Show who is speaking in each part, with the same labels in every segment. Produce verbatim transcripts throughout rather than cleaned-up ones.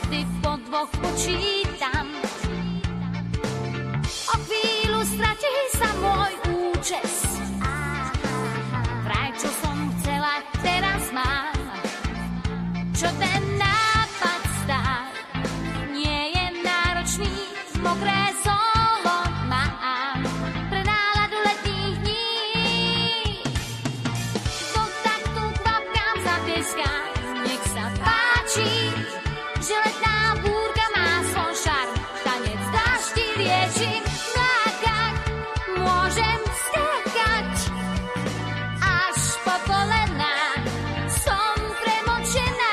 Speaker 1: ty po dvoch počítam. O chvíľu stratí sa môj účes. Vraj, čo som chcela, teraz mám. Čo ten nápad stál, nie je náročný, mokré solo mám. Pre náladu letných dní to takto kvapkám zapieskám. Nech sa páči, že letná búrka má svoj šarm. Tanec dáždi liečím, lákať, môžem skákať. Až po kolená som premočená.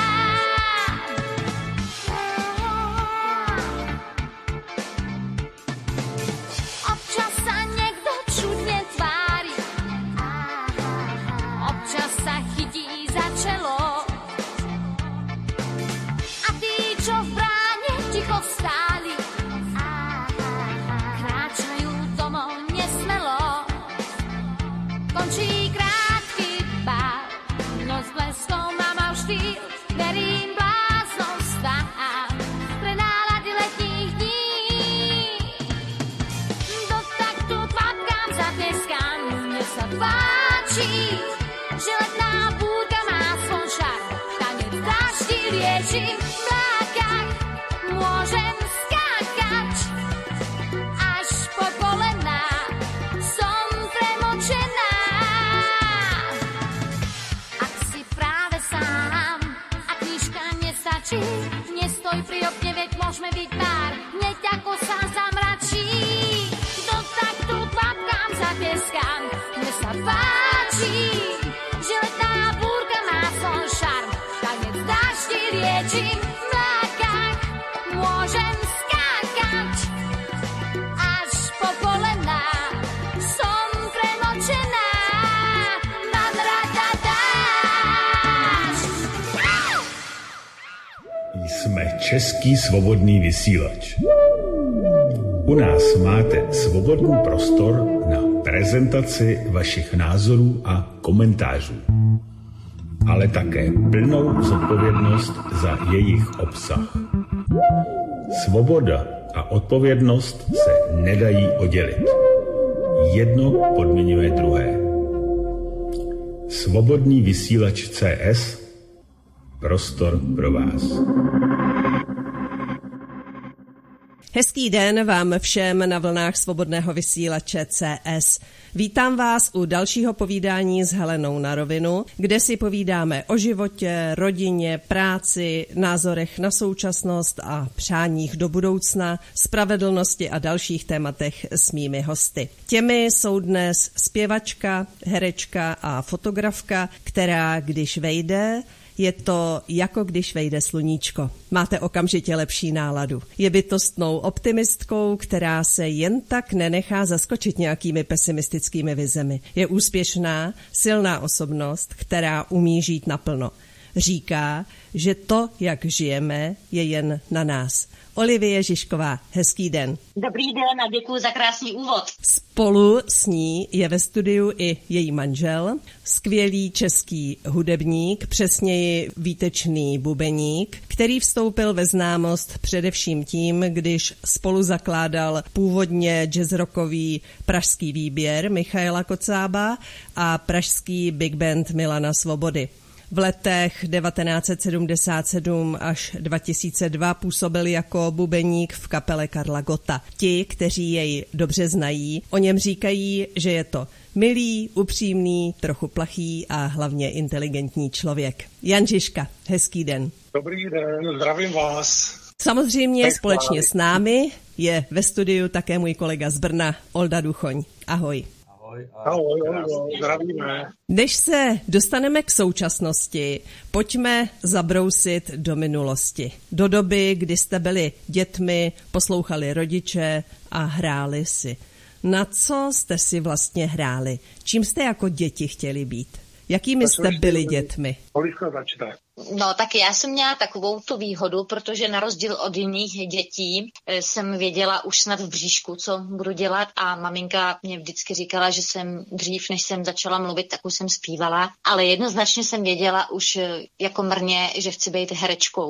Speaker 1: Občas sa niekto čudne tvári, občas sa chytí za čelo. A tí, čo v bráne ticho stáli, kráčajú domov nesmelo. Končí krátky bál, no s bleskom a mal štýl, verím bláznostvám pre nálady letních dní. Do taktu kvapkám zatleskám, mne sa páči, že letná búrka má svoj šarm. Tanec dáždi liečím, mlákať, môžem skákať. Až po kolená som premočená. Ak si práve sám a knížka nestačí, nestoj pri okne, veď môžeme byť pár, hneď ako sa zamračí. Do taktu kvapkám zatleskám, mne sa páči, že letná búrka má svoj šarm. Tanec dáždi liečím, mlákať, môžem skákať. Až po kolená som premočená. Mám rada dážď.
Speaker 2: Jsme Český svobodný vysílač. U nás máte svobodný prostor na prezentaci vašich názorů a komentářů, ale také plnou zodpovědnost za jejich obsah. Svoboda a odpovědnost se nedají oddělit. Jedno podmiňuje druhé. Svobodný vysílač C S, prostor pro vás.
Speaker 3: Hezký den vám všem na vlnách svobodného vysílače C S. Vítám vás u dalšího povídání s Helenou na rovinu, kde si povídáme o životě, rodině, práci, názorech na současnost a přáních do budoucna, spravedlnosti a dalších tématech s mými hosty. Těmi jsou dnes zpěvačka, herečka a fotografka, která když vejde, je to jako když vejde sluníčko. Máte okamžitě lepší náladu. Je bytostnou optimistkou, která se jen tak nenechá zaskočit nějakými pesimistickými vizemi. Je úspěšná, silná osobnost, která umí žít naplno. Říká, že to, jak žijeme, je jen na nás. Olivie Žižková, hezký den.
Speaker 4: Dobrý den a děkuji za krásný úvod.
Speaker 3: Spolu s ní je ve studiu i její manžel, skvělý český hudebník, přesněji výtečný bubeník, který vstoupil ve známost především tím, když spolu zakládal původně jazzrockový pražský výběr Michaela Kocába a pražský big band Milana Svobody. V letech devatenáct set sedmdesát sedm až dva tisíce dva působil jako bubeník v kapele Karla Gotta. Ti, kteří jej dobře znají, o něm říkají, že je to milý, upřímný, trochu plachý a hlavně inteligentní člověk. Jan Žižka, hezký den.
Speaker 5: Dobrý den, zdravím vás.
Speaker 3: Samozřejmě tak společně s námi je ve studiu také můj kolega z Brna, Olda Duchoň. Ahoj.
Speaker 5: Ahoj, ahoj, zdravíme.
Speaker 3: Než se dostaneme k současnosti, pojďme zabrousit do minulosti. Do doby, kdy jste byli dětmi, poslouchali rodiče a hráli si. Na co jste si vlastně hráli? Čím jste jako děti chtěli být? Jakými jste byli dětmi?
Speaker 5: Olivka začne.
Speaker 4: No tak já jsem měla takovou tu výhodu, protože na rozdíl od jiných dětí jsem věděla už snad v bříšku, co budu dělat a maminka mě vždycky říkala, že jsem dřív, než jsem začala mluvit, tak už jsem zpívala, ale jednoznačně jsem věděla už jako mrně, že chci být herečkou.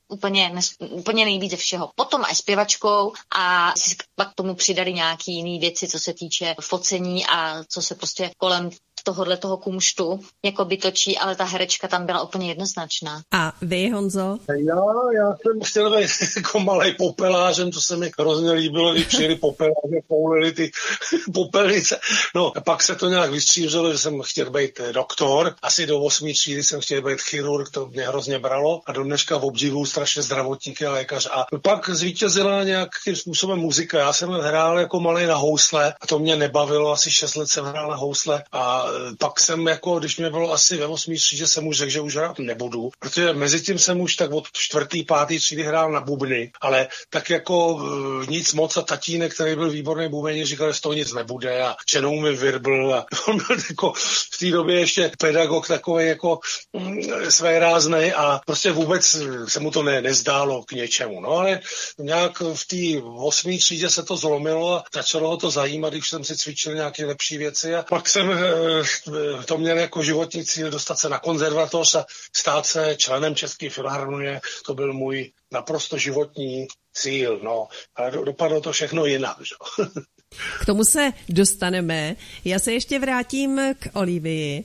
Speaker 4: úplně, úplně nejvíc ze všeho. Potom až zpěvačkou a pak k tomu přidali nějaký jiný věci, co se týče focení a co se prostě kolem tohohle toho kumštu jako by točí, ale ta herečka tam byla úplně jednoznačná.
Speaker 3: A vy, Honzo?
Speaker 5: Já, já jsem chtěl být jako malej popelářem, to se mi hrozně líbilo, když přijeli popeláře, poulili ty popelnice. No, a pak se to nějak vystřířilo, že jsem chtěl být doktor. Asi do osmý třídy jsem chtěl být chirurg, to mě hrozně bralo. A do dneška obdivuju strašně zdravotníky a lékař. A pak zvítězila nějakým způsobem muzika. Já jsem hrál jako malej na housle a to mě nebavilo. Asi šest let jsem hrál na housle a pak jsem jako, když mě bylo asi ve osmý třídě, jsem už řekl, že už hrát nebudu, protože mezi tím jsem už tak od čtvrtý, pátý třídy hrál na bubny, ale tak jako uh, nic moc a tatínek, který byl výborný bubeník, říkal, že z toho nic nebude a ženou mi vyrbl a on byl jako v té době ještě pedagog takový jako um, svéráznej a prostě vůbec se mu to ne, nezdálo k něčemu. No ale nějak v té osmý třídě se to zlomilo a začalo ho to zajímat, když jsem si cvičil nějaké lepší věci a pak jsem uh, to měl jako životní cíl dostat se na konzervatoř a stát se členem České filharmonie. To byl můj naprosto životní cíl. No. A dopadlo to všechno jinak. Že?
Speaker 3: K tomu se dostaneme. Já se ještě vrátím k Olivii.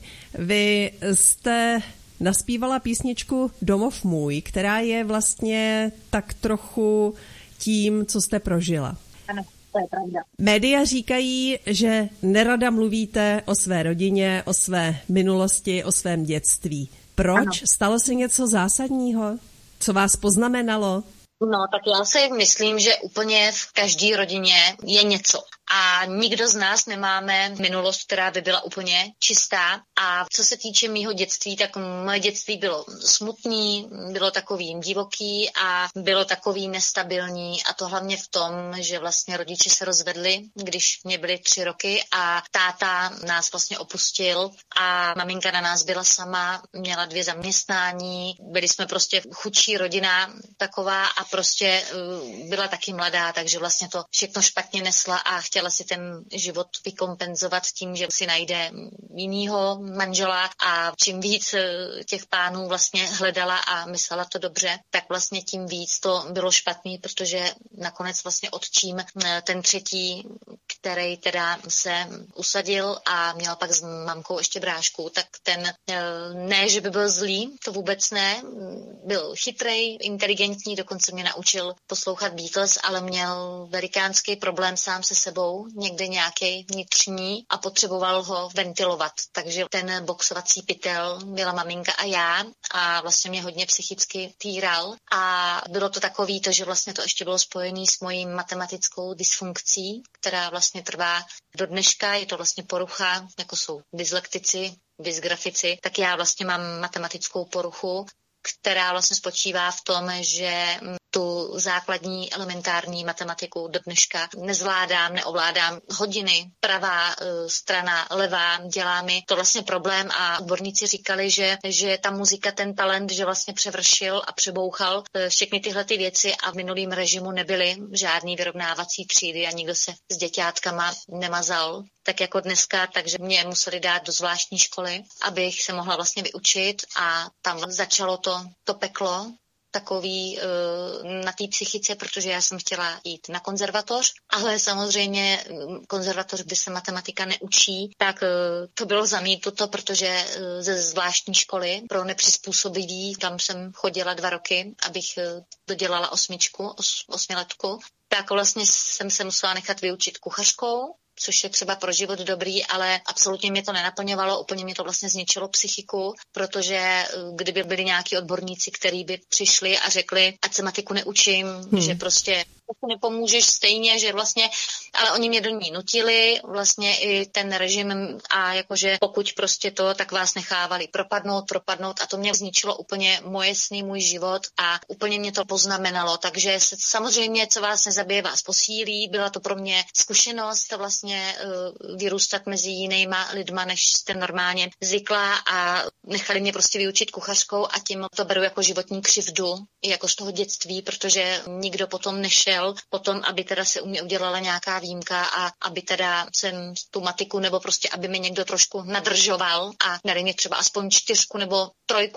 Speaker 3: Vy jste naspívala písničku Domov můj, která je vlastně tak trochu tím, co jste prožila.
Speaker 4: Ano. To je pravda.
Speaker 3: Média říkají, že nerada mluvíte o své rodině, o své minulosti, o svém dětství. Proč? Ano. Stalo se něco zásadního? Co vás poznamenalo?
Speaker 4: No, tak já si myslím, že úplně v každé rodině je něco. A nikdo z nás nemáme minulost, která by byla úplně čistá. A co se týče mýho dětství, tak moje dětství bylo smutný, bylo takový divoký a bylo takový nestabilní. A to hlavně v tom, že vlastně rodiče se rozvedli, když mě byly tři roky a táta nás vlastně opustil a maminka na nás byla sama, měla dvě zaměstnání, byli jsme prostě chudší rodina taková a prostě byla taky mladá, takže vlastně to všechno špatně nesla a chtěla si ten život vykompenzovat tím, že si najde jinýho manžela a čím víc těch pánů vlastně hledala a myslela to dobře, tak vlastně tím víc to bylo špatný, protože nakonec vlastně otčím ten třetí, který teda se usadil a měl pak s mamkou ještě brášku, tak ten ne, že by byl zlý, to vůbec ne, byl chytrej, inteligentní, dokonce mě naučil poslouchat Beatles, ale měl velikánský problém sám se sebou, někde nějaký vnitřní a potřeboval ho ventilovat. Takže ten boxovací pytel byla maminka a já a vlastně mě hodně psychicky týral a bylo to takový to, že vlastně to ještě bylo spojené s mojí matematickou dysfunkcí, která vlastně trvá do dneška, je to vlastně porucha, jako jsou dyslektici, dysgrafici, tak já vlastně mám matematickou poruchu, která vlastně spočívá v tom, že tu základní elementární matematiku do dneška nezvládám, neovládám hodiny, pravá e, strana, levá, dělá mi to vlastně problém a odborníci říkali, že, že ta muzika, ten talent, že vlastně převršil a přebouchal e, všechny tyhle ty věci a v minulým režimu nebyly žádný vyrovnávací třídy a nikdo se s děťátkama nemazal tak jako dneska, takže mě museli dát do zvláštní školy, abych se mohla vlastně vyučit a tam začalo to, to peklo takový uh, na té psychice, protože já jsem chtěla jít na konzervatoř, ale samozřejmě konzervatoř, kde se matematika neučí, tak uh, to bylo zamítnuto, protože uh, ze zvláštní školy pro nepřizpůsobivý, tam jsem chodila dva roky, abych uh, dodělala osmičku, os, osmiletku, tak vlastně jsem se musela nechat vyučit kuchařkou, což je třeba pro život dobrý, ale absolutně mě to nenaplňovalo, úplně mě to vlastně zničilo psychiku, protože kdyby byli nějaký odborníci, kteří by přišli a řekli, ať se matiku neučím, hmm. že prostě nepomůžeš stejně, že vlastně, ale oni mě do ní nutili, vlastně i ten režim a jakože pokud prostě to, tak vás nechávali propadnout, propadnout a to mě zničilo úplně moje sny, můj život a úplně mě to poznamenalo, takže samozřejmě, co vás nezabije, vás posílí, byla to pro mě zkušenost vlastně uh, vyrůstat mezi jinýma lidma, než jste normálně zvyklá a nechali mě prostě vyučit kuchařkou a tím to beru jako životní křivdu, jako z toho dětství, protože nikdo potom nešel potom, aby teda se u mě udělala nějaká výjimka a aby teda jsem tu matiku nebo prostě, aby mi někdo trošku nadržoval a dali mě třeba aspoň čtyřku nebo trojku,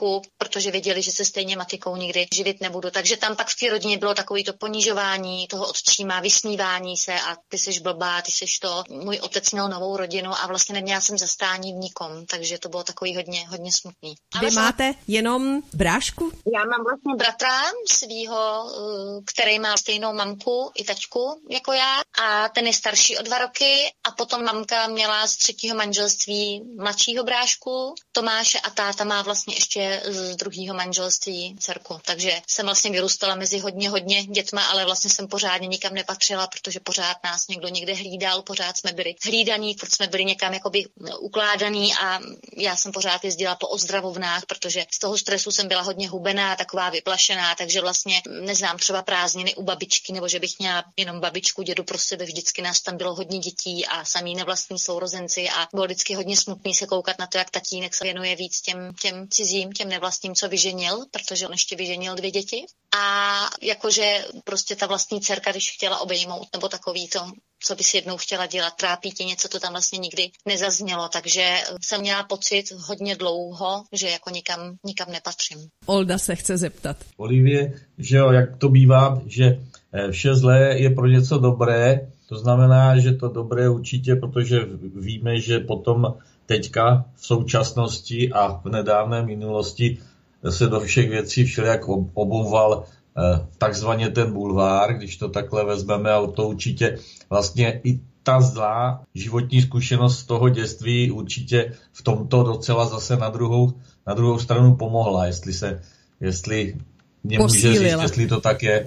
Speaker 4: protože věděli, že se stejně matikou nikdy živit nebudu. Takže tam pak v té rodině bylo takový to ponižování toho otčíma, vysmívání se a ty jsi blbá, ty jsi to. Můj otec měl novou rodinu a vlastně neměla jsem zastání v nikom, takže to bylo takový hodně, hodně smutný.
Speaker 3: Vy ale máte jsem... jenom brášku?
Speaker 4: Já mám vlastně bratra svýho, který má stejnou mamku i taťku jako já a ten je starší o dva roky a potom mamka měla z třetího manželství mladšího brášku Tomáše a táta má vlastně ještě z druhého manželství dcerku. Takže jsem vlastně vyrůstala mezi hodně, hodně dětma, ale vlastně jsem pořádně nikam nepatřila, protože pořád nás někdo někde hlídal, pořád jsme byli hlídaní, furt jsme byli někam jakoby ukládaný a já jsem pořád jezdila po ozdravovnách, protože z toho stresu jsem byla hodně hubená, taková vyplašená, takže vlastně neznám třeba prázdniny u babičky, nebo že bych měla jenom babičku, dědu pro sebe, vždycky nás tam bylo hodně dětí a samý nevlastní sourozenci a bylo vždycky hodně smutný se koukat na to, jak tatínek se věnuje víc těm, těm cizím, těm nevlastním, co vyženil, protože on ještě vyženil dvě děti. A jakože prostě ta vlastní dcerka, když chtěla obejmout, nebo takový to, co by si jednou chtěla dělat, trápí tě něco, to tam vlastně nikdy nezaznělo, takže jsem měla pocit hodně dlouho, že jako nikam, nikam nepatřím.
Speaker 3: Olda se chce zeptat.
Speaker 6: Olivie, že jo, jak to bývá, že vše zlé je pro něco dobré, to znamená, že to dobré určitě, protože víme, že potom teďka v současnosti a v nedávné minulosti se do všech věcí všelijak obouval takzvaně ten bulvár, když to takhle vezmeme, a to určitě vlastně i ta zlá životní zkušenost z toho dětství určitě v tomto docela zase na druhou, na druhou stranu pomohla, jestli se, jestli mě může říct, jestli to tak je.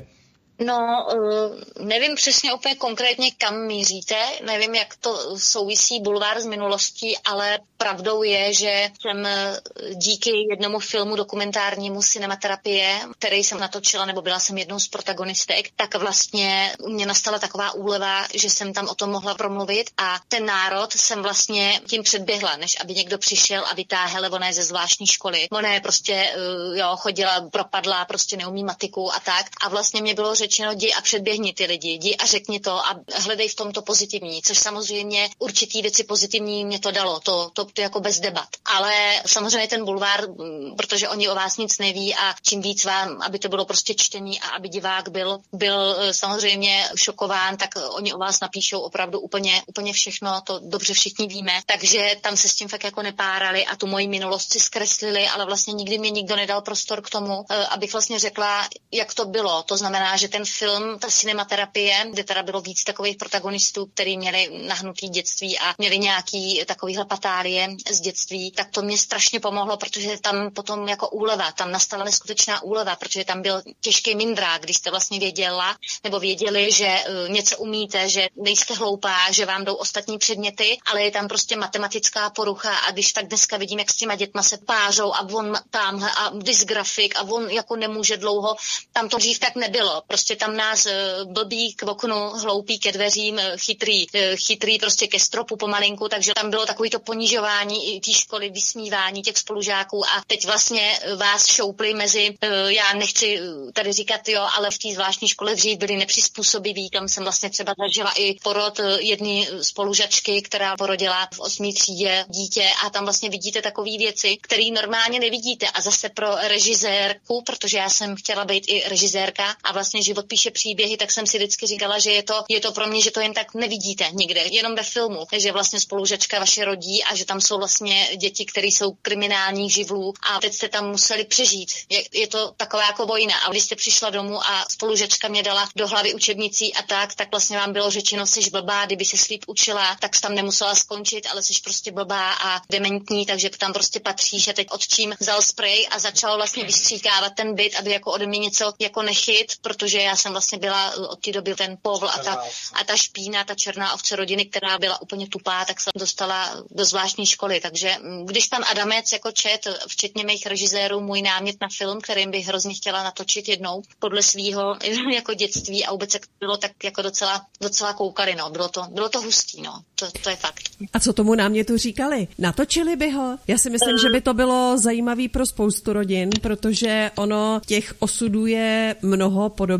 Speaker 4: No, nevím přesně úplně konkrétně, kam míříte, nevím, jak to souvisí bulvár z minulostí, ale pravdou je, že jsem díky jednomu filmu dokumentárnímu Cinematerapie, který jsem natočila, nebo byla jsem jednou z protagonistek, tak vlastně u mě nastala taková úleva, že jsem tam o tom mohla promluvit a ten národ jsem vlastně tím předběhla, než aby někdo přišel a vytáhl, ona je ze zvláštní školy, ona je prostě, jo, chodila, propadla, prostě neumí matiku a tak a vlastně mě bylo řečeno, jdi a předběhni ty lidi, jdi a řekni to a hledej v tom to pozitivní, což samozřejmě určitý věci pozitivní mě to dalo, to, to, to jako bez debat. Ale samozřejmě ten bulvár, protože oni o vás nic neví a čím víc vám, aby to bylo prostě čtený a aby divák byl, byl samozřejmě šokován, tak oni o vás napíšou opravdu úplně, úplně všechno, to dobře všichni víme, takže tam se s tím fakt jako nepárali a tu moji minulost si zkreslili, ale vlastně nikdy mě nikdo nedal prostor k tomu, abych vlastně řekla, jak to bylo. To znamená, že ten film, ta cinematerapie, kde teda bylo víc takových protagonistů, kteří měli nahnutý dětství a měli nějaký takovýhle patálie z dětství, tak to mě strašně pomohlo, protože tam potom jako úleva, tam nastala neskutečná úleva, protože tam byl těžký mindrák, když jste vlastně věděla, nebo věděli, že uh, něco umíte, že nejste hloupá, že vám jdou ostatní předměty, ale je tam prostě matematická porucha a když tak dneska vidím, jak s těma dětma se pářou a on tamhle a dysgrafik a on jako nemůže dlouho, tam to dřív tak nebylo, prostě tam nás uh, blbý k oknu, hloupý ke dveřím, uh, chytrý, uh, chytrý prostě ke stropu pomalinku, takže tam bylo takový to ponižování i té školy, vysmívání těch spolužáků a teď vlastně vás šoupli mezi, já nechci tady říkat, jo, ale v té zvláštní škole dřív byli nepřizpůsobiví, tam jsem vlastně třeba zažila i porod jedné spolužačky, která porodila v osmé třídě dítě a tam vlastně vidíte takové věci, které normálně nevidíte a zase pro režisérku, protože já jsem chtěla být i režisérka a vlastně život píše příběhy, tak jsem si vždycky říkala, že je to, je to pro mě, že to jen tak nevidíte nikde, jenom ve filmu, že vlastně spolužačka vaše rodí a že tam jsou vlastně děti, které jsou kriminálních živlů a teď jste tam museli přežít. Je, je to taková jako vojna. A když jste přišla domů a spolužačka mě dala do hlavy učebnicí a tak, tak vlastně vám bylo řečeno, jsi blbá, kdyby se líp učila, tak jsi tam nemusela skončit, ale jsi prostě blbá a dementní, takže tam prostě patříš. A teď otčím vzal sprej a začal vlastně vystříkávat ten byt, aby jako ode mě něco jako nechyt, protože já jsem vlastně byla od té doby ten povl a ta, a ta špína, ta černá ovce rodiny, která byla úplně tupá, tak jsem dostala do zvláštní školy. Takže když pan Adamec jako čet, včetně mých režisérů, můj námět na film, kterým bych hrozně chtěla natočit jednou podle svýho jako dětství a vůbec jak to bylo tak jako docela, docela koukali, no. Bylo to, bylo to hustý, no. To, to je fakt.
Speaker 3: A co tomu námětu říkali? Natočili by ho? Já si myslím, um, že by to bylo zajímavý pro spoustu rodin, protože ono těch osudů je mnoho podobných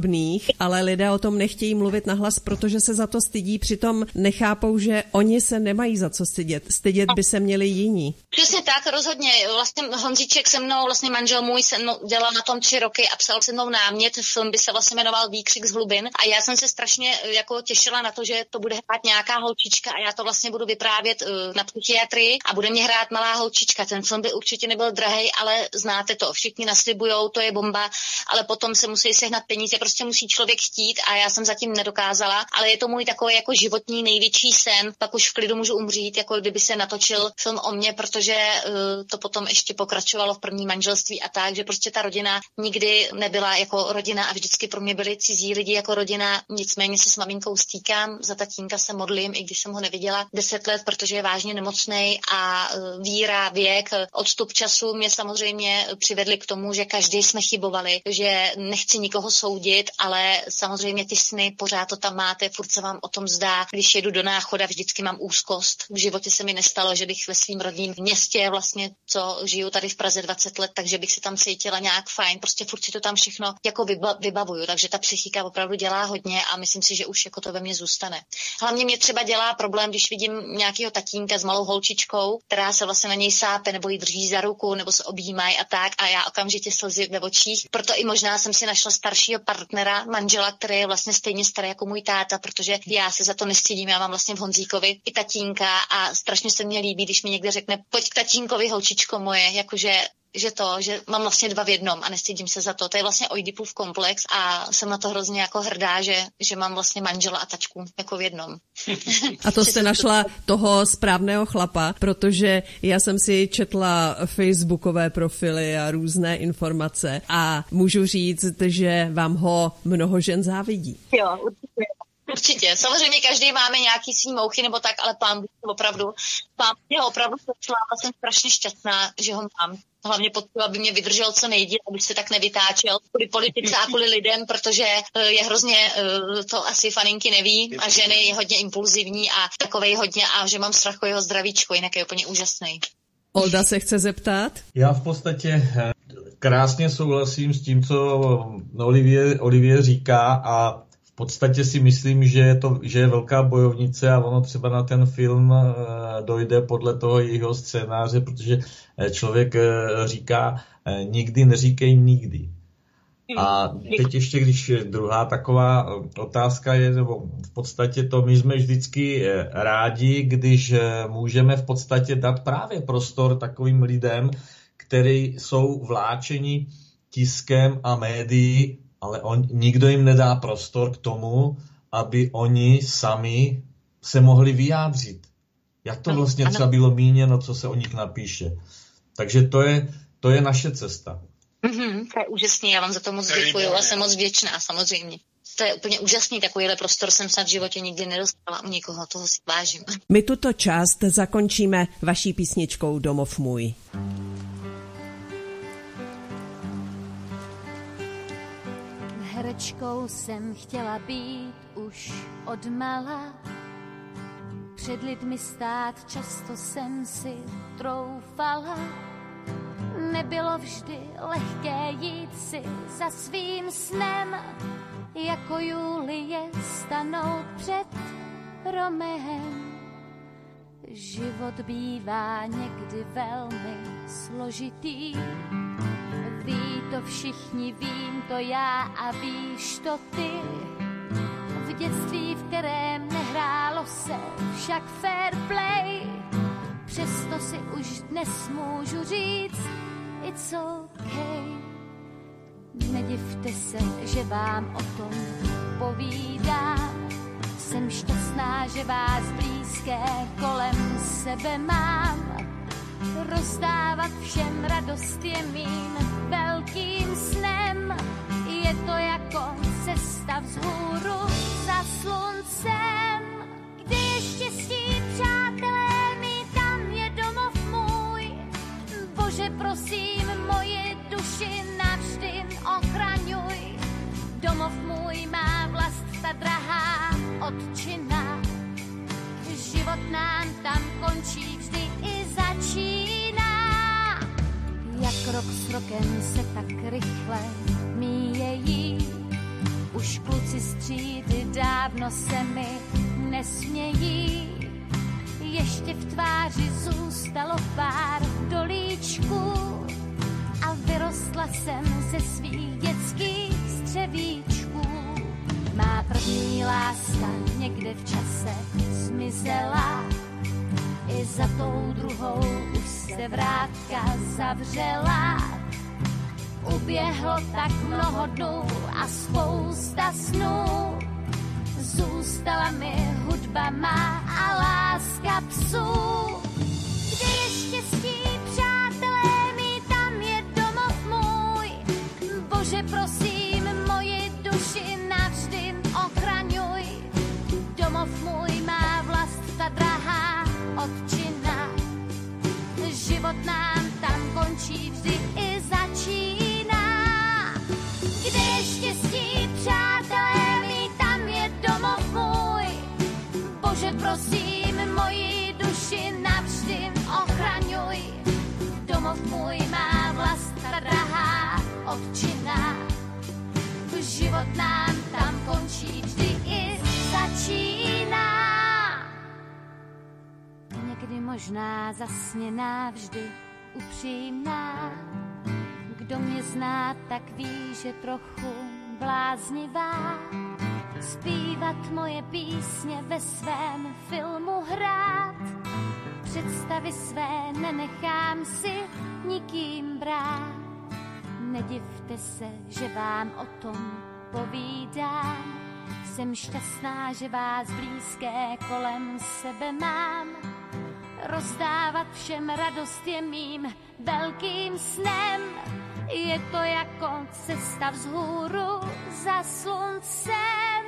Speaker 3: podobných, ale lidé o tom nechtějí mluvit nahlas, protože se za to stydí, přitom nechápou, že oni se nemají za co stydět. Stydět by se měli jiní.
Speaker 4: Přesně tak, rozhodně. Vlastně Honzíček se mnou, vlastně manžel můj, se mnou dělal na tom tři roky a psal se mnou námět. Film by se vlastně jmenoval Výkřik z hlubin a já jsem se strašně jako těšila na to, že to bude hrát nějaká holčička a já to vlastně budu vyprávět uh, na psychiatrii a bude mě hrát malá holčička. Ten film by určitě nebyl drahej, ale znáte to, všichni naslibujou, to je bomba, ale potom se musí sehnat peníze, prostě musí člověk chtít a já jsem zatím nedokázala, ale je to můj takový jako životní největší sen, pak už v klidu můžu umřít, jako kdyby se natočil film o mně, protože uh, to potom ještě pokračovalo v první manželství a tak, že prostě ta rodina nikdy nebyla jako rodina a vždycky pro mě byli cizí lidi jako rodina, nicméně se s maminkou stýkám, za tatínka se modlím, i když jsem ho neviděla deset let, protože je vážně nemocnej a uh, víra, věk, odstup času mě samozřejmě přivedli k tomu, že každý jsme chybovali, že nechci nikoho soudit, ale samozřejmě ty sny, pořád to tam máte, furt se vám o tom zdá. Když jedu do Náchoda, vždycky mám úzkost. V životě se mi nestalo, že bych ve svým rodném městě, vlastně, co žiju tady v Praze dvacet let, takže bych se tam cítila nějak fajn. Prostě furt si to tam všechno jako vyba- vybavuju, takže ta psychika opravdu dělá hodně a myslím si, že už jako to ve mně zůstane. Hlavně mě třeba dělá problém, když vidím nějakého tatínka s malou holčičkou, která se vlastně na něj sápe nebo ji drží za ruku nebo se objímají a tak a já okamžitě slzy ve očích. Proto i možná jsem si našla staršího partnera, manžela, který je vlastně stejně starý jako můj táta, protože já se za to nestydím, já mám vlastně v Honzíkovi i tatínka a strašně se mně líbí, když mi někde řekne, pojď k tatínkovi, holčičko moje, jakože že to, že mám vlastně dva v jednom a nestydím se za to. To je vlastně Oidipův komplex a jsem na to hrozně jako hrdá, že, že mám vlastně manžela a tačku jako v jednom.
Speaker 3: A to jste našla toho správného chlapa, protože já jsem si četla facebookové profily a různé informace a můžu říct, že vám ho mnoho žen závidí.
Speaker 4: Jo, určitě. Určitě. Samozřejmě každý máme nějaký svý mouchy nebo tak, ale pán Bůh opravdu, pán mě opravdu poslal a jsem strašně šťastná, že ho mám. Hlavně potřeba, aby mě vydržel co nejdíl, aby se tak nevytáčel kvůli politice a kvůli lidem, protože je hrozně, to asi faninky neví a ženy je hodně impulzivní a takovej hodně a že mám strach o jeho zdravíčko, jinak je úplně úžasný.
Speaker 3: Olda se chce zeptat?
Speaker 6: Já v podstatě krásně souhlasím s tím, co Olivie, Olivie říká a v podstatě si myslím, že je, to, že je velká bojovnice a ono třeba na ten film dojde podle toho jejího scénáře, protože člověk říká nikdy neříkej nikdy. A teď ještě, když druhá taková otázka je, nebo v podstatě to my jsme vždycky rádi, když můžeme v podstatě dát právě prostor takovým lidem, kteří jsou vláčeni tiskem a médií, ale on, nikdo jim nedá prostor k tomu, aby oni sami se mohli vyjádřit. Jak to vlastně třeba bylo míněno, co se o nich napíše. Takže to je, to je naše cesta.
Speaker 4: Mm-hmm, to je úžasný, já vám za to moc děkuju a jsem moc vděčná samozřejmě. To je úplně úžasný, takovýhle prostor jsem snad v životě nikdy nedostala u nikoho, toho si vážím.
Speaker 3: My tuto část zakončíme vaší písničkou Domov můj.
Speaker 1: Herečkou jsem chtěla být už od mala. Před lidmi stát často jsem si troufala. Nebylo vždy lehké jít si za svým snem, jako Julie stanout před Romeem. Život bývá někdy velmi složitý. Ví to všichni, vím to já a víš to ty. V dětství, v kterém nehrálo se však fair play, přesto si už dnes můžu říct it's okay. Nedivte se, že vám o tom povídám. Jsem šťastná, že vás blízké kolem sebe mám. Rozdávat všem radost je mým velkým snem. Je to jako cesta vzhůru za sluncem. Kde je štěstí, přátelé mí, tam je domov můj. Bože, prosím, moji duši navždy ochraňuj. Domov můj má vlast ta drahá otčina. Život nám tam končí, vždy i začíná. Jak rok s rokem se tak rychle míjejí. Už dávno se mi nesmějí, ještě v tváři zůstalo pár dolíčků a vyrostla jsem ze svých dětských střevíčků. Má první láska někde v čase zmizela, i za tou druhou už se vrátka zavřela. Uběhlo tak mnoho dnů a spousta snů, zůstala mi hudba má a láska psů. Kde je štěstí, přátelé mí, tam je domov můj. Bože, prosím, moji duši navždy ochraňuj. Domov můj má vlast ta drahá otčina, život nám tam končí, vždy i začíná. Kde je štěstí, přátelé mí, tam je domov můj. Bože, prosím, moji duši navždy ochraňuj. Domov můj má vlast ta drahá otčina, život nám tam končí, vždy i začíná. Někdy možná zasněná, vždy upřímná. Kdo mě zná, tak ví, že trochu bláznivá. Zpívat moje písně, ve svém filmu hrát. Představy své nenechám si nikým brát. Nedivte se, že vám o tom povídám. Jsem šťastná, že vás blízké kolem sebe mám. Rozdávat všem radost je mým velkým snem. Je to jako cesta vzhůru za sluncem.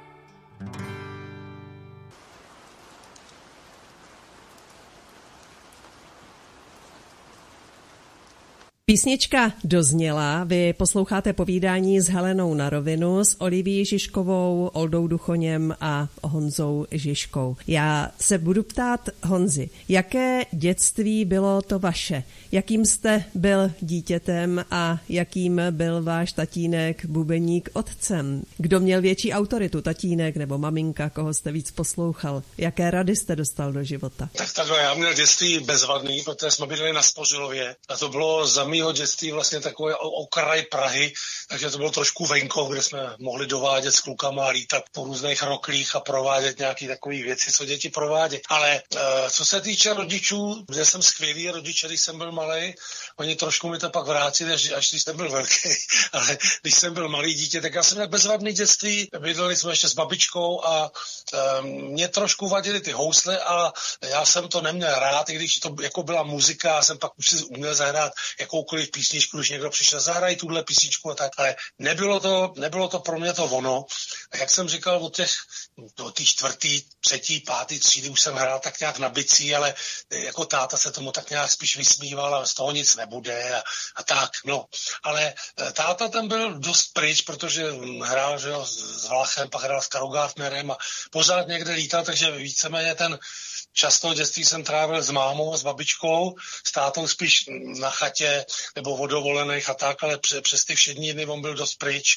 Speaker 3: Písnička dozněla, vy posloucháte povídání s Helenou na rovinu, s Oliví Žižkovou, Oldou Duchoněm a Honzou Žižkou. Já se budu ptát Honzi, jaké dětství bylo to vaše? Jakým jste byl dítětem a jakým byl váš tatínek bubeník otcem? Kdo měl větší autoritu, tatínek nebo maminka, koho jste víc poslouchal? Jaké rady jste dostal do života?
Speaker 5: Tak takhle, já měl dětství bezvadný, protože jsme bydleli na Spořilově a to bylo za mýho dětství vlastně takové okraj Prahy, takže to bylo trošku venkov, kde jsme mohli dovádět s klukama a lítat po různých roklích a provádět nějaké takové věci, co děti provádět. Ale uh, co se týče rodičů, měl jsem skvělý rodiče, když jsem byl malý, oni trošku mi to pak vrátili, až, až když jsem byl velký, ale když jsem byl malý dítě, tak já jsem měl bezvadný dětství, bydleli jsme ještě s babičkou a um, mě trošku vadily ty housle a já jsem to neměl rád, i když to jako byla muzika, já jsem pak už si uměl zahrát jakoukoliv písničku, když někdo přišel, zahraj tuhle písničku a tak, ale nebylo to, nebylo to pro mě to ono. A jak jsem říkal, od těch, do té čtvrtý, třetí, pátý třídy už jsem hrál tak nějak na bicí, ale jako táta se tomu tak nějak spíš vysmíval a z toho nic nebude a, a tak, no. Ale táta tam byl dost pryč, protože hrál, že jo, s Vlachem, pak hrál s Karou Gartnerem a pořád někde lítal, takže víceméně ten čas toho dětství jsem trávil s mámou, s babičkou, s tátou spíš na chatě nebo o dovolených a tak, ale přes ty všední dny on byl dost pryč.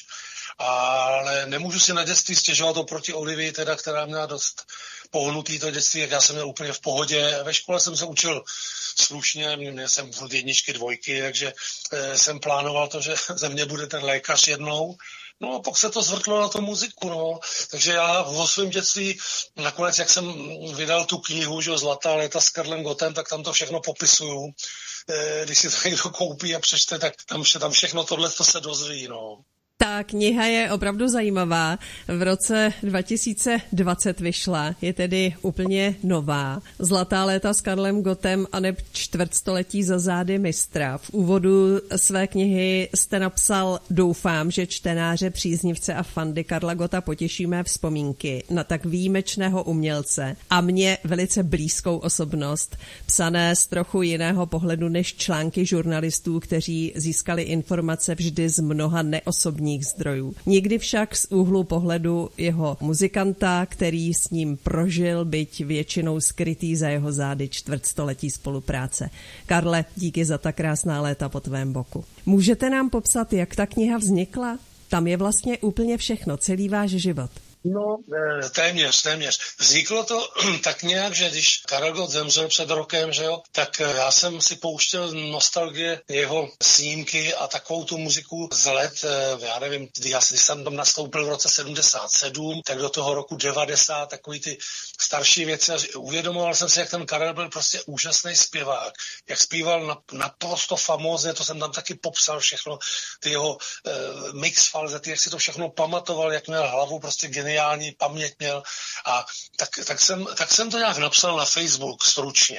Speaker 5: Ale nemůžu si na dětství stěžovat oproti Olivii, teda, která měla dost pohnutý to dětství, jak já jsem měl úplně v pohodě. Ve škole jsem se učil slušně, měl jsem od jedničky, dvojky, takže e, jsem plánoval to, že ze mě bude ten lékař jednou. No a pak se to zvrtlo na tu muziku, no. Takže já vo svém dětství, nakonec, jak jsem vydal tu knihu, že Zlatá léta s Karlem Gottem, tak tam to všechno popisuju. E, když si to někdo koupí a přečte, tak tam, tam všechno tohle to se dozví, no.
Speaker 3: Ta kniha je opravdu zajímavá. V roce dva tisíce dvacet vyšla, je tedy úplně nová. Zlatá léta s Karlem Gottem a neb čtvrtstoletí za zády mistra. V úvodu své knihy jste napsal: doufám, že čtenáře, příznivce a fandy Karla Gotta potěší mé vzpomínky na tak výjimečného umělce a mě velice blízkou osobnost, psané z trochu jiného pohledu než články žurnalistů, kteří získali informace vždy z mnoha neosobních zdrojů. Nikdy však z úhlu pohledu jeho muzikanta, který s ním prožil, byť většinou skrytý za jeho zády čtvrtstoletí spolupráce. Karle, díky za ta krásná léta po tvém boku. Můžete nám popsat, jak ta kniha vznikla? Tam je vlastně úplně všechno, celý váš život.
Speaker 5: No, téměř, téměř. Vzniklo to tak nějak, že když Karel Gott zemřel před rokem, že jo, tak já jsem si pouštěl nostalgie jeho snímky a takovou tu muziku z let, já nevím, když jsem tam nastoupil v roce sedmdesát sedm, tak do toho roku devadesát, takový ty starší věci. A uvědomoval jsem si, jak ten Karel byl prostě úžasný zpěvák, jak zpíval naprosto famózně, to jsem tam taky popsal všechno, ty jeho eh, mix falzety, jak si to všechno pamatoval, jak měl hlavu, prostě geniální paměť měl. A tak, tak, jsem, tak jsem to nějak napsal na Facebook stručně.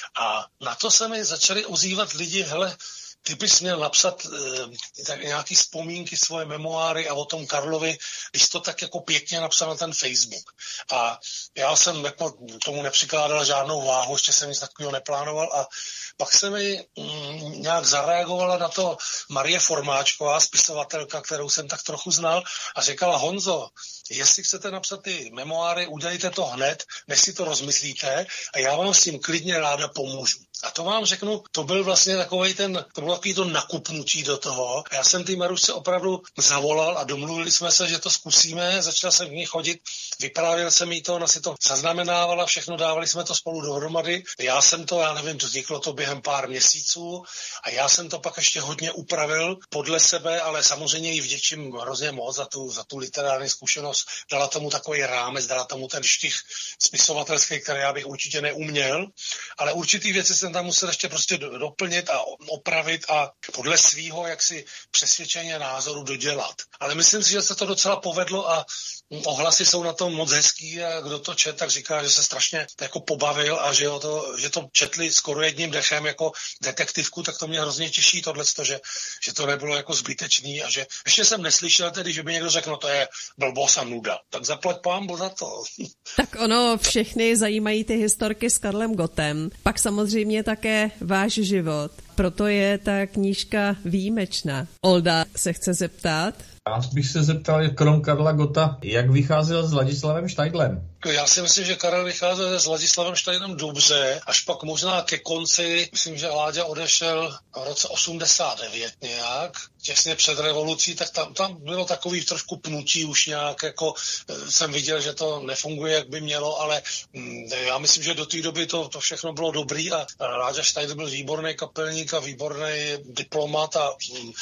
Speaker 5: A na to se mi začali ozývat lidi, hele, ty bys měl napsat e, tak nějaký vzpomínky, svoje memoáry a o tom Karlovi, když to tak jako pěkně napsal na ten Facebook. A já jsem jako tomu nepřikládal žádnou váhu, ještě jsem nic takového neplánoval a pak se mi mm, nějak zareagovala na to Marie Formáčková, spisovatelka, kterou jsem tak trochu znal a říkala, Honzo, jestli chcete napsat ty memoáry, udělejte to hned, než si to rozmyslíte a já vám s tím klidně ráda pomůžu. A to vám řeknu, to byl vlastně takovej ten, to bylo takový to nakupnutí do toho. A já jsem ty Marušce opravdu zavolal a domluvili jsme se, že to zkusíme, začal jsem k ní chodit, vyprávěl jsem jí to, ona si to zaznamenávala, všechno dávali jsme to spolu dohromady. Já jsem to, já nevím, to vzniklo to během pár měsíců a já jsem to pak ještě hodně upravil podle sebe, ale samozřejmě jí vděčím hrozně moc za tu, za tu literární zkušenost. Dala tomu takový rámec, dala tomu ten štych spisovatelský, který já bych určitě neuměl, ale určitý věci jsem tam musel ještě prostě doplnit a opravit a podle svýho jaksi přesvědčení názoru dodělat. Ale myslím si, že se to docela povedlo a ohlasy jsou na tom moc hezký a kdo to čet, tak říká, že se strašně jako pobavil a že, to, že to četli skoro jedním dechem jako detektivku, tak to mě hrozně těší tohleto, že, že to nebylo jako zbytečný a že ještě jsem neslyšel tedy, že by někdo řekl, no to je blbost a nuda. Tak zaplať pánbůh za to.
Speaker 3: Tak ono, všechny zajímají ty historky s Karlem Gottem, pak samozřejmě také váš život. Proto je ta knížka výjimečná. Olda se chce zeptat.
Speaker 6: Já bych se zeptal, krom Karla Gotta, jak vycházel s Ladislavem Štajdlem?
Speaker 5: Já si myslím, že Karel vycházel s Ladislavem Štajdlem dobře, až pak možná ke konci, myslím, že Láďa odešel v roce osmdesát devět nějak, těsně před revolucí, tak tam, tam bylo takový trošku pnutí už nějak, jako jsem viděl, že to nefunguje, jak by mělo, ale hm, já myslím, že do té doby to, to všechno bylo dobrý a Láďa Štajdl byl výborný kapelník a výborný diplomat a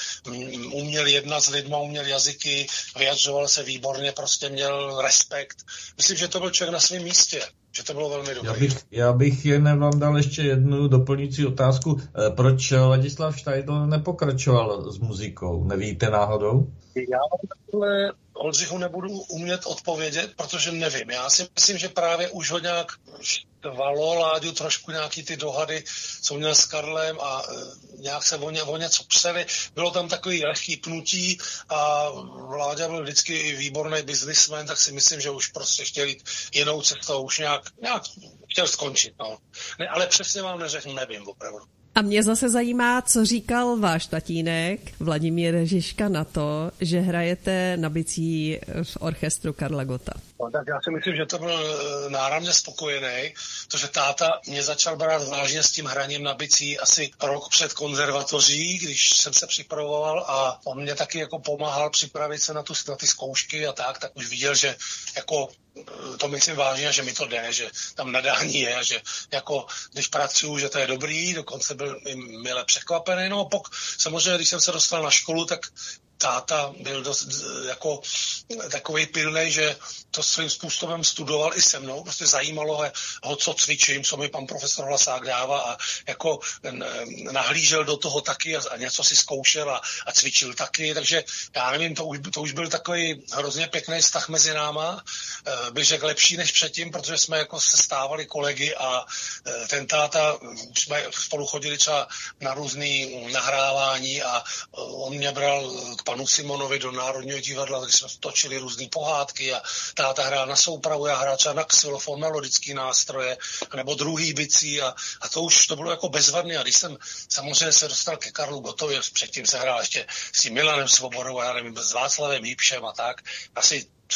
Speaker 5: hm, uměl jednat s lidma, uměl jazyky, vyjadřoval se výborně, prostě měl respekt. Myslím, že to byl člověk na svém místě, že to bylo velmi dobré.
Speaker 6: Já bych, já bych jen vám dal ještě jednu doplňující otázku. Proč Ladislav Štajdl nepokračoval s muzikou? Nevíte náhodou?
Speaker 5: Já takhle Oldřichu nebudu umět odpovědět, protože nevím. Já si myslím, že právě už ho nějak štvalo Láďu trošku nějaký ty dohady, co měl s Karlem a nějak se o, ně, o něco přeli. Bylo tam takový lehký pnutí a Láďa byl vždycky výborný biznismen, tak si myslím, že už prostě chtěl jít jinou cestou, už nějak, nějak chtěl skončit. No. Ne, ale přesně vám neřeknu, nevím opravdu.
Speaker 3: A mě zase zajímá, co říkal váš tatínek Vladimír Žižka na to, že hrajete na bicí v orchestru Karla Gotta.
Speaker 5: No, tak já si myslím, že to byl náramně spokojený, protože táta mě začal brát vážně s tím hraním na bicí asi rok před konzervatoří, když jsem se připravoval a on mě taky jako pomáhal připravit se na, tu, na ty zkoušky a tak, tak už viděl, že jako to myslím vážně, že mi to jde, že tam nadání je a že jako když pracuju, že to je dobrý, dokonce byl mile překvapený. No a pak samozřejmě, když jsem se dostal na školu, tak táta byl dost jako takovej pilnej, že to svým způsobem studoval i se mnou, prostě zajímalo ho, co cvičím, co mi pan profesor Hlasák dává a jako nahlížel do toho taky a, a něco si zkoušel a, a cvičil taky, takže já nevím, to už, to už byl takový hrozně pěkný vztah mezi náma, bych řekl lepší než předtím, protože jsme jako se stávali kolegy a ten táta, jsme spolu chodili třeba na různý nahrávání a on mě bral k panu Simonovi do Národního divadla, takže jsme točili různý pohádky a táta hrál na soupravu, já hrál třeba na xylofon, melodický nástroje, nebo druhý bicí a, a to už to bylo jako bezvadné. A když jsem samozřejmě se dostal ke Karlu Gottovi, předtím se hrál ještě s tím Milanem Svobodou a já nevím, s Václavem Hýpšem a tak, asi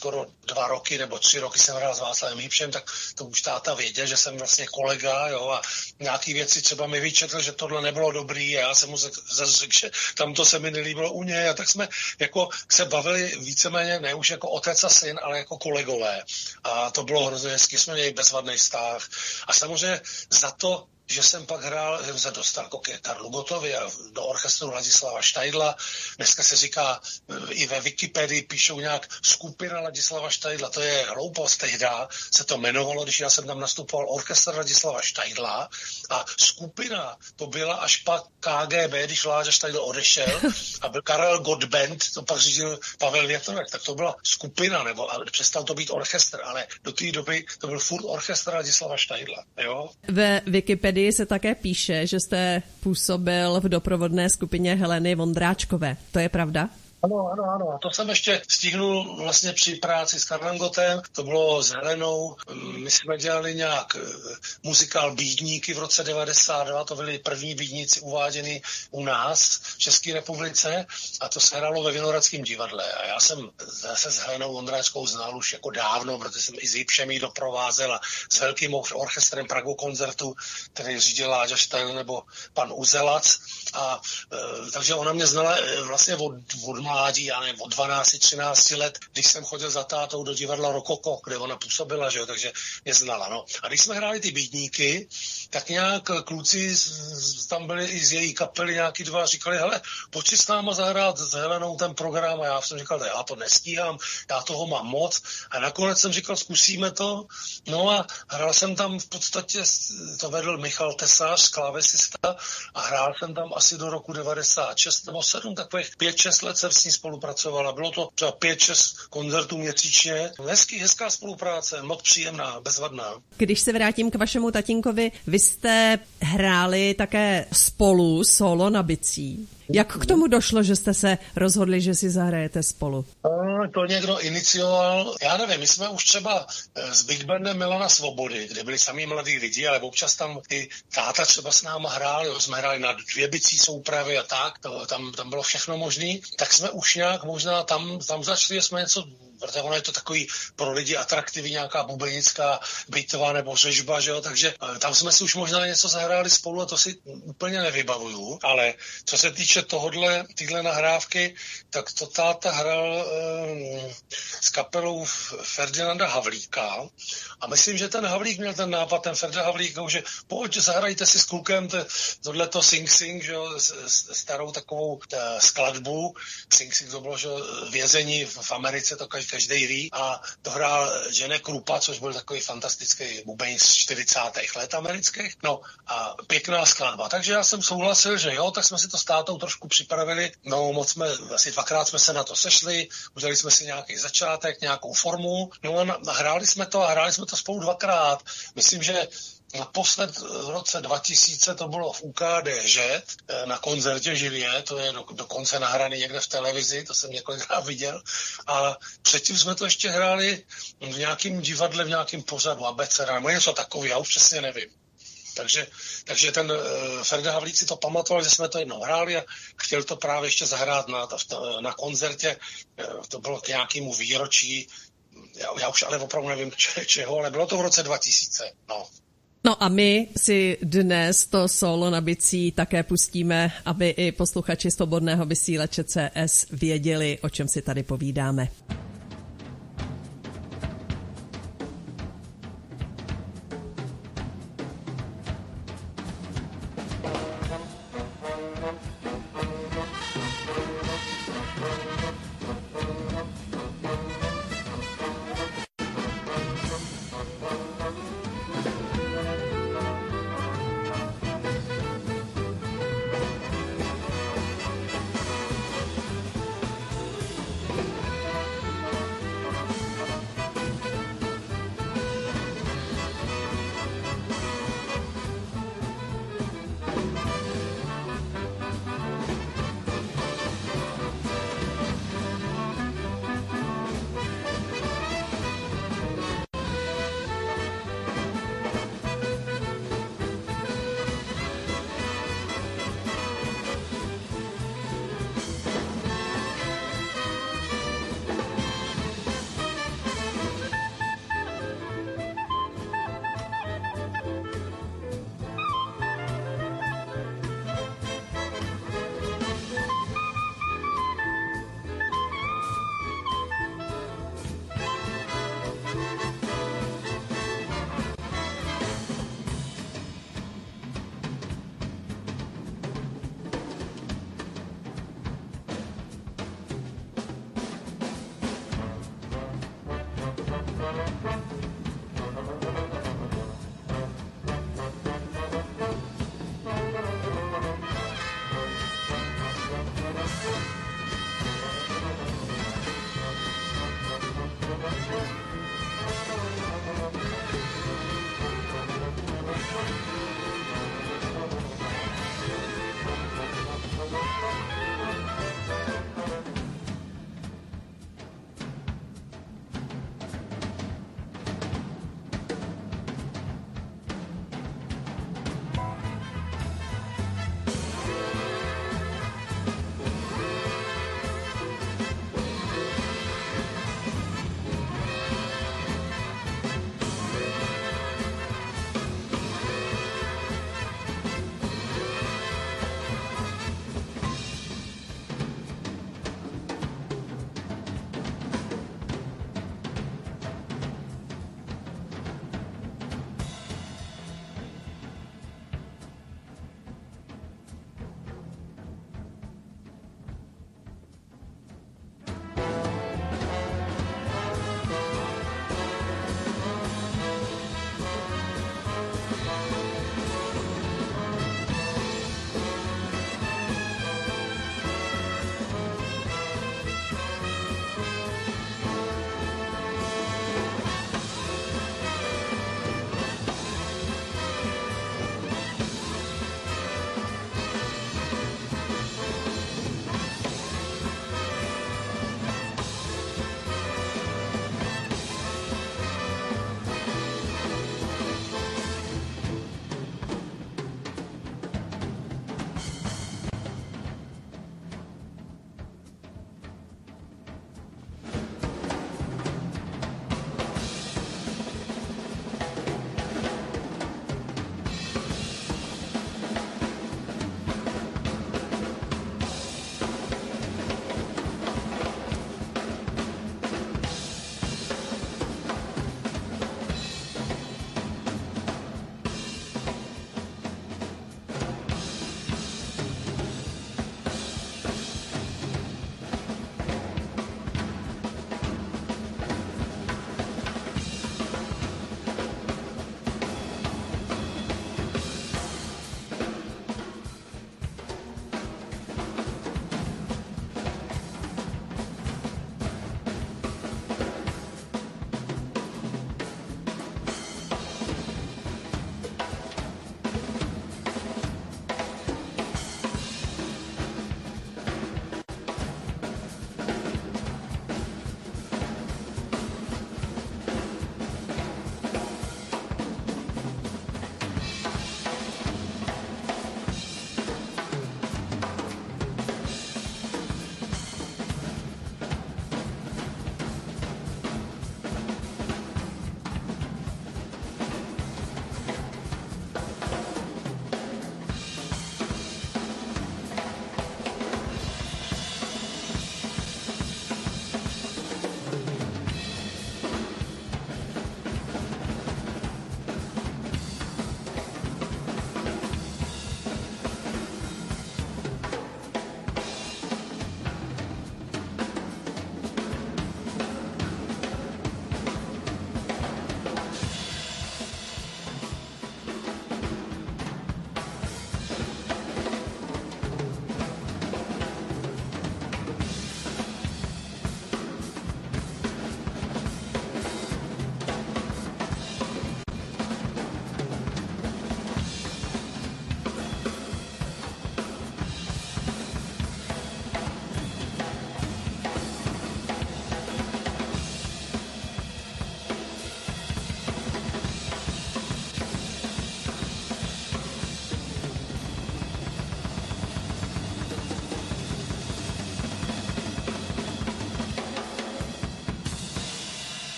Speaker 5: skoro dva roky nebo tři roky jsem hrál s Václavem Hybšem, tak to už táta věděl, že jsem vlastně kolega, jo, a nějaký věci třeba mi vyčetl, že tohle nebylo dobrý a já jsem mu zase řekl, že tamto se mi nelíbilo u něj a tak jsme jako se bavili víceméně ne už jako otec a syn, ale jako kolegové. A to bylo hrozně hezky, jsme měli bezvadný vztah. A samozřejmě za to, že jsem pak hrál, že jsem se dostal jako ke Karlu Gottovi a do orchestru Ladislava Štajdla. Dneska se říká, i ve Wikipedii píšou nějak skupina Ladislava Štajdla, to je hloupost, tehda se to jmenovalo, když já jsem tam nastupoval orchestr Ladislava Štajdla a skupina to byla až pak K G B, když Láďa Štajdl odešel a byl Karel Gott Band, to pak řídil Pavel Větrák, tak to byla skupina, nebo přestal to být orchestr, ale do té doby to byl furt orchestr Ladislava Štajdla, jo?
Speaker 3: Ve Wikipedii se také píše, že jste působil v doprovodné skupině Heleny Vondráčkové. To je pravda?
Speaker 5: Ano, ano, ano. To jsem ještě stihnul vlastně při práci s Karlem Gottem. To bylo s Helenou. My jsme dělali nějak muzikál Bídníky v roce devadesát dva. To byli první bídníci uváděny u nás v České republice a to se hrálo ve Vinohradském divadle. A já jsem zase s Helenou Vondráčkou znal už jako dávno, protože jsem i s Hybšem jí doprovázel a s velkým orchestrem Pragu koncertu, který řídil Láďa Štajdl nebo pan Uzelac. A e, takže ona mě znala vlastně od, od mládí, já nevím, od dvanáct třináct let, když jsem chodil za tátou do divadla Rokoko, kde ona působila, že jo, takže mě znala, no. A když jsme hráli ty Bídníky, tak nějak kluci, tam byli i z její kapely nějaký dva, říkali, hele, pojď si s náma zahrát s Helenou ten program a já jsem říkal, já to nestíhám, já toho mám moc a nakonec jsem říkal, zkusíme to, no a hrál jsem tam v podstatě, to vedl Michal Tesař, klávesista a hrál jsem tam asi do roku devadesát šest nebo sedm, takových pět šest let jsem s ní spolupracovala. Bylo to třeba pět šest koncertů měsíčně. Hezký, hezká spolupráce, moc příjemná, bezvadná.
Speaker 3: Když se vrátím k vašemu tatínkovi, vy jste hráli také spolu solo na bicí. Jak k tomu došlo, že jste se rozhodli, že si zahrajete spolu?
Speaker 5: To někdo inicioval. Já nevím, my jsme už třeba s Big Bandem Milana Svobody, kde byli samý mladí lidi, ale občas tam i táta třeba s náma hráli, jsme hráli na dvě bicí soupravy a tak, to, tam, tam bylo všechno možný, tak jsme už nějak možná tam, tam začali, jsme něco, protože ono je to takový pro lidi atraktivní, nějaká bubenická bitva nebo řežba, že jo, takže tam jsme si už možná něco zahráli spolu a to si úplně nevybavuju, ale co se týče tohodle, tyhle nahrávky, tak to táta hrál e, s kapelou Ferdinanda Havlíka a myslím, že ten Havlík měl ten nápad, ten Ferda Havlík, že pojď, zahrajte si s klukem tohleto Sing Sing, že jo, starou takovou skladbu. Sing Sing to bylo, že vězení v Americe, to každý, každý ví a to hrál Jenny Krupa, což byl takový fantastický bubeň z čtyřicátých let amerických. No a pěkná skladba. Takže já jsem souhlasil, že jo, tak jsme si to s tátou trošku připravili. No moc jsme, asi dvakrát jsme se na to sešli, udělali jsme si nějaký začátek, nějakou formu. No a hráli jsme to a hráli jsme to spolu dvakrát. Myslím, že naposled v roce dva tisíce to bylo v U K D Ž na koncertě živě, to je do, dokonce nahraný někde v televizi, to jsem několikrát viděl. A předtím jsme to ještě hráli v nějakém divadle, v nějakém pořadu Abeceda, nebo něco takového, já už přesně nevím. Takže, takže ten uh, Ferda Havlík si to pamatoval, že jsme to jednou hráli a chtěl to právě ještě zahrát na, na koncertě. Uh, to bylo k nějakému výročí, já, já už ale opravdu nevím če, čeho, ale bylo to v roce dva tisíce. No.
Speaker 3: No a my si dnes to solo na bicí také pustíme, aby i posluchači Svobodného vysílače C S věděli, o čem si tady povídáme.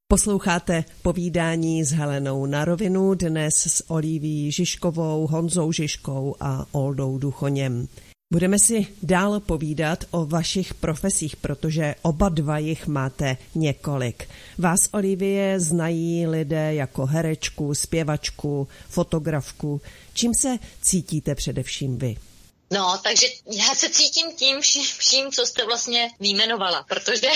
Speaker 3: Posloucháte povídání s Helenou na rovinu, dnes s Olivií Žižkovou, Honzou Žižkou a Oldou Duchoněm. Budeme si dál povídat o vašich profesích, protože oba dva jich máte několik. Vás, Olivie, znají lidé jako herečku, zpěvačku, fotografku. Čím se cítíte především vy?
Speaker 4: No, takže já se cítím tím vším, vším, co jste vlastně vyjmenovala, protože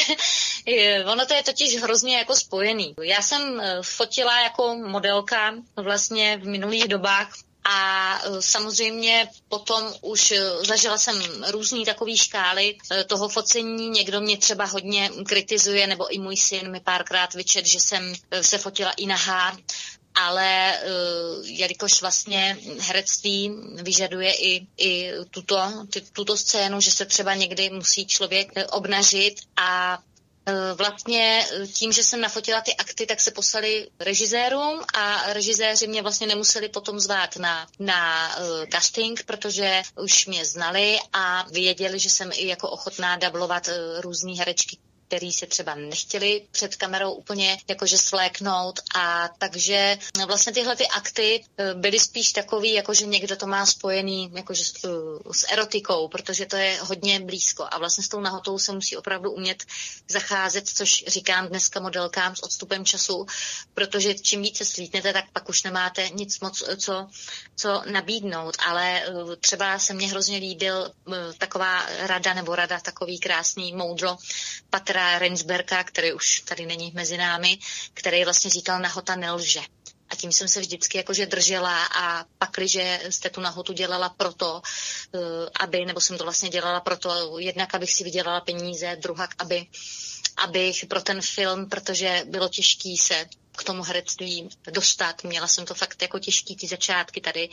Speaker 4: ono to je totiž hrozně jako spojený. Já jsem fotila jako modelka vlastně v minulých dobách a samozřejmě potom už zažila jsem různý takový škály toho focení. Někdo mě třeba hodně kritizuje, nebo i můj syn mi párkrát vyčet, že jsem se fotila i nahá. Ale uh, jelikož vlastně herectví vyžaduje i, i tuto, ty, tuto scénu, že se třeba někdy musí člověk obnažit a uh, vlastně tím, že jsem nafotila ty akty, tak se poslali režisérům a režiséři mě vlastně nemuseli potom zvát na, na uh, casting, protože už mě znali a věděli, že jsem i jako ochotná dublovat uh, různý herečky, který se třeba nechtěli před kamerou úplně jakože svléknout a takže vlastně tyhle ty akty byly spíš takový, jakože někdo to má spojený jakože s, s erotikou, protože to je hodně blízko a vlastně s tou nahotou se musí opravdu umět zacházet, což říkám dneska modelkám s odstupem času, protože čím více slítnete, tak pak už nemáte nic moc co, co nabídnout, ale třeba se mně hrozně líbil taková rada nebo rada takový krásný moudro Patra Reinsberga, který už tady není mezi námi, který vlastně říkal, nahota nelže. A tím jsem se vždycky jakože držela a pakliže jste tu nahotu dělala proto, aby, nebo jsem to vlastně dělala proto, jednak abych si vydělala peníze, druhak, aby, abych pro ten film, protože bylo těžký se k tomu herectví dostat. Měla jsem to fakt jako těžký, ty začátky tady.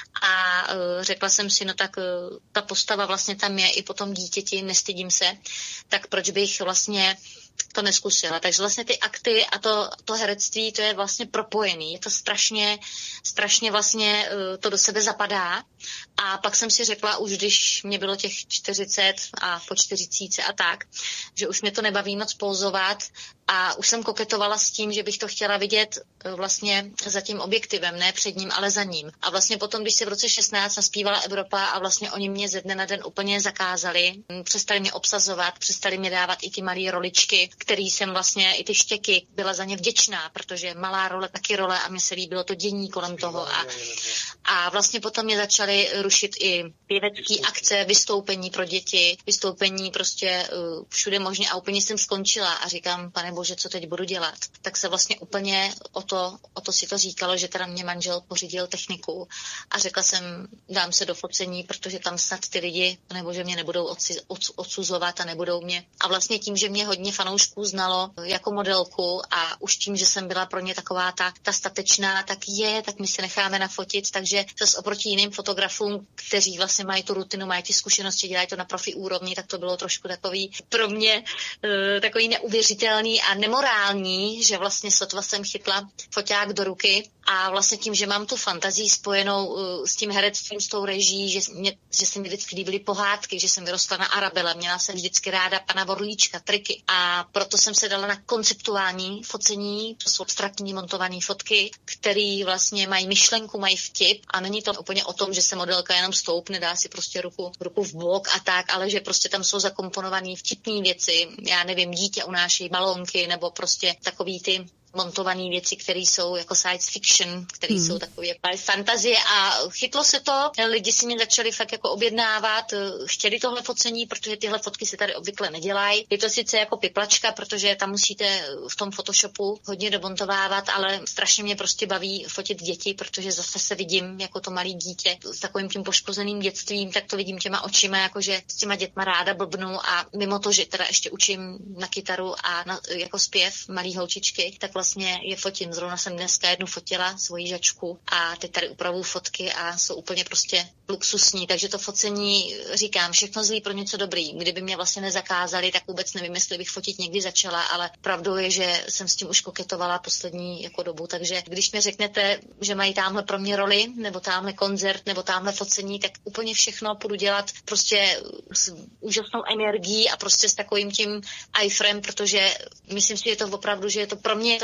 Speaker 4: A uh, řekla jsem si, no tak uh, ta postava vlastně tam je i po tom dítěti, nestydím se, tak proč bych vlastně to neskusila. Takže vlastně ty akty a to, to herectví, to je vlastně propojený. Je to strašně, strašně vlastně uh, to do sebe zapadá. A pak jsem si řekla, už když mě bylo těch čtyřicet a po čtyřicítce a tak, že už mě to nebaví moc pouzovat a už jsem koketovala s tím, že bych to chtěla vidět vlastně za tím objektivem, ne před ním, ale za ním. A vlastně potom, když se v roce šestnáct naspívala Evropa a vlastně oni mě ze dne na den úplně zakázali, přestali mě obsazovat, přestali mě dávat i ty malé roličky, který jsem vlastně, i ty štěky, byla za ně vděčná, protože malá role, taky role a mně se líbilo to dění kolem toho. A, a vlastně potom mě začali rušit i pěvecký akce, vystoupení pro děti, vystoupení prostě uh, všude možně a úplně jsem skončila a říkám, pane bože, co teď budu dělat. Tak se vlastně úplně o to, o to si to říkalo, že teda mě manžel pořídil techniku a řekla jsem, dám se do focení, protože tam snad ty lidi, nebo že mě nebudou odci, od, odsuzovat a nebudou mě. A vlastně tím, že mě hodně fanoušků znalo jako modelku a už tím, že jsem byla pro ně taková ta, ta statečná, tak je, tak my se necháme nafotit, takže zase oproti jiným fotografům, kteří vlastně mají tu rutinu, mají ty zkušenosti, dělají to na profi úrovni, tak to bylo trošku takový pro mě uh, takový neuvěřitelný a nemorální, že vlastně sotva jsem chytla foťák do ruky a vlastně tím, že mám tu fantazii spojenou uh, s tím herectvím, s tou režií, že, mě, že se mi vždycky líbily pohádky, že jsem vyrostla na Arabele, měla jsem vždycky ráda pana Vorlíčka, triky a proto jsem se dala na konceptuální focení, to jsou abstraktní montované fotky, které vlastně mají myšlenku, mají vtip a není to úplně o tom, že se modelka jenom stoupne, dá si prostě ruku, ruku v bok a tak, ale že prostě tam jsou zakomponované vtipné věci, já nevím, dítě unáší balónky nebo prostě takový ty montované věci, které jsou jako science fiction, které hmm. jsou takové jako fantazie a chytlo se to, lidi si mě začali fakt jako objednávat, chtěli tohle focení, protože tyhle fotky se tady obvykle nedělají. Je to sice jako piplačka, protože tam musíte v tom Photoshopu hodně domontovávat, ale strašně mě prostě baví fotit děti, protože zase se vidím jako to malý dítě s takovým tím poškozeným dětstvím, tak to vidím těma očima, jakože s těma dětma ráda blbnu a mimo to, že teda ještě učím na kytaru a na, jako zpěv malý holčičky, tak vlastně je fotím. Zrovna jsem dneska jednu fotila, svoji žačku a teď tady upravuju fotky a jsou úplně prostě luxusní, takže to focení, říkám, všechno zlý pro něco dobrý. Kdyby mě vlastně nezakázali, tak vůbec nevím, jestli bych fotit někdy začala, ale pravdou je, že jsem s tím už koketovala poslední jako dobu, takže když mi řeknete, že mají tamhle pro mě roli, nebo tamhle koncert, nebo tamhle focení, tak úplně všechno půjdu dělat prostě s úžasnou energií a prostě s takovým tím ifrem, protože myslím si, že to opravdu, že je to pro mě je to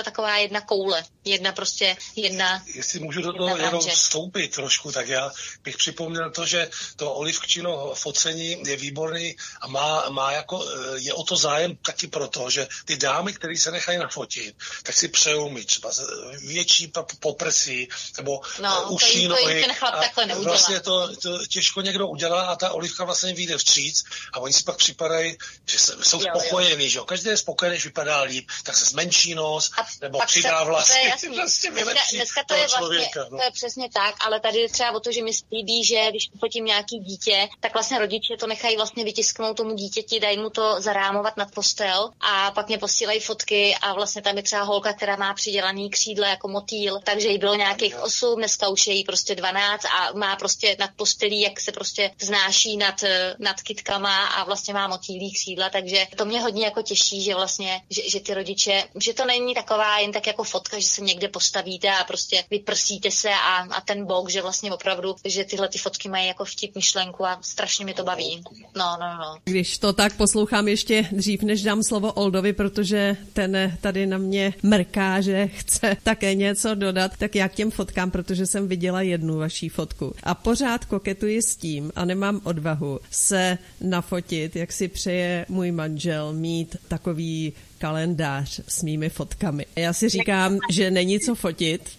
Speaker 4: taková jedna koule, jedna prostě, jedna...
Speaker 5: Jestli můžu do toho jenom vstoupit trošku, tak já bych připomněl to, že to Olivčino focení je výborný a má, má jako, je o to zájem taky proto, že ty dámy, které se nechají nafotit, tak si přejou mít třeba větší poprsí nebo
Speaker 4: no,
Speaker 5: uší nohy.
Speaker 4: Ten chlap takhle neudělá.
Speaker 5: Vlastně to, to těžko někdo udělá a ta Olivka vlastně vyjde vstříc a oni si pak připadají, že jsou spokojení, že jo. Každý je spokojený, že vypadá líp, tak se zmenší nos, a nebo přidá vlasy.
Speaker 4: Vlastně dneska, dneska to je vlastně, člověka, no. To je přesně tak, ale tady třeba o to, že mi slíbí, že když fotím nějaký dítě, tak vlastně rodiče to nechají vlastně vytisknout tomu dítěti, dají mu to zarámovat nad postel a pak mě posílají fotky a vlastně tam je třeba holka, která má přidělaný křídle jako motýl, takže jí bylo nějakých osm, dneska už je jí prostě dvanáct a má prostě nad postelí, jak se prostě vznáší nad, nad kytkama a vlastně má motýlí křídla, takže to mě hodně jako těší, že vlastně, že, že ty rodiče, že to není taková jen tak jako fotka, že se někde postavíte a prostě vyprsíte se a, a ten bok, že vlastně opravdu, že tyhle ty fotky mají jako vtip myšlenku a strašně mi to baví. No, no, no.
Speaker 3: Když to tak poslouchám ještě dřív, než dám slovo Oldovi, protože ten tady na mě mrká, že chce také něco dodat, tak já k těm fotkám, protože jsem viděla jednu vaší fotku a pořád koketuji s tím a nemám odvahu se nafotit, jak si přeje můj manžel mít takový kalendář s mými fotkami. Já si říkám, že není co fotit,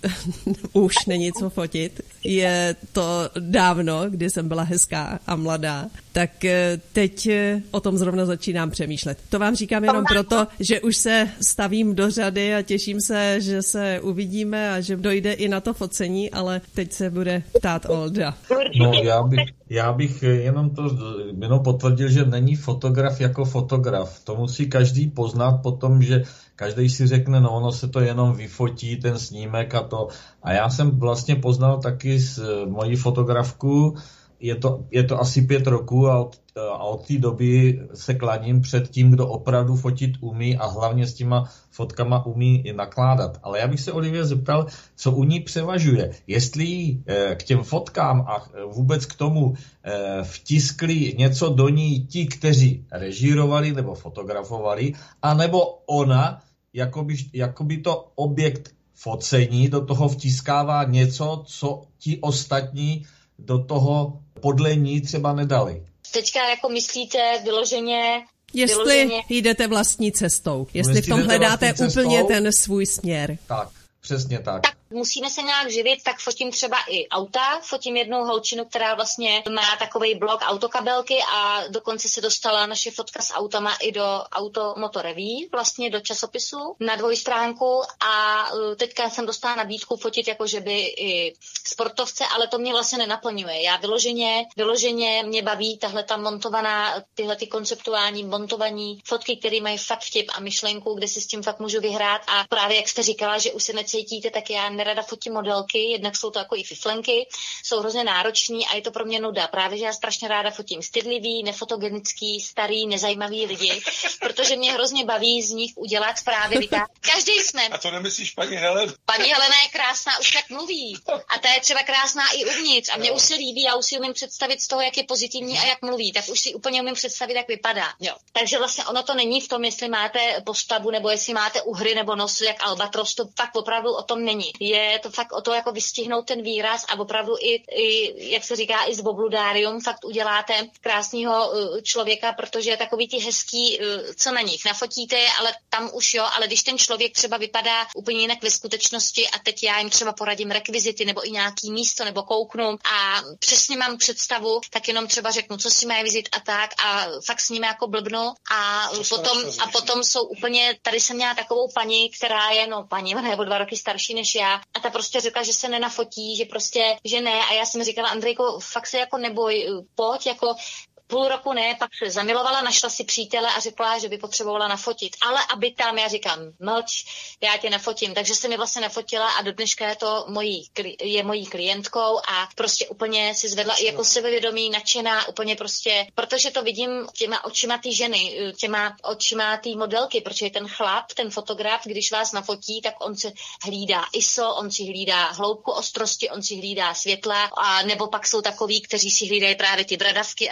Speaker 3: už není co fotit, je to dávno, kdy jsem byla hezká a mladá, tak teď o tom zrovna začínám přemýšlet. To vám říkám jenom proto, že už se stavím do řady a těším se, že se uvidíme a že dojde i na to focení, ale teď se bude ptát Olda.
Speaker 6: No, já bych, já bych jenom to jenom potvrdil, že není fotograf jako fotograf. To musí každý poznat po tom, že každý si řekne, no ono se to jenom vyfotí, ten snímek a to. A já jsem vlastně poznal taky s mojí fotografku, je to, je to asi pět roků a od, a od té doby se klaním před tím, kdo opravdu fotit umí a hlavně s těma fotkama umí i nakládat. Ale já bych se Olivie zeptal, co u ní převažuje. Jestli jí e, k těm fotkám a vůbec k tomu e, vtiskli něco do ní ti, kteří režírovali nebo fotografovali, anebo ona, jakoby, jakoby to objekt focení, do toho vtiskává něco, co ti ostatní do toho podle ní třeba nedali.
Speaker 4: Teďka jako myslíte vyloženě...
Speaker 3: Jestli vyloženě... jdete vlastní cestou. Jestli, jestli v tom hledáte úplně ten svůj směr.
Speaker 6: Tak, přesně tak.
Speaker 4: Tak musíme se nějak živit, tak fotím třeba i auta. Fotím jednou holčinu, která vlastně má takovej blog autokabelky a dokonce se dostala naše fotka s autama i do Automotoreví, vlastně do časopisu na dvojstránku a teďka jsem dostala nabídku fotit jako, že by i sportovce, ale to mě vlastně nenaplňuje. Já vyloženě, vyloženě mě baví tahle ta montovaná, tyhle ty konceptuální montovaní fotky, které mají fakt vtip a myšlenku, kde si s tím fakt můžu vyhrát a právě jak jste říkala, že už se necítíte, tak já nerada fotím modelky, jednak jsou to jako i fiflenky, jsou hrozně nároční a je to pro mě nuda. Právě, že já strašně ráda fotím stydlivý, nefotogenický, starý, nezajímavý lidi, protože mě hrozně baví z nich udělat právě vytá. Každý jsme.
Speaker 5: A to nemyslíš paní Helena?
Speaker 4: Paní Helena je krásná, už jak mluví. A ta je třeba krásná i uvnitř. A mě už se líbí, já už si umím představit z toho, jak je pozitivní a jak mluví. Tak už si úplně umím představit, jak vypadá. Jo. Takže vlastně ono to není v tom, jestli máte postavu nebo jestli máte uhry nebo nos jak albatros, to fakt opravdu o tom není. Je to fakt o to jako vystihnout ten výraz a opravdu i, i jak se říká, i z bobludárium fakt uděláte krásného člověka, protože takový ty hezký, co na nich nafotíte, ale tam už jo, ale když ten člověk třeba vypadá úplně jinak ve skutečnosti a teď já jim třeba poradím rekvizity nebo i nějaký místo nebo kouknu a přesně mám představu, tak jenom třeba řeknu, co si mají vizit a tak a fakt s nimi jako blbnu a potom, a potom jsou úplně, tady jsem měla takovou paní, která je, no paní, ona je o dva roky starší než já a ta prostě řekla, že se nenafotí, že prostě, že ne a já jsem říkala, Andrejko, fakt se jako neboj, pojď, jako půl roku ne, pak se zamilovala, našla si přítele a řekla, že by potřebovala nafotit. Ale aby tam, já říkám, mlč, já tě nafotím. Takže se mi vlastně nafotila a do dneška je to mojí, je mojí klientkou a prostě úplně si zvedla i jako sebevědomí, nadšená, úplně prostě, protože to vidím těma očima té ženy, těma očima té modelky, protože ten chlap, ten fotograf, když vás nafotí, tak on se hlídá I S O, on si hlídá hloubku ostrosti, on si hlídá světla, a nebo pak jsou takový, kteří si hlídají právě ty bradavky a ty zadečky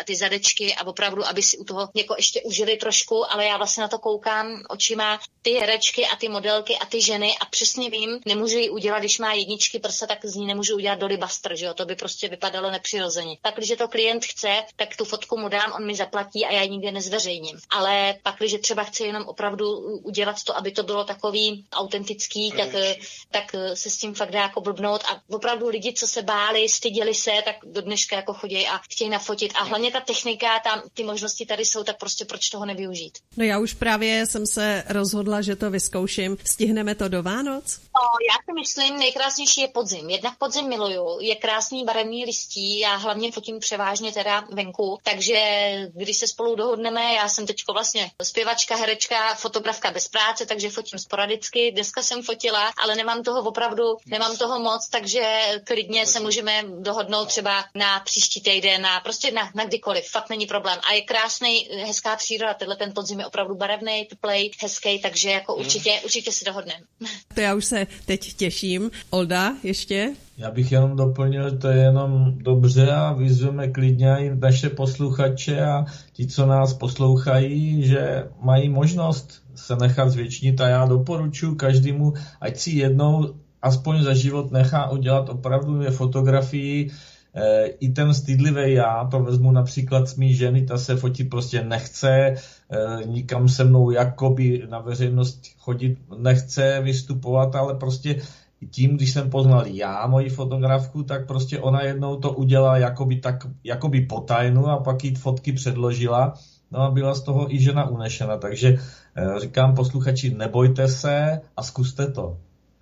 Speaker 4: jedničky a opravdu, aby si u toho jako ještě užili trošku, ale já vlastně na to koukám očima ty herečky a ty modelky a ty ženy a přesně vím, nemůžu ji udělat, když má jedničky prsa, tak z ní nemůžu udělat Dolly Buster, že jo, to by prostě vypadalo nepřirozeně. Tak, když to klient chce, tak tu fotku mu dám, on mi zaplatí a já ji nikde nezveřejním. Ale pak, když třeba chce jenom opravdu udělat to, aby to bylo takový autentický, tak, tak se s tím fakt dá jako blbnout a opravdu lidi, co se báli, styděli se, tak do dneška jako chodí a chtějí nafotit. A hlavně ta technika, tam ty možnosti tady jsou, tak prostě proč toho nevyužít?
Speaker 3: No já už právě jsem se rozhodla, že to vyzkouším. Stihneme to do Vánoc?
Speaker 4: No, já si myslím, nejkrásnější je podzim. Jednak podzim miluju, je krásný barevný listí, já hlavně fotím převážně teda venku, takže když se spolu dohodneme, já jsem teďko vlastně zpěvačka, herečka, fotografka bez práce, takže fotím sporadicky. Dneska jsem fotila, ale nemám toho opravdu, nemám toho moc, takže klidně se můžeme dohodnout třeba na příští týden, na prostě na, na kdykoliv, fakt není problém. A je krásný, hezká příroda, tenhle ten podzim je opravdu barevný, teplej, hezký, takže jako určitě, určitě se dohodneme.
Speaker 3: To já už se teď těším. Olda, ještě?
Speaker 6: Já bych jenom doplnil, to je jenom dobře a vyzveme klidně i naše posluchače a ti, co nás poslouchají, že mají možnost se nechat zvětšnit a já doporučuji každému, ať si jednou aspoň za život nechá udělat opravdu fotografii. E, I ten stydlivý já, to vezmu například z mý ženy, ta se fotit prostě nechce, e, nikam se mnou jakoby na veřejnost chodit nechce, vystupovat, ale prostě tím, když jsem poznal já moji fotografku, tak prostě ona jednou to udělala jakoby, tak, jakoby potajnu a pak jí fotky předložila. No a byla z toho i žena unešena, takže e, říkám posluchači, nebojte se a zkuste to.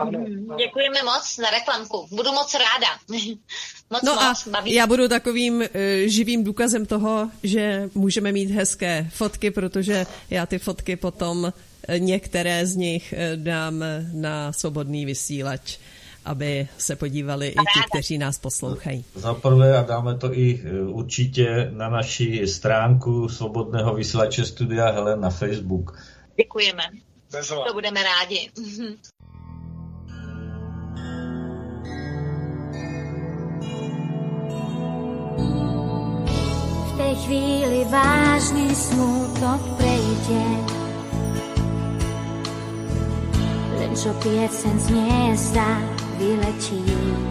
Speaker 4: Děkujeme moc za reklamku. Budu moc ráda. Moc,
Speaker 3: no
Speaker 4: moc,
Speaker 3: a
Speaker 4: baví.
Speaker 3: já budu takovým uh, živým důkazem toho, že můžeme mít hezké fotky, protože já ty fotky potom uh, některé z nich uh, dám na svobodný vysílač, aby se podívali ráda. I ti, kteří nás poslouchají.
Speaker 6: Za prvé a dáme to i uh, určitě na naši stránku Svobodného vysílače Studia Helen na Facebook.
Speaker 4: Děkujeme. To budeme rádi.
Speaker 1: V tej chvíli vážny smútok prejde, len čo piesen z hniezda vyletí.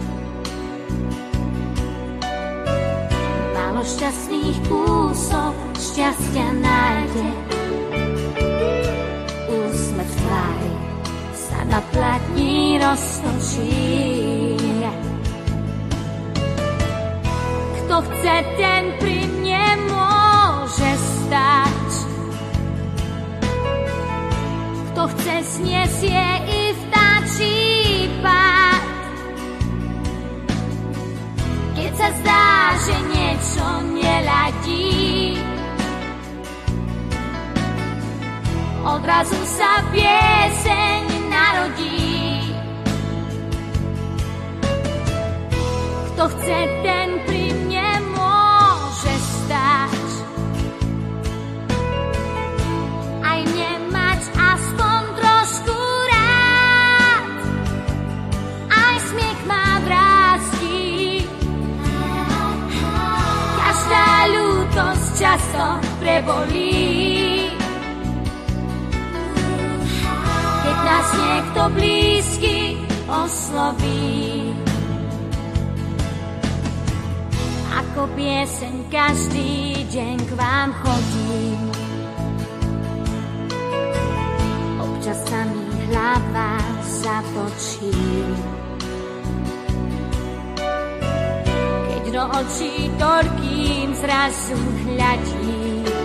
Speaker 1: Málo šťastných kúsok šťastia nájde, úsmev v tvári sa na platní roztočí. Kto chce, ten pri mne môže stať. Kto chce, sniesie i vtáčí pád. Keď sa zdá, že niečo neladí, odrazu sa pieseň narodí. Kto chce, ten pri mne môže stáť. Aj mne mať aspoň trošku rád. Aj smiech má vrásky. Každá ľútosť často prebolí. Keď nás niekto blízky osloví. Ako pieseň každý deň k vám chodím. Občas sa mi hlava zatočí. Keď do očí toľkým zrazu hľadí,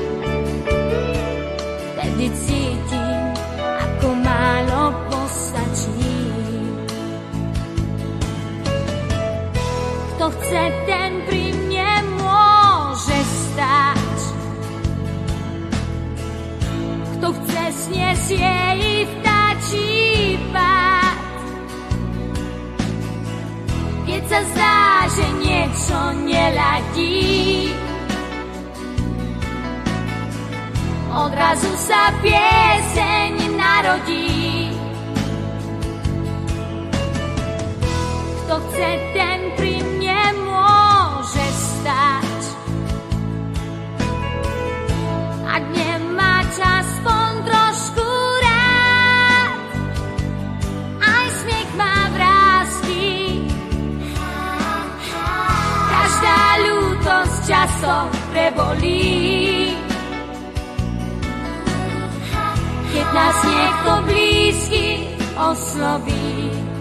Speaker 1: vtedy cítim, ako málo postačí. Kto chce, ten pri mne môže stáť. Kto chce, sniesie i vtáčí pád. Keď sa zdá, že niečo neladí, odrazu sa pieseň narodí. Kto chce, ten pri mne môže stáť. nás niekto blízky osloví.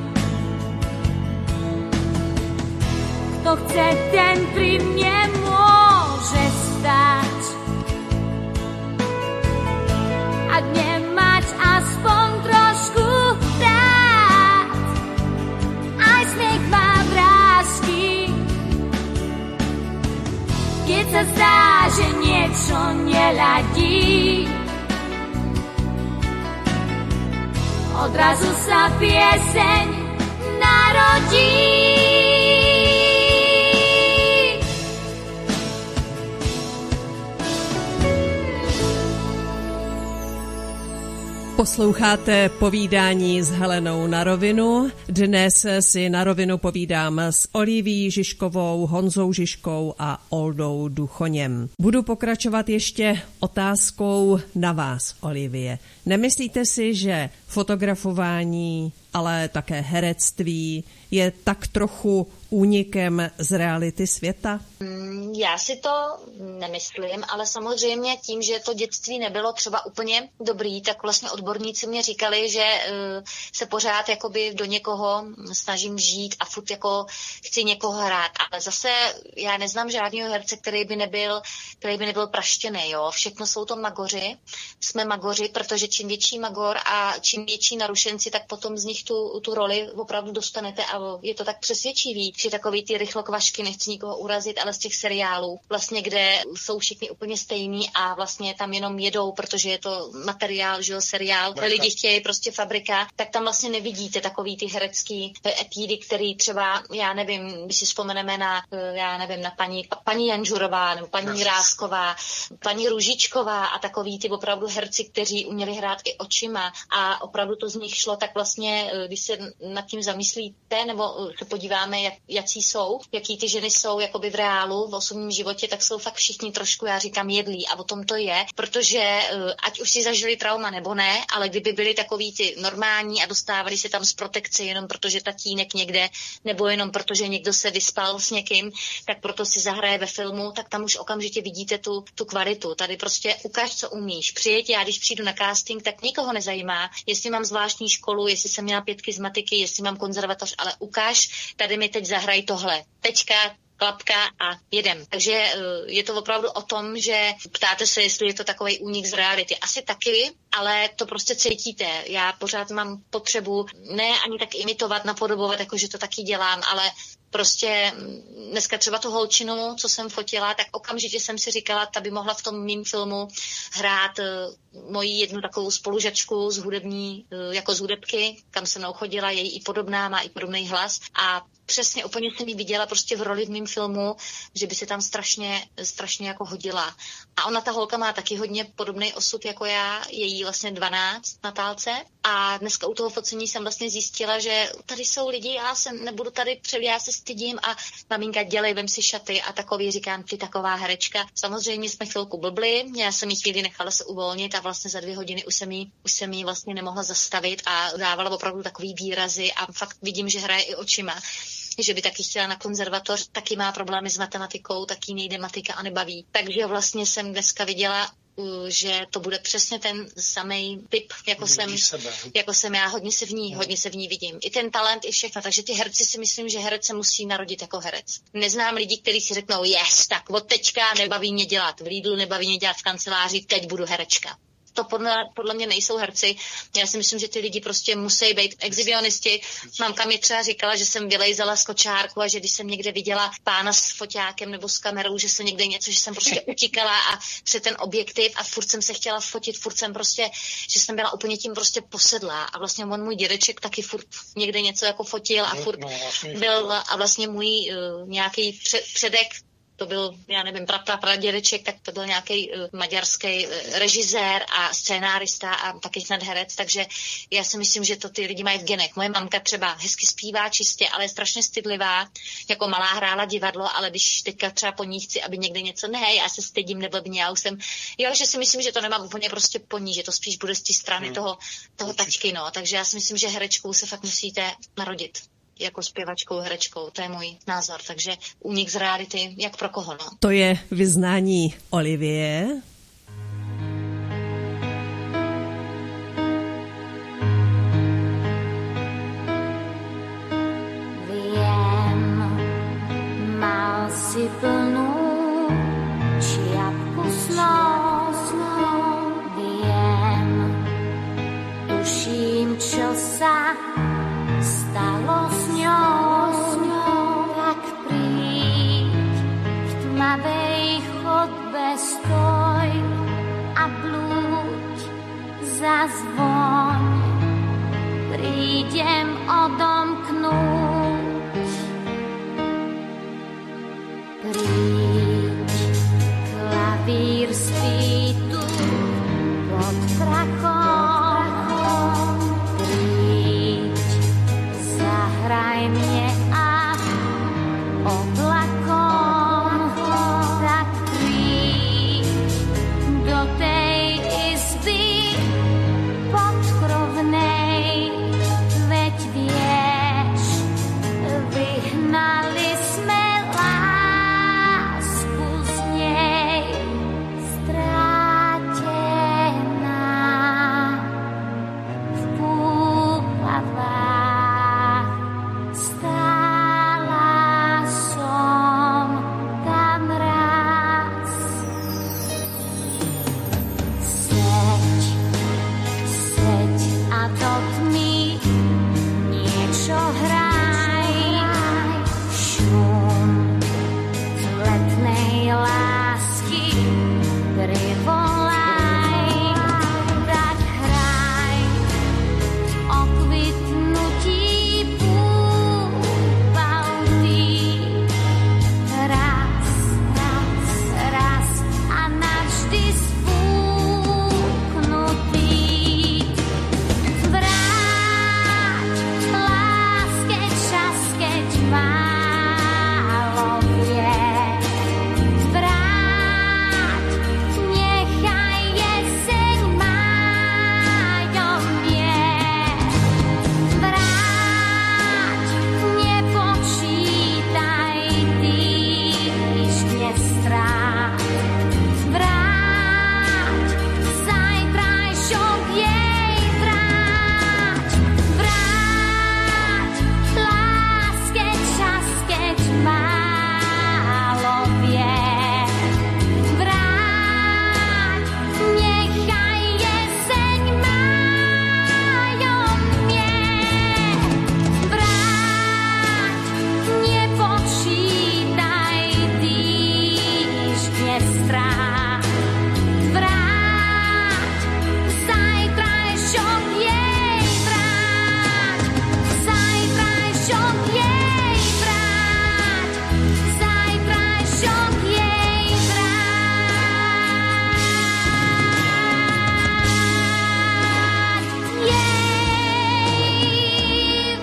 Speaker 1: Kto chce, ten pri mne môže stáť. Ak nemať aspoň trošku rád, aj smiech má vrásky. Keď sa zdá, že niečo neladí, odrazu sa pieseň narodí.
Speaker 3: Posloucháte povídání s Helenou na rovinu. Dnes si na rovinu povídám s Oliví Žižkovou, Honzou Žižkou a Oldou Duchoněm. Budu pokračovat ještě otázkou na vás, Olivie. Nemyslíte si, že fotografování, ale také herectví je tak trochu únikem z reality světa?
Speaker 4: Já si to nemyslím, ale samozřejmě tím, že to dětství nebylo třeba úplně dobrý, tak vlastně odborníci mě říkali, že uh, se pořád jakoby do někoho snažím žít a furt jako chci někoho hrát. Ale zase já neznám žádného herce, který by nebyl, který by nebyl praštěný, jo. Všechno jsou to magoři. Jsme magoři, protože čím větší magor a čím větší narušenci, tak potom z nich tu, tu roli opravdu dostanete a je to tak přesvědčivý, že takový ty rychlokvašky, nechci nikoho urazit, ale z těch seriálů, vlastně, kde jsou všichni úplně stejní a vlastně tam jenom jedou, protože je to materiál, že jo, seriál, Fabrika. Lidi chtějí prostě fabrika, tak tam vlastně nevidíte takový ty herecký etídy, který třeba, já nevím, když si vzpomeneme na, já nevím, na paní, paní Janžurová, nebo paní Rásková, paní Růžičková a takový ty opravdu herci, kteří uměli hrát i očima a opravdu to z nich šlo, tak vlastně, když se nad tím zamyslíte, nebo se podíváme, jak, jací jsou, jaký ty ženy jsou jakoby v reálu, v osobním životě, tak jsou fakt všichni trošku, já říkám, jedlí a o tom to je, protože ať už si zažili trauma nebo ne, ale kdyby byli takový ty normální a dostávali se tam z protekce jenom protože tatínek někde, nebo jenom protože někdo se vyspal s někým, tak proto si zahraje ve filmu, tak tam už okamžitě vidíte tu, tu kvalitu. Tady prostě ukaž, co umíš. Přijeď, já když přijdu na casting, tak nikoho nezajímá, jestli mám zvláštní školu, jestli jsem měla pětky z matiky, jestli mám konzervatoř, ale ukaž, tady mi teď zahraj tohle. Tečka, klapka a jedem. Takže je to opravdu o tom, že ptáte se, jestli je to takovej únik z reality. Asi taky, ale to prostě cítíte. Já pořád mám potřebu ne ani tak imitovat, napodobovat, jako že to taky dělám, ale prostě dneska třeba tu holčinu, co jsem fotila, tak okamžitě jsem si říkala, ta by mohla v tom mým filmu hrát moji jednu takovou spolužačku z hudební, jako z hudebky, kam se mnou chodila, je jí i podobná, má i podobný hlas a přesně úplně jsem ji viděla prostě v roli v mém filmu, že by se tam strašně, strašně jako hodila. A ona, ta holka, má taky hodně podobný osud jako já, je jí vlastně dvanáct, Natálce. A dneska u toho focení jsem vlastně zjistila, že tady jsou lidi, já jsem nebudu tady před, já se stydím a maminka, dělej, vem si šaty a takový, říkám, ty taková herečka. Samozřejmě jsme chvilku blbli, já jsem jí chvíli nechala se uvolnit a vlastně za dvě hodiny už jsem jí, už jsem jí vlastně nemohla zastavit a dávala opravdu takový výrazy a fakt vidím, že hraje i očima. Že by taky chtěla na konzervatoř, taky má problémy s matematikou, taky nejde matika a nebaví. Takže vlastně jsem dneska viděla, že to bude přesně ten samý typ, jako jsem, jako jsem já, hodně se v ní, hodně se v ní vidím. I ten talent, i všechno. Takže ty herci si myslím, že herec se musí narodit jako herec. Neznám lidi, kteří si řeknou, yes, tak od teďka nebaví mě dělat v Lidlu, nebaví mě dělat v kanceláři, teď budu herečka. To podle, podle mě nejsou herci. Já si myslím, že ty lidi prostě musí být exhibionisti. Mamka mi třeba říkala, že jsem vylejzala z kočárku a že když jsem někde viděla pána s foťákem nebo s kamerou, že se někde něco, že jsem prostě utíkala a před ten objektiv a furt jsem se chtěla fotit, furt jsem prostě, že jsem byla úplně tím prostě posedlá. A vlastně on, můj dědeček, taky furt někde něco jako fotil a furt byl a vlastně můj uh, nějaký před, předek, to byl, já nevím, pra, pra, pra dědeček, tak to byl nějaký uh, maďarský uh, režisér a scénárista a taky snad herec, takže já si myslím, že to ty lidi mají v genech. Moje mamka třeba hezky zpívá čistě, ale je strašně stydlivá, jako malá hrála divadlo, ale když teďka třeba po ní chci, aby někde něco, ne, já se stydím, neblbně, já už jsem, jo, že si myslím, že to nemám úplně prostě po ní, že to spíš bude z té strany hmm. toho, toho tačky, no, takže já si myslím, že herečkou se fakt musíte narodit. Jako zpěvačkou, herečkou, to je můj názor, takže únik z reality, jak pro koho, no.
Speaker 3: To je vyznání Olivie.
Speaker 1: Tuším, čo sa stalo s ňou, tak príď v tmavej chodbe stoj a blúď zazvoň. Prídem odomknúť. Príď, klavír spí tu pod prachom. Príď, zahraj mne a oblakom. Tak príď do tej izby podkrovnej, veď vieš, vyhnali sme lásku z nej, strátená v púpavách. Stála som tam raz. Seď, seď a do tmy niečo hraj. Šum letnej lásky privolaj. Tak hraj o kvitnutí púpavdy. Raz, raz, raz a navždy spúknutý. Vráť láske čas, keď málo vie. Vráť, nechaj jeseň májom je. Vráť, nepočítaj týždne strát. Vráť, zajtrajšok jej vráť. Vráť, láske čas, keď málo vie. Vráť, nechaj jeseň májom je. Vráť, nepočítaj týždne strát. Vráť, zajtrajšok jej vráť. Zajtrajšok jej vráť. Zajtrajšok jej vráť. Jej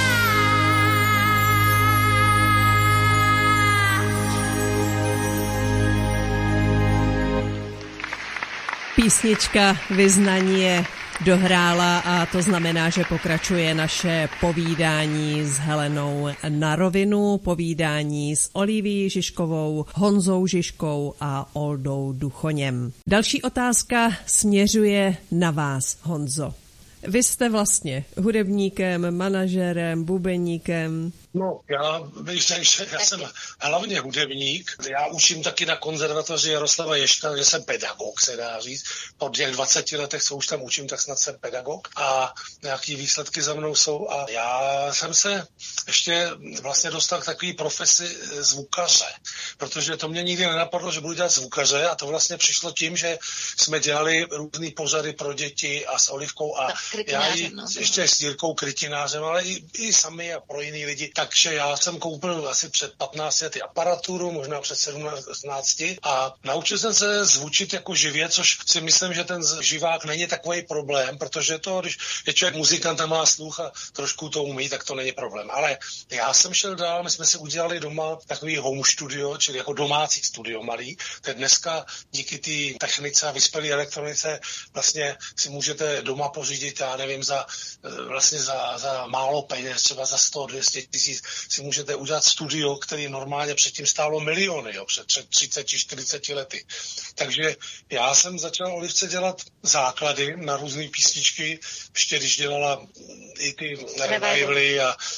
Speaker 3: Písnička Vyznanie dohrála a to znamená, že pokračuje naše povídání s Helenou na rovinu, povídání s Olivií Žižkovou, Honzou Žižkou a Oldou Duchoněm. Další otázka směřuje na vás, Honzo. Vy jste vlastně hudebníkem, manažerem, bubeníkem.
Speaker 5: No, já bych řekl, že já jsem hlavně hudebník. Já učím taky na konzervatoři Jaroslava Ježka, že jsem pedagog, se dá říct. Po těch dvaceti letech, co už tam učím, tak snad jsem pedagog. A nějaký výsledky za mnou jsou. A já jsem se ještě vlastně dostal k takové profesi zvukaře. Protože to mě nikdy nenapadlo, že budu dělat zvukaře. A to vlastně přišlo tím, že jsme dělali různý pořady pro děti a s Olivkou a já i, ještě s Jirkou Krytinářem, ale i, i sami a pro jiný lidi. Takže já jsem koupil asi před patnácti lety aparaturu, možná před sedmnácti a naučil jsem se zvučit jako živě, což si myslím, že ten živák není takový problém, protože to, když je člověk muzikant a má sluch a trošku to umí, tak to není problém. Ale já jsem šel dál, my jsme si udělali doma takový home studio, čili jako domácí studio malý. To je dneska díky té technice a vyspělé elektronice vlastně si můžete doma pořídit, já nevím, za, vlastně za, za málo peněz, třeba za sto dvě stě tisíc si můžete udělat studio, který normálně předtím stálo miliony, jo, před třiceti čtyřiceti lety. Takže já jsem začal Olivce dělat základy na různé písničky, ještě když dělala i ty revivaly a,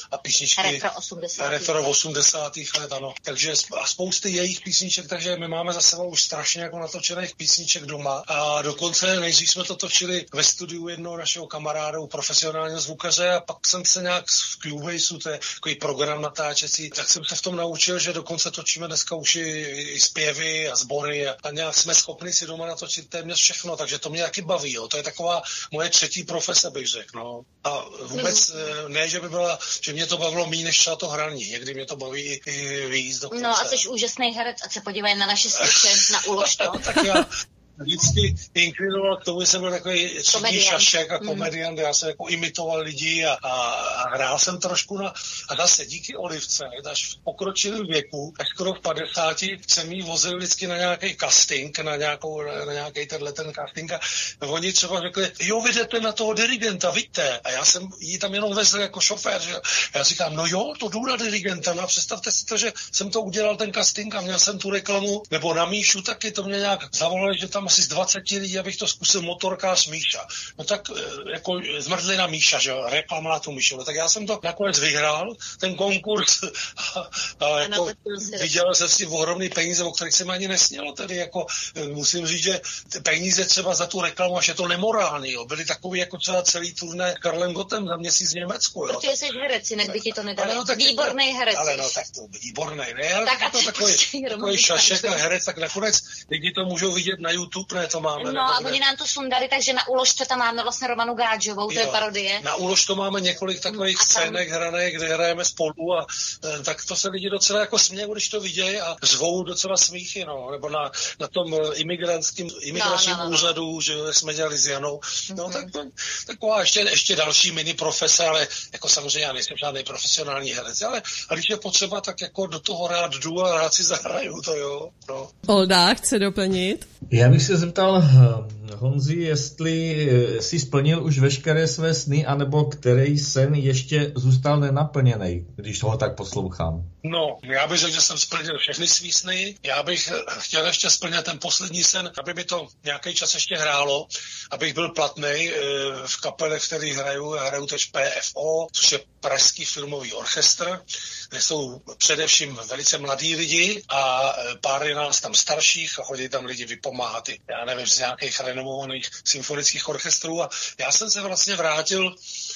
Speaker 5: a písničky
Speaker 4: retro osmdesátých
Speaker 5: retro osmdesátých let, ano. Takže a spousty jejich písniček, takže my máme za sebou už strašně jako natočených písniček doma a dokonce nejdřív jsme to točili ve studiu jednoho našeho kamaráda, profesionálního zvukaře a pak jsem se nějak v Cubaseu, to je takový program natáčecí, tak jsem se v tom naučil, že dokonce točíme dneska už i, i zpěvy a sbory a, a nějak jsme schopni si doma natočit téměř všechno, takže to mě taky baví, jo. To je taková moje třetí profese, bych řekl, no. A vůbec mm. ne, že by byla, že mě to bavilo méně než třeba to hraní, někdy mě to baví i víc dokonce.
Speaker 4: No a jsi úžasný herec, ať se podívají na naše svěče, na Ulož to.
Speaker 5: Tak já vždycky inklinoval k tomu, že jsem byl takový třídní šašek a komediant, mm. já jsem jako imitoval lidi a, a, a hrál jsem trošku na, a zase díky Olivce, až v pokročilém věku, až skoro v padesáti, jsem jí vozil vždycky na nějaký casting, na, nějakou, na nějaký tenhle ten casting a oni třeba řekli, jo, vy jdete na toho dirigenta, vidíte, a já jsem jí tam jenom vezl jako šofér, že já říkám, no jo, to jdu na dirigenta, no a představte si to, že jsem to udělal ten casting a měl jsem tu reklamu, nebo na Míšu taky, to mě nějak zavolali, že tam asi z dvaceti lidí, abych to zkusil motorkář Míša. No tak jako zmrzlina Míša, že jo, reklama na tu Míšu. No tak já jsem to nakonec vyhrál, ten konkurs a, a jako viděl jsem si ohromný peníze, o kterých jsem ani nesnělo, tedy jako musím říct, že peníze třeba za tu reklamu, až je to nemorální, jo, byly takový jako třeba celý turné Karlem Gottem za měsíc v Německu, jo.
Speaker 4: Protože jsi herec, jinak by ti to nedali.
Speaker 5: No, tak,
Speaker 4: výborný herec.
Speaker 5: Ale no tak to výborný, ne, ale tak to takový, takový šašek a herec, tak nakonec lidi to můžou vidět na YouTube. Ne, to máme,
Speaker 4: no a oni nám to sundali, takže na Ulož to tam máme vlastně Romanu Gáčovou, to je parodie.
Speaker 5: Na Ulož to máme několik takových tam scének hraných, kde hrajeme spolu a e, tak to se lidi docela jako smějí, když to vidějí a zvou docela smíchy, no, nebo na, na tom imigrantském imigračním no, no, no. úřadu, že jsme dělali s Janou, no mm-hmm. tak to, taková ještě, ještě další mini profese, ale jako samozřejmě já nejsem žádný profesionální herec, ale a když je potřeba, tak jako do toho rád jdu a rád si zahraju, to jo, no.
Speaker 3: Olda chce doplnit?
Speaker 6: Já bych se zeptal Honzi, jestli si splnil už veškeré své sny, anebo který sen ještě zůstal nenaplněný, když toho tak poslouchám.
Speaker 5: No, já bych řekl, že jsem splnil všechny svý sny. Já bych chtěl ještě splnit ten poslední sen, aby mi to nějaký čas ještě hrálo, abych byl platnej v kapele, v který hraju. Já hraju teď P F O, což je Pražský filmový orchestr, kde jsou především velice mladí lidi a pár je nás tam starších a chodí tam lidi vypomáhat, já nevím, z nějakých renomovaných symfonických orchestrů. A já jsem se vlastně vrátil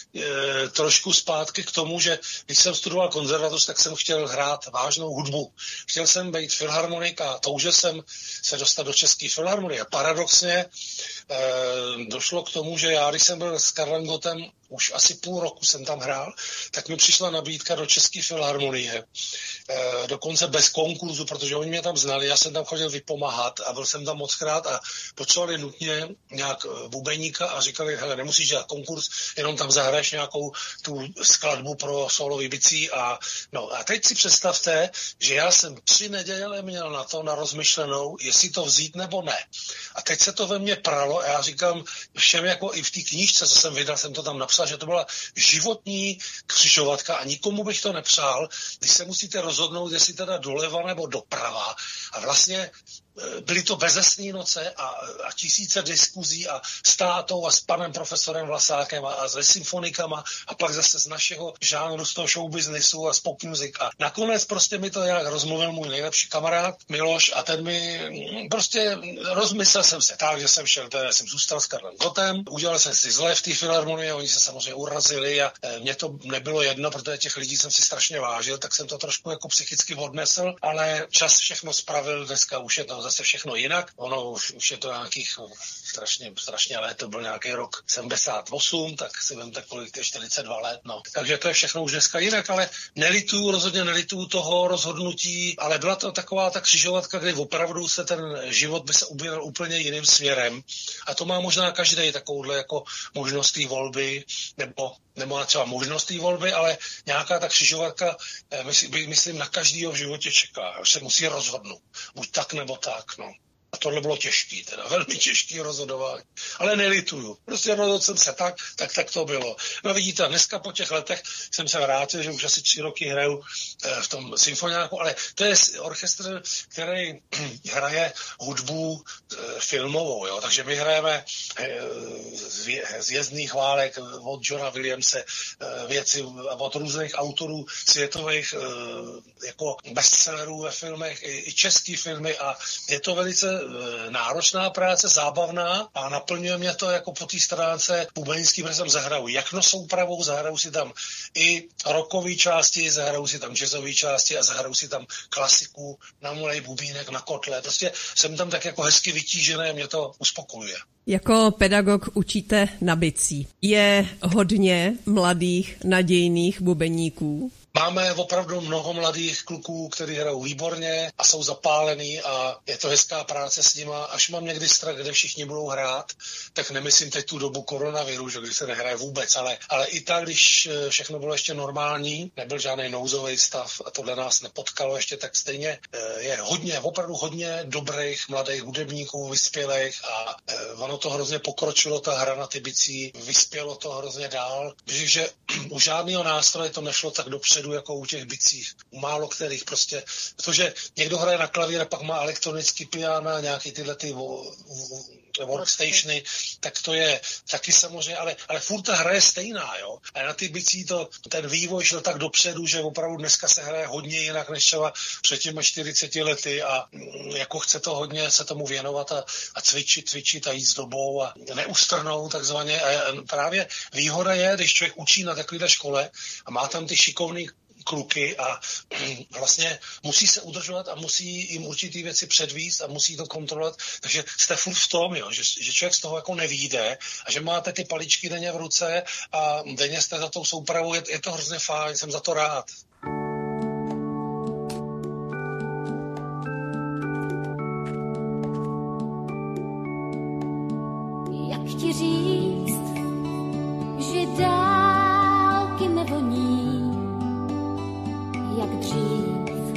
Speaker 5: e, trošku zpátky k tomu, že když jsem studoval konzervatoř, tak jsem chtěl hrát vážnou hudbu. Chtěl jsem být filharmonik a toužil jsem se dostat do České filharmonie. Paradoxně e, došlo k tomu, že já, když jsem byl s Karlem Gottem, už asi půl roku jsem tam hrál, tak mi přišla nabídka do České filharmonie. E, dokonce bez konkurzu, protože oni mě tam znali, já jsem tam chodil vypomáhat a byl jsem tam mockrát a potřebovali nutně nějak bubeníka a říkali, hele, nemusíš dělat konkurs, jenom tam zahraješ nějakou tu skladbu pro solový bicí a no a teď si představte, že já jsem tři neděle měl na to, na rozmyšlenou, jestli to vzít nebo ne. A teď se to ve mně pralo a já říkám všem, jako i v té knížce, co jsem vydal, jsem to tam napsal, že to byla životní křižovatka a nikomu bych to nepřál, když se musíte rozhodnout, jestli teda doleva nebo doprava. A vlastně byly to bezesný noce a, a tisíce diskuzí a s tátou a s panem profesorem Vlasákem a, a s symfonikama a pak zase z našeho žánru, z toho showbiznisu a z pop music. A nakonec prostě mi to nějak rozmluvil můj nejlepší kamarád Miloš a ten mi prostě rozmyslel jsem se tak, že jsem šel, teda jsem zůstal s Karlem Gottem, udělal jsem si zle v té filharmonii, oni se samozřejmě urazili a mně to nebylo jedno, protože těch lidí jsem si strašně vážil, tak jsem to trošku jako psychicky odnesl, ale čas všechno spravil, dneska už je to zase všechno jinak. Ono už, už je to nějakých strašně, strašně let, to byl nějaký rok sedmdesát osm, tak si vemte, kolik to je čtyřicet dva let, no. Takže to je všechno už dneska jinak, ale nelituju, rozhodně nelituju toho rozhodnutí, ale byla to taková ta křižovatka, kdy opravdu se ten život by se ubíral úplně jiným směrem. A to má možná každý takovouhle jako možnost té volby, nebo nebo třeba možnost té volby, ale nějaká ta křižovatka, myslím, myslím na každýho v životě čeká, se musí rozhodnout. Buď tak, nebo tak, no. A tohle bylo těžký, teda velmi těžký rozhodování. Ale nelituju. Prostě rozhodl jsem se tak, tak tak to bylo. No vidíte, dneska po těch letech jsem se vrátil, že už asi tři roky hraju v tom symfoniáku, ale to je orchestr, který hraje hudbu filmovou. Jo? Takže my hrajeme z jezdných válek od Johna Williamse věci od různých autorů světových jako bestsellerů ve filmech, i český filmy a je to velice náročná práce, zábavná a naplňuje mě to jako po té stránce bubeninský, protože tam zahraju jak nosoupravou, zahraju si tam i rockové části, zahraju si tam jazzové části a zahraju si tam klasiku na mulej, bubínek, na kotle. Prostě jsem tam tak jako hezky vytížené, mě to uspokojuje.
Speaker 3: Jako pedagog učíte na bicí. Je hodně mladých, nadějných bubeníků?
Speaker 5: Máme opravdu mnoho mladých kluků, kteří hrajou výborně a jsou zapálení a je to hezká práce s nima. Až mám někdy strach, kde všichni budou hrát, tak nemyslím teď tu dobu koronaviru, že když se nehraje vůbec, ale, ale i tak, když všechno bylo ještě normální, nebyl žádný nouzový stav a tohle nás nepotkalo ještě, tak stejně je hodně, opravdu hodně dobrých mladých hudebníků, vyspělých a ono to hrozně pokročilo, ta hra na ty bicí, vyspělo to hrozně dál, že u žádného nástroje to nešlo tak dopředu, jako u těch bicích. U málo kterých prostě, protože někdo hraje na klavír a pak má elektronický piano, nějaký tyhle ty workstationy, tak to je taky samozřejmě, ale, ale furt ta hra je stejná, jo. A na ty bicí to, ten vývoj šel tak dopředu, že opravdu dneska se hraje hodně jinak než třeba před těmi čtyřiceti lety a jako chce to hodně se tomu věnovat a, a cvičit, cvičit a jít s dobou a neustrnout takzvaně. A právě výhoda je, když člověk učí na takovéhle škole a má tam ty šikovný kluky a vlastně musí se udržovat a musí jim určitý věci předvíst a musí to kontrolovat, takže jste furt v tom, jo, že, že člověk z toho jako nevyjde a že máte ty paličky denně v ruce a denně jste za tou soupravou, je, je to hrozně fajn, jsem za to rád.
Speaker 1: Jak ti říct, že dálky nevoní jak dřív.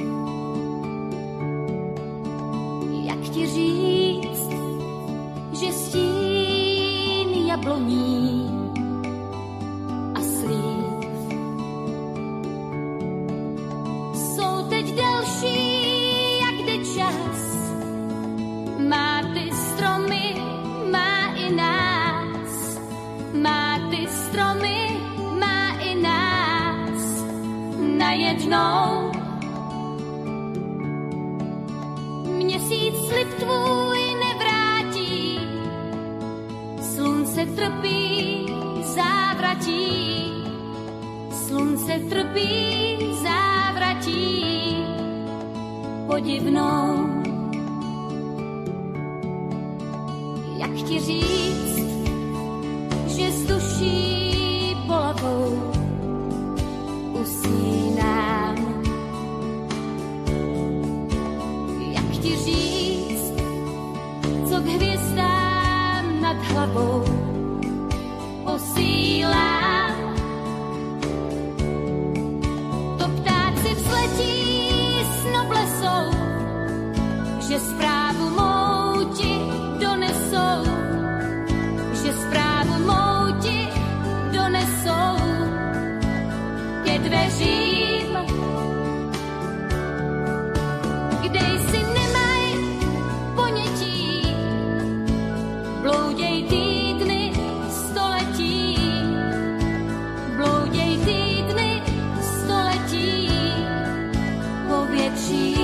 Speaker 1: Jak ti říct, že stín jabloní a slív jsou teď delší, jak jde čas. Má ty stromy, má i nás. Má ty stromy, má i nás. Najednou měsíc slib tvůj nevrátí, slunce trpí závratí, slunce trpí závratí podivnou. Jak ti říct, že s duší bolavou usínám. Jak ti říct, co k hvězdám nad hlavou posílám. To ptáci vzletí s noblesou, že zprávu mou ti donesou, že zprávu mou ti donesou ke dveřím, kde jsi nemaj ponětí, blouděj týdny století, blouděj týdny století povětří.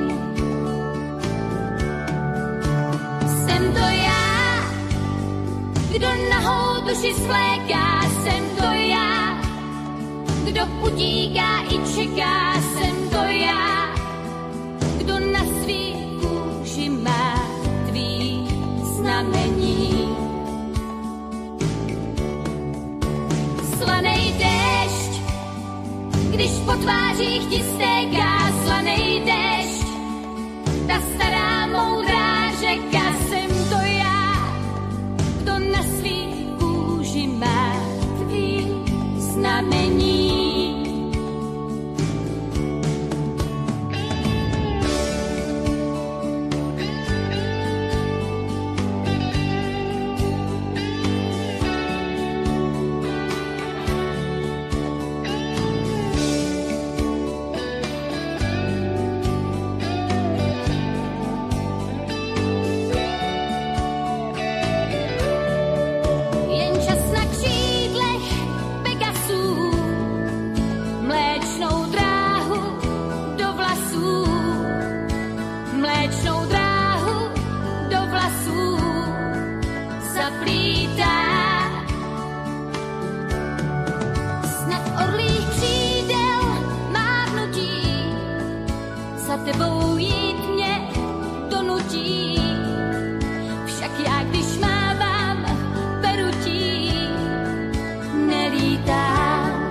Speaker 1: Jsem to já, kdo nahou duši svléká, jsem to já, kdo utíká i čeká, jsem to já, kdo na svý kůži má tvý znamení. Slanej déšť, když po tvářích ti stéká, slanej déšť, ta stará moudrá řeka, jsem to já, kdo na svý kůži má tvý znamení. tebou jít mě donutí. Však já, když mávám perutí, nelítám.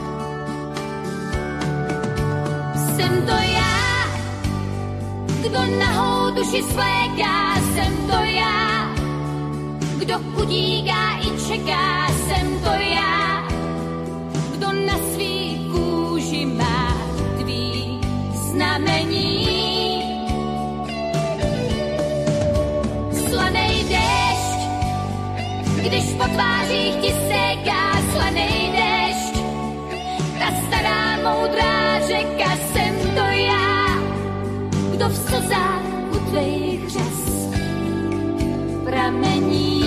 Speaker 1: Jsem to já, kdo nahou duši svléká, jsem to já, kdo chudíká i čeká, jsem to já, kdo na svý kůži má tvý znamení. Slanej déšť, když po tvářích ti séká, slanej déšť, ta stará moudrá řeka, jsem to já, kdo v slzách u tvých řas pramení.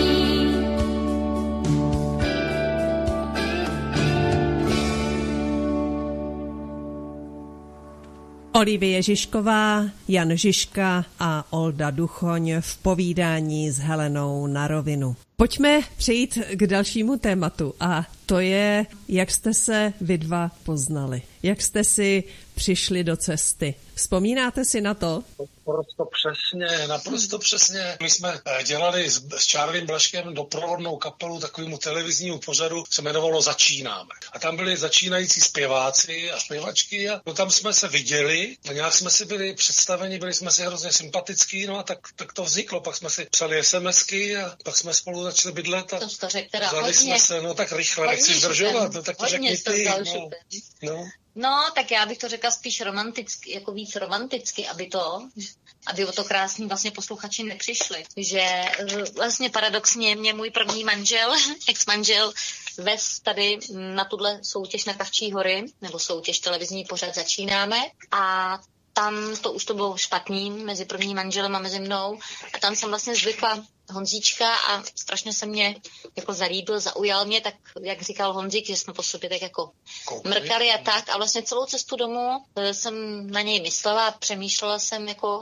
Speaker 3: Olivie Žižková, Jan Žižka a Olda Duchoň v povídání s Helenou na rovinu. Pojďme přejít k dalšímu tématu a to je, jak jste se vy dva poznali. Jak jste si přišli do cesty. Vzpomínáte si na to?
Speaker 5: Naprosto přesně, naprosto přesně. My jsme dělali s, s Charliem Blaškem doprovodnou kapelu takovému televiznímu pořadu, se jmenovalo Začínáme. A tam byli začínající zpěváci a zpěvačky a no, tam jsme se viděli a nějak jsme si byli představeni, byli jsme si hrozně sympatický, no a tak, tak to vzniklo. Pak jsme si psali SMSky a pak jsme spolu začali bydlet a
Speaker 4: to to řek teda
Speaker 5: vzali
Speaker 4: hodně,
Speaker 5: jsme se, no tak rychle, nechci zdržovat, no, tak to řekni ty. No, no.
Speaker 4: No, tak já bych to řekla spíš romanticky, jako víc romanticky, aby to, aby o to krásný vlastně posluchači nepřišli. Že vlastně paradoxně mě můj první manžel, ex-manžel, vez tady na tuhle soutěž na Kavčí hory, nebo soutěž televizní pořad Začínáme a tam to už to bylo špatný mezi prvním manželem a mezi mnou a tam jsem vlastně zvykla Honzíčka a strašně se mě jako zalíbil, zaujal mě, tak jak říkal Honzík, že jsme po sobě tak jako mrkali a tak a vlastně celou cestu domů jsem na něj myslela a přemýšlela jsem jako,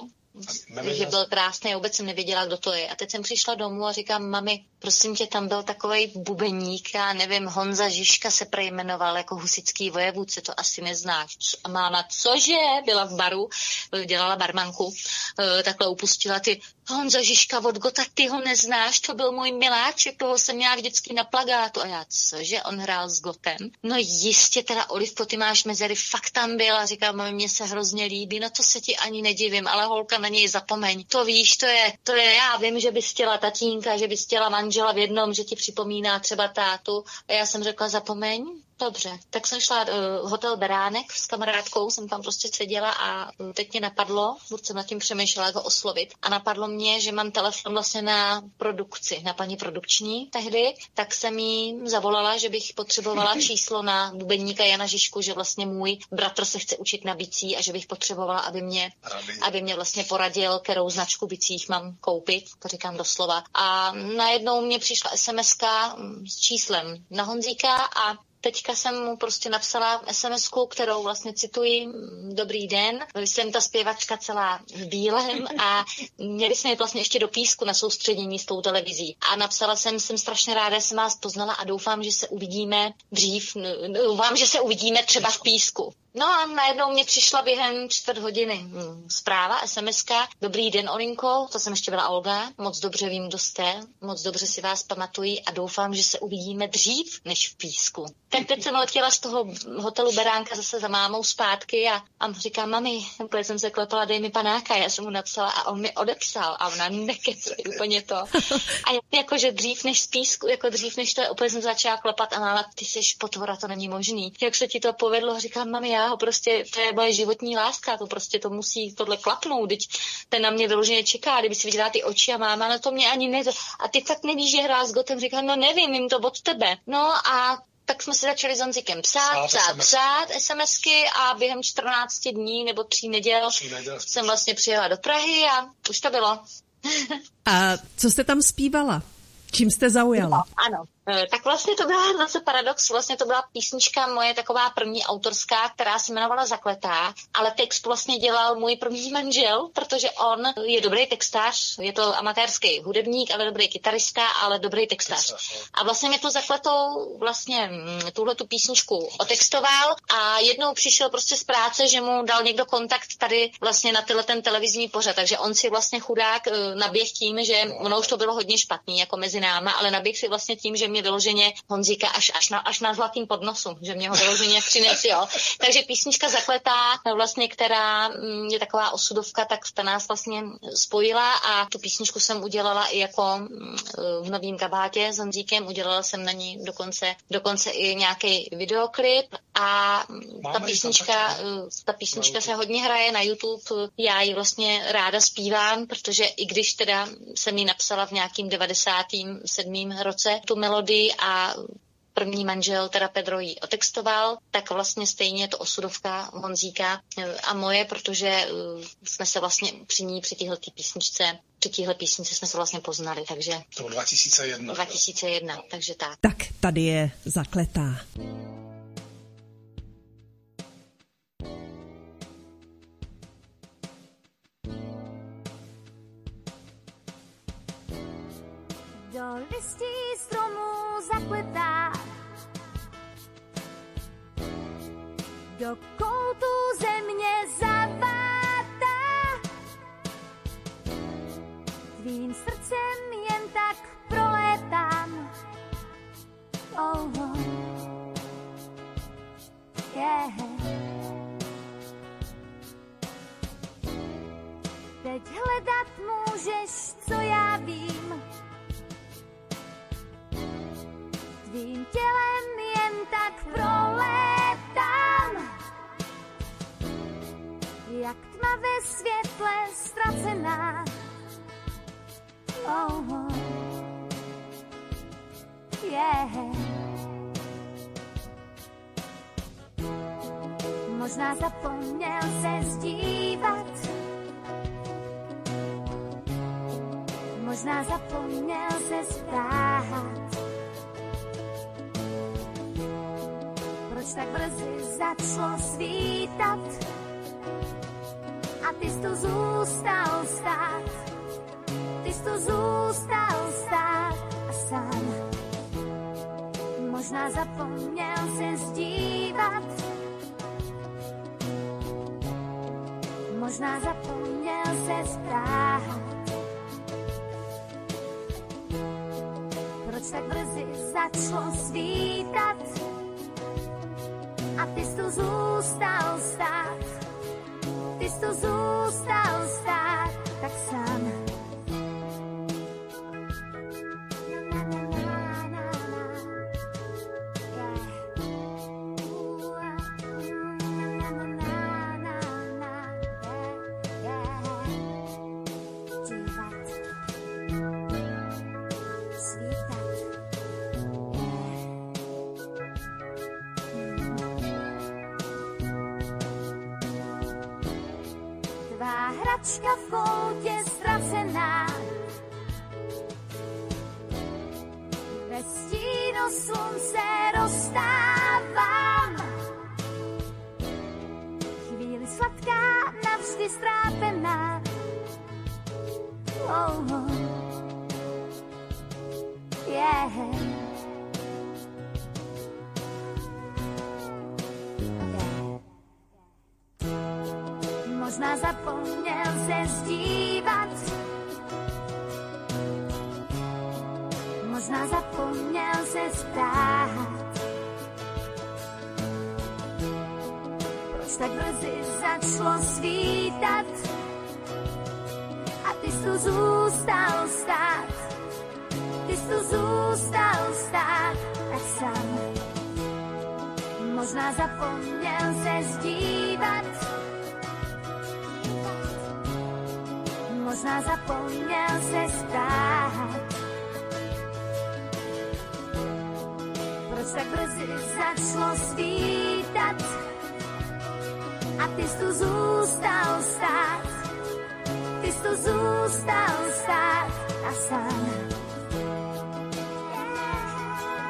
Speaker 4: že byl krásný, vůbec jsem nevěděla, kdo to je. A teď jsem přišla domů a říkám, mami, prosím tě, tam byl takovej bubeník, já nevím, Honza Žižka se prejmenoval jako husický vojevůdce, to asi neznáš. A máma, cože, byla v baru, dělala barmanku, takhle upustila ty, Honza Žižka od Gota, ty ho neznáš, to byl můj miláček, toho jsem měla vždycky na plagátu. A já, cože, on hrál s Gotem? No jistě, teda Olivko, ty máš mezery, fakt tam byl a říkám, mami, mně se hrozně líbí, no to se ti ani nedivím, ale holka, na něj zapomeň. To víš, to je, to je, já vím, že bys chtěla tatínka, že bys chtěla manžela v jednom, že ti připomíná třeba tátu. A já jsem řekla, zapomeň. Dobře, tak jsem šla uh, hotel Beránek s kamarádkou, jsem tam prostě seděla a teď mě napadlo, buď jsem nad tím přemýšlela, jak ho oslovit, a napadlo mě, že mám telefon vlastně na produkci, na paní produkční tehdy, tak jsem jí zavolala, že bych potřebovala číslo na bubeníka Jana Žižku, že vlastně můj bratr se chce učit na bicí a že bych potřebovala, aby mě, aby mě vlastně poradil, kterou značku bicích mám koupit, to říkám doslova. A najednou mě přišla SMSka s číslem na Honzíka a teďka jsem mu prostě napsala SMSku, kterou vlastně cituji, dobrý den, jsem ta zpěvačka celá v bílém a měli jsme jít vlastně ještě do Písku na soustředění s tou televizí. A napsala jsem, jsem strašně ráda, že jsem vás poznala a doufám, že se uvidíme dřív, doufám, že se uvidíme třeba v Písku. No a najednou mě přišla během čtvrt hodiny hm, zpráva, SMSka. Dobrý den, Olinko, to jsem ještě byla Olga, moc dobře vím, kdo jste, moc dobře si vás pamatuji a doufám, že se uvidíme dřív než v Písku. Tak teď jsem letěla z toho hotelu Beránka zase za mámou zpátky a, a říkám, mami, úplně jsem se klepala, dej mi panáka, já jsem mu napsala a on mi odepsal a ona nekecej úplně to. A jakože dřív než z Písku, jako dřív než to je, úplně jsem začala klepat a máma, ty jsi potvora, to není možný. Jak se ti to povedlo, říkám, mami, já ho prostě, to je moje životní láska, to prostě to musí tohle klapnout, teď ten na mě vyloženě čeká, kdyby si viděla ty oči a máma, no to mě ani ne, a ty fakt nevíš, že hrál s Gotem, říkám, no nevím, jim to od tebe. No a tak jsme si začali s Honzikem psát, psát, psát SMSky a během čtrnácti dní nebo tří neděl, tří neděl jsem vlastně přijela do Prahy a už to bylo.
Speaker 3: A co jste tam zpívala? Čím jste zaujala?
Speaker 4: Ano, Tak vlastně to byla zase paradox, vlastně to byla písnička moje taková první autorská, která se jmenovala Zakletá, ale text vlastně dělal můj první manžel, protože on je dobrý textář, je to amatérský hudebník, ale dobrý kytarista, ale dobrý textář. A vlastně mě tu Zakletou vlastně tuhle tu písničku otextoval a jednou přišel prostě z práce, že mu dal někdo kontakt tady vlastně na tyhle ten televizní pořad, takže on si vlastně chudák naběh tím, že ono už to bylo hodně špatný jako mezi náma, ale naběh si vlastně tím, že mě vyloženě Honzíka až, až, na, až na zlatým podnosu, že mě ho vyloženě přines, jo. Takže písnička Zakletá, vlastně, která je taková osudovka, tak ta nás vlastně spojila a tu písničku jsem udělala i jako v novým kabátě s Honzíkem, udělala jsem na ní dokonce, dokonce i nějaký videoklip a ta písnička, ta písnička se hodně hraje na YouTube, já ji vlastně ráda zpívám, protože i když teda jsem ji napsala v nějakým devadesátém sedmém roce tu melodii a první manžel, teda Pedro, ji otextoval, tak vlastně stejně je to osudovka Honzíka a moje, protože jsme se vlastně při ní, při téhle písničce, při téhle písničce jsme se vlastně poznali, takže...
Speaker 5: To bylo dva tisíce jedna.
Speaker 4: dva tisíce jedna, takže tak.
Speaker 3: Tak tady je Zakletá.
Speaker 1: Do listí stromů zakletá, do koutu země zavátá, tvým srdcem jen tak prolétám. Oh, oh. Yeah. Teď hledat můžeš, co já vím, tvým tělem jen tak prolétám, jak tma ve světle ztracená. Oh, oh. Yeah. Možná zapomněl se zdívat, možná zapomněl se spát. Proč tak brzy začalo svítat a ty jsi tu zůstal stát, ty jsi tu zůstal stát a sám. Možná zapomněl se zdívat, možná zapomněl se spát. Proč tak brzy začalo svítat a ty jsi tu zůstal stát, ty jsi tu zůstal stát tak sám. Hračka v koutě ztracená, ve stínu slunce rozstávám. Chvíli sladká, navždy ztrápená. Oh, oh. Yeah. Možná zapomněl se zdívat, možná zapomněl se spát. Proč tak brzy začalo svítat a ty jsi tu zůstal stát, ty jsi tu zůstal stát tak sám. Možná zapomněl se zdívat, možná zapomněl se spát. Proč tak brzy začalo svítat a ty jsi tu zůstal stát, ty jsi tu zůstal stát a sám.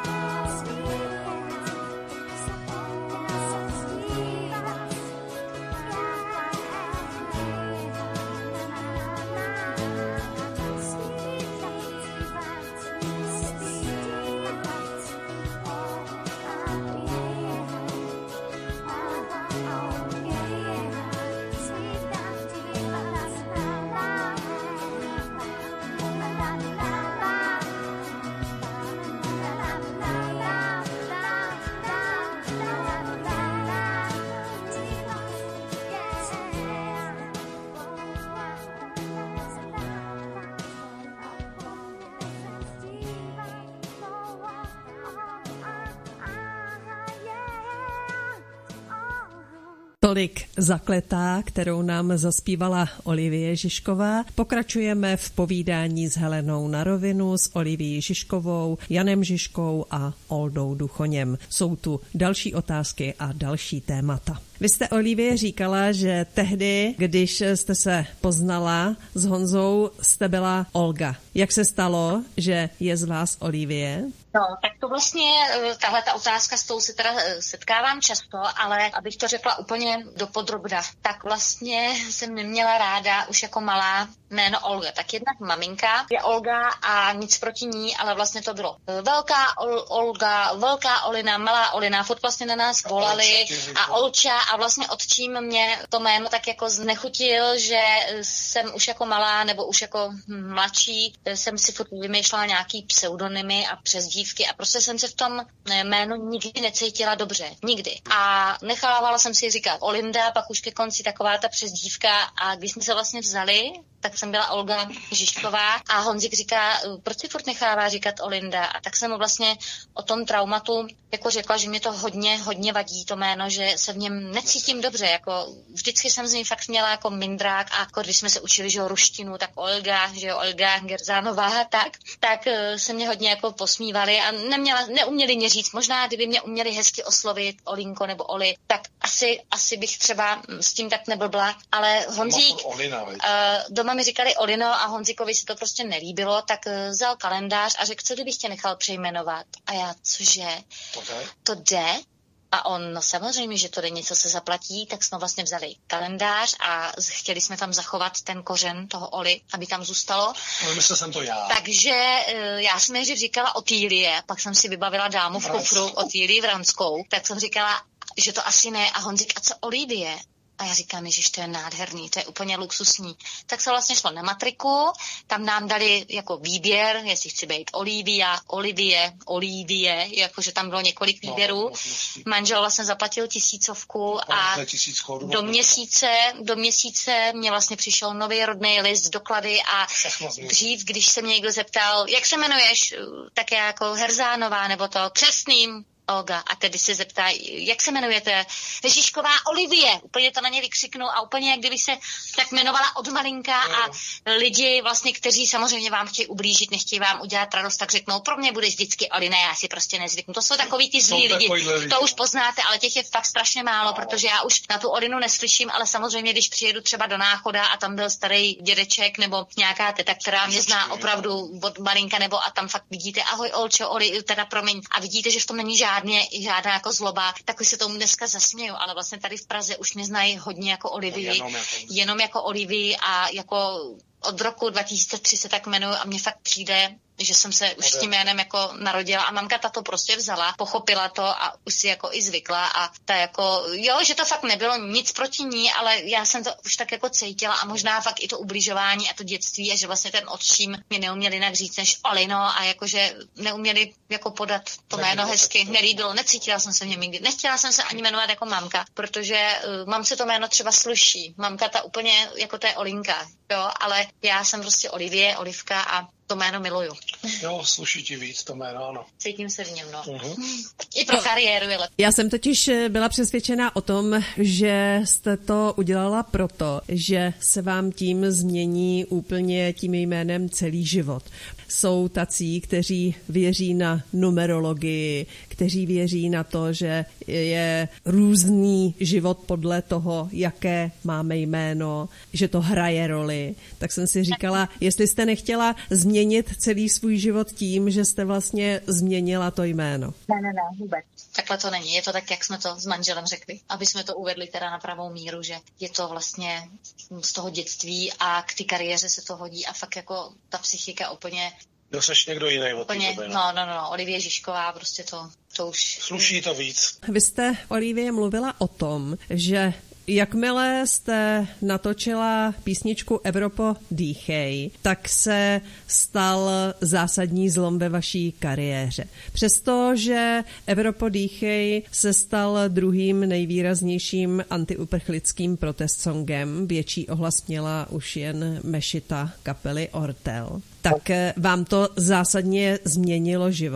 Speaker 3: Tolik Zakletá, kterou nám zaspívala Olivie Žižková. Pokračujeme v povídání s Helenou na rovinu, s Olivií Žižkovou, Janem Žižkou a Oldou Duchoněm. Jsou tu další otázky a další témata. Vy jste, Olivie, říkala, že tehdy, když jste se poznala s Honzou, jste byla Olga. Jak se stalo, že je z vás Olivie?
Speaker 4: No, tak to vlastně, tahle ta otázka, s tou se teda setkávám často, ale abych to řekla úplně dopodrobna, tak vlastně jsem neměla ráda už jako malá jméno Olga. Tak jednak maminka je Olga a nic proti ní, ale vlastně to bylo velká Ol, Olga, velká Olina, malá Olina, furt vlastně na nás volali a Olča a vlastně otčím mě to jméno tak jako znechutil, že jsem už jako malá nebo už jako mladší, jsem si furt vymýšlela nějaký pseudonymy a přezdívky a prostě jsem se v tom jménu nikdy necítila dobře. Nikdy. A nechávala jsem si říkat Olinda, pak už ke konci taková ta přezdívka a když jsme se vlastně vzali, tak jsem byla Olga Žižková a Honzik říká, proč si furt nechává říkat Olinda? A tak jsem mu vlastně o tom traumatu jako řekla, že mě to hodně, hodně vadí to jméno, že se v něm necítím dobře. Jako vždycky jsem z něj fakt měla jako mindrák a jako když jsme se učili, že jo, ruštinu, tak Olga, že jo, Olga Gerzánová, tak, tak se mě hodně jako posmívali a neměla, neuměli mě říct. Možná, kdyby mě uměli hezky oslovit Olinko nebo Oli, tak asi, asi bych třeba s tím tak neblbla, ale Honzík,
Speaker 5: Olina,
Speaker 4: uh, doma mi říkali Olino a Honzíkovi se to prostě nelíbilo, tak vzal kalendář a řekl, co kdybych tě nechal přejmenovat. A já, cože?
Speaker 5: To jde? To
Speaker 4: jde? A on, no samozřejmě, že to jde, něco se zaplatí, tak jsme vlastně vzali kalendář a chtěli jsme tam zachovat ten kořen toho Oli, aby tam zůstalo.
Speaker 5: No, myslel jsem to já.
Speaker 4: Takže já jsem nejdřív říkala Otýlie, pak jsem si vybavila dámu v kufru Otýlii Vranskou, tak jsem říkala, že to asi ne. A Honzik, a co Olivie? A já říkám, ježiš, to je nádherný, to je úplně luxusní. Tak se vlastně šlo na matriku, tam nám dali jako výběr, jestli chci být Olivia, Olivie, Olivie, jakože tam bylo několik výběrů. No, manžel vlastně zaplatil tisícovku a do měsíce, do měsíce mě vlastně přišel nový rodný list, doklady a dřív, když se mě někdo zeptal, jak se jmenuješ, tak já jako Herzánová nebo to křestným, Olga. A tedy se zeptá, jak se jmenujete? Žižková Olivie. Úplně to na ně vykřiknu a úplně jak kdyby se tak jmenovala od malinka a lidi vlastně, kteří samozřejmě vám chtějí ublížit, nechtějí vám udělat radost, tak řeknou, pro mě budeš vždycky Olina, já si prostě nezvyknu. To jsou takový ty zlí lidi. lidi. To už poznáte, ale těch je fakt strašně málo, protože já už na tu Olinu neslyším, ale samozřejmě, když přijedu třeba do Náchoda a tam byl starý dědeček nebo nějaká teta, která mě zná opravdu od malinka, nebo a tam fakt vidíte, ahoj Olčo, Oli, teda promiň, a vidíte, že v tom není žádný Žádně, žádná jako zloba, tak se tomu dneska zasměju, ale vlastně tady v Praze už mě znají hodně jako Olivii, jenom jako, jenom jako Olivii a jako od roku dva tisíce tři se tak jmenuju a mně fakt přijde, že jsem se už s tím jménem jako narodila a mamka ta to prostě vzala, pochopila to a už si jako i zvykla a ta jako, jo, že to fakt nebylo nic proti ní, ale já jsem to už tak jako cítila a možná fakt i to ubližování a to dětství a že vlastně ten otčím mě neuměl jinak říct než Olino a jakože neuměli jako podat to jméno hezky, nelíbilo, necítila jsem se v něm nikdy, nechtěla jsem se ani jmenovat jako mamka, protože uh, mám se to jméno třeba sluší, mamka ta úplně jako to je Olinka, jo, ale já jsem prostě Olivie, Olivka a to jméno miluju.
Speaker 5: Jo, sluší ti víc to jméno, ano.
Speaker 4: Cítím se v něm, no. Uh-huh. I pro kariéru je lepší.
Speaker 3: Já jsem totiž byla přesvědčená o tom, že jste to udělala proto, že se vám tím změní úplně tím jménem celý život. Jsou tací, kteří věří na numerologii, kteří věří na to, že je různý život podle toho, jaké máme jméno, že to hraje roli. Tak jsem si říkala, jestli jste nechtěla změnit celý svůj život tím, že jste vlastně změnila to jméno.
Speaker 4: Ne, ne, ne, vůbec. Takhle to není. Je to tak, jak jsme to s manželem řekli. Aby jsme to uvedli teda na pravou míru, že je to vlastně z toho dětství a k té kariéře se to hodí a fakt jako ta psychika úplně...
Speaker 5: Byl seš někdo jiný od
Speaker 4: úplně, tebe, no, no, no, Olivie Žižková, prostě to, to už...
Speaker 5: Sluší to víc.
Speaker 3: Vy jste, Olivie, mluvila o tom, že jakmile jste natočila písničku Evropo dýchej, tak se stal zásadní zlom ve vaší kariéře. Přestože Evropo dýchej se stal druhým nejvýraznějším antiuprchlickým protest songem, větší ohlas měla už jen mešita kapely Ortel, tak vám to zásadně změnilo život.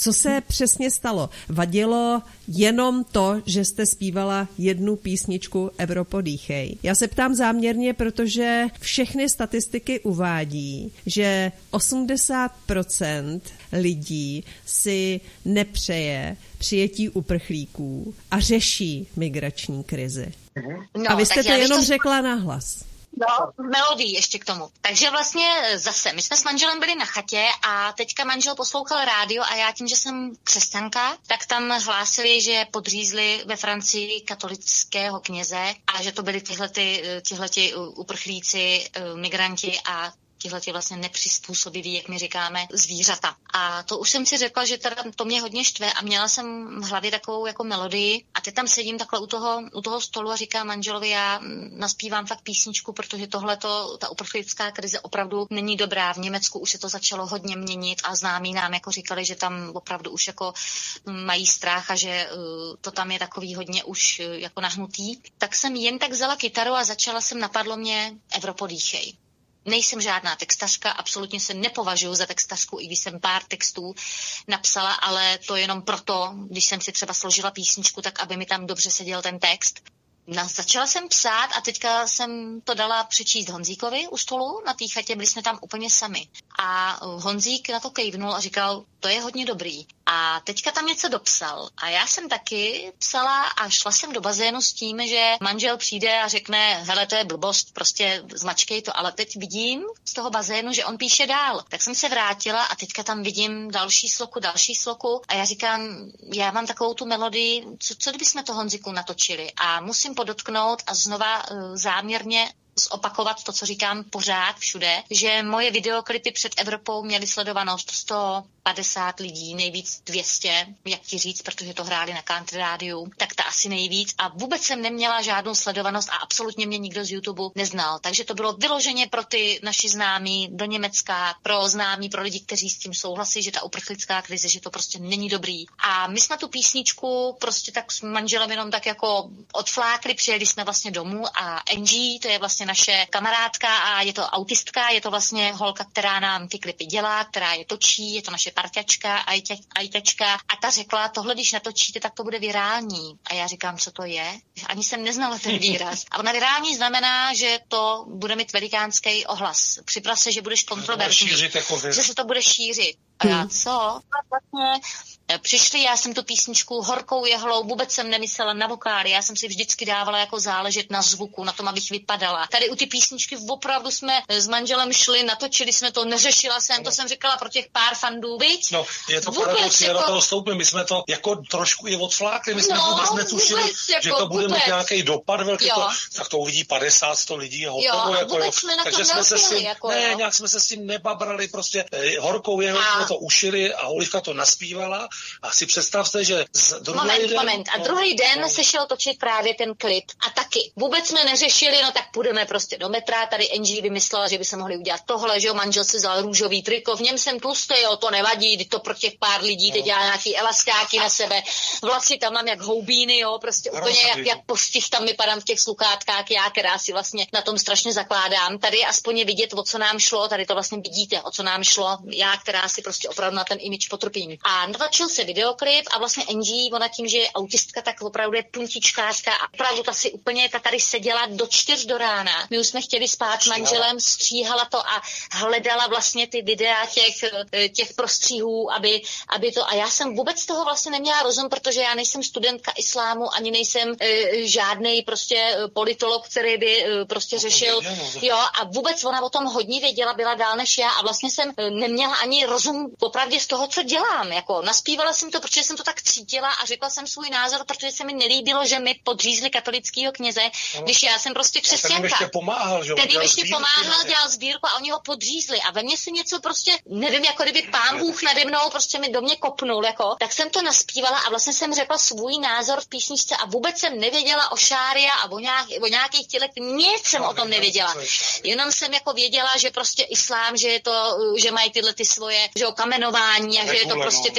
Speaker 3: Co se přesně stalo? Vadilo jenom to, že jste zpívala jednu písničku Evropo dýchej? Já se ptám záměrně, protože všechny statistiky uvádí, že osmdesát procent lidí si nepřeje přijetí uprchlíků a řeší migrační krizi.
Speaker 4: No,
Speaker 3: a vy jste to jenom
Speaker 4: to...
Speaker 3: řekla nahlas.
Speaker 4: No, melodii ještě k tomu. Takže vlastně zase, my jsme s manželem byli na chatě a teďka manžel poslouchal rádio a já tím, že jsem křesťanka, tak tam hlásili, že podřízli ve Francii katolického kněze a že to byli tyhlety, tyhlety uprchlíci, migranti a tihleti vlastně nepřizpůsobiví, jak my říkáme, zvířata. A to už jsem si řekla, že teda to mě hodně štve a měla jsem v hlavě takovou jako melodii a teď tam sedím takhle u toho, u toho stolu a říkám manželovi, já naspívám fakt písničku, protože tohleto, ta uprchlická krize opravdu není dobrá. V Německu už se to začalo hodně měnit a známí nám jako říkali, že tam opravdu už jako mají strach a že to tam je takový hodně už jako nahnutý. Tak jsem jen tak vzala kytaru a začala jsem, napadlo mě Evropo dýchej. Nejsem žádná textařka, absolutně se nepovažuji za textařku, i když jsem pár textů napsala, ale to jenom proto, když jsem si třeba složila písničku, tak aby mi tam dobře seděl ten text. No, začala jsem psát a teďka jsem to dala přečíst Honzíkovi u stolu na té chatě, byli jsme tam úplně sami. A Honzík na to kejvnul a říkal, to je hodně dobrý. A teďka tam něco dopsal. A já jsem taky psala a šla jsem do bazénu s tím, že manžel přijde a řekne, hele, to je blbost, prostě zmačkej to. Ale teď vidím z toho bazénu, že on píše dál. Tak jsem se vrátila a teďka tam vidím další sloku, další sloku. A já říkám, já mám takovou tu melodii, co, co kdybychom to Honzíku natočili. A musím podotknout a znova uh, záměrně zopakovat to, co říkám pořád všude, že moje videoklipy před Evropou měly sledovanost sto padesát lidí, nejvíc dvě stě, jak ti říct, protože to hráli na country rádiu, tak ta asi nejvíc a vůbec jsem neměla žádnou sledovanost a absolutně mě nikdo z YouTube neznal. Takže to bylo vyloženě pro ty naši známí do Německa, pro známí, pro lidi, kteří s tím souhlasí, že ta uprchlická krize, že to prostě není dobrý. A my jsme tu písničku prostě tak s manželem jenom tak jako odflákli, přijeli jsme vlastně domů a Angie, to je vlastně naše kamarádka a je to autistka, je to vlastně holka, která nám ty klipy dělá, která je točí, je to naše parťačka, ajtě, ajtečka a ta řekla, tohle když natočíte, tak to bude virální. A já říkám, co to je? Ani jsem neznala ten výraz. A ona virální znamená, že to bude mít velikánský ohlas. Připrav se, že budeš kontroverzní, jako že se to bude šířit. A já, co? A vlastně přišli, já jsem tu písničku horkou jehlou, vůbec jsem nemyslela na vokály, já jsem si vždycky dávala jako záležet na zvuku, na tom, abych vypadala. Tady u ty písničky opravdu jsme s manželem šli, natočili jsme to, neřešila jsem, no. To jsem říkala pro těch pár fandů, viď?
Speaker 5: No, je to paradoxní, jako... na toho stoupím, my jsme to jako trošku i odflákli, my jsme no, vůbec netušili, jako, že to bude mít nějaký dopad velký, to, tak to uvidí padesát sto lidí a hotovo, jako jo. Takže jsme se s tím, jako, ne, jo. nějak jsme se s tím nebabrali, prostě eh, horkou jehlou a... jsme to ušili a Olivka to naspívala. A si představte, že z druhý
Speaker 4: moment,
Speaker 5: den...
Speaker 4: Moment, a druhý den no. se šel točit právě ten klip. A taky. Vůbec jsme neřešili, no tak půjdeme prostě do metra. Tady Angie vymyslela, že by se mohli udělat tohle, že jo, manžel si vzal růžový triko. V něm jsem tlustý, jo, to nevadí, teď to pro těch pár lidí, no. teď dělá nějaký elastáky na sebe. Vlasy tam mám jak houbíny, jo, prostě no, úplně jak, jak postih tam vypadám v těch sluchátkách, já, která si vlastně na tom strašně zakládám. Tady je aspoň je vidět, o co nám šlo, tady to vlastně vidíte, o co nám šlo. Já, která si prostě opravdu na ten image potrpím. A natočil se videoklip a vlastně Angie, ona tím, že je autistka, tak opravdu je puntičkářka a opravdu ta si úplně, ta tady seděla do čtyř do rána. My už jsme chtěli spát s manželem, stříhala to a hledala vlastně ty videa těch, těch prostříhů, aby, aby to, a já jsem vůbec z toho vlastně neměla rozum, protože já nejsem studentka islámu, ani nejsem e, žádnej prostě politolog, který by e, prostě řešil, jo, a vůbec ona o tom hodně věděla, byla dál než já a vlastně jsem neměla ani rozum opravdu z toho, co dělám, jako naspívala jsem to, protože jsem to tak cítila a řekla jsem svůj názor, protože se mi nelíbilo, že mi podřízli katolického kněze, no. když já jsem prostě křesťanka. Ten
Speaker 5: ještě pomáhal, že?
Speaker 4: Ten ještě pomáhal, dělal sbírku a oni ho podřízli a ve mně se něco prostě, nevím, jako kdyby pán Bůh nade mnou prostě mi do mě kopnul, jako, tak jsem to naspívala a vlastně jsem řekla svůj názor v písničce a vůbec jsem nevěděla o šária a o, nějak, o nějakých tělech, nic jsem o tom nevěděla. Jenom jsem jako věděla, že prostě islám, že je to, že mají tyhle ty svoje, že o kamenování a že je to prostě tyhle ty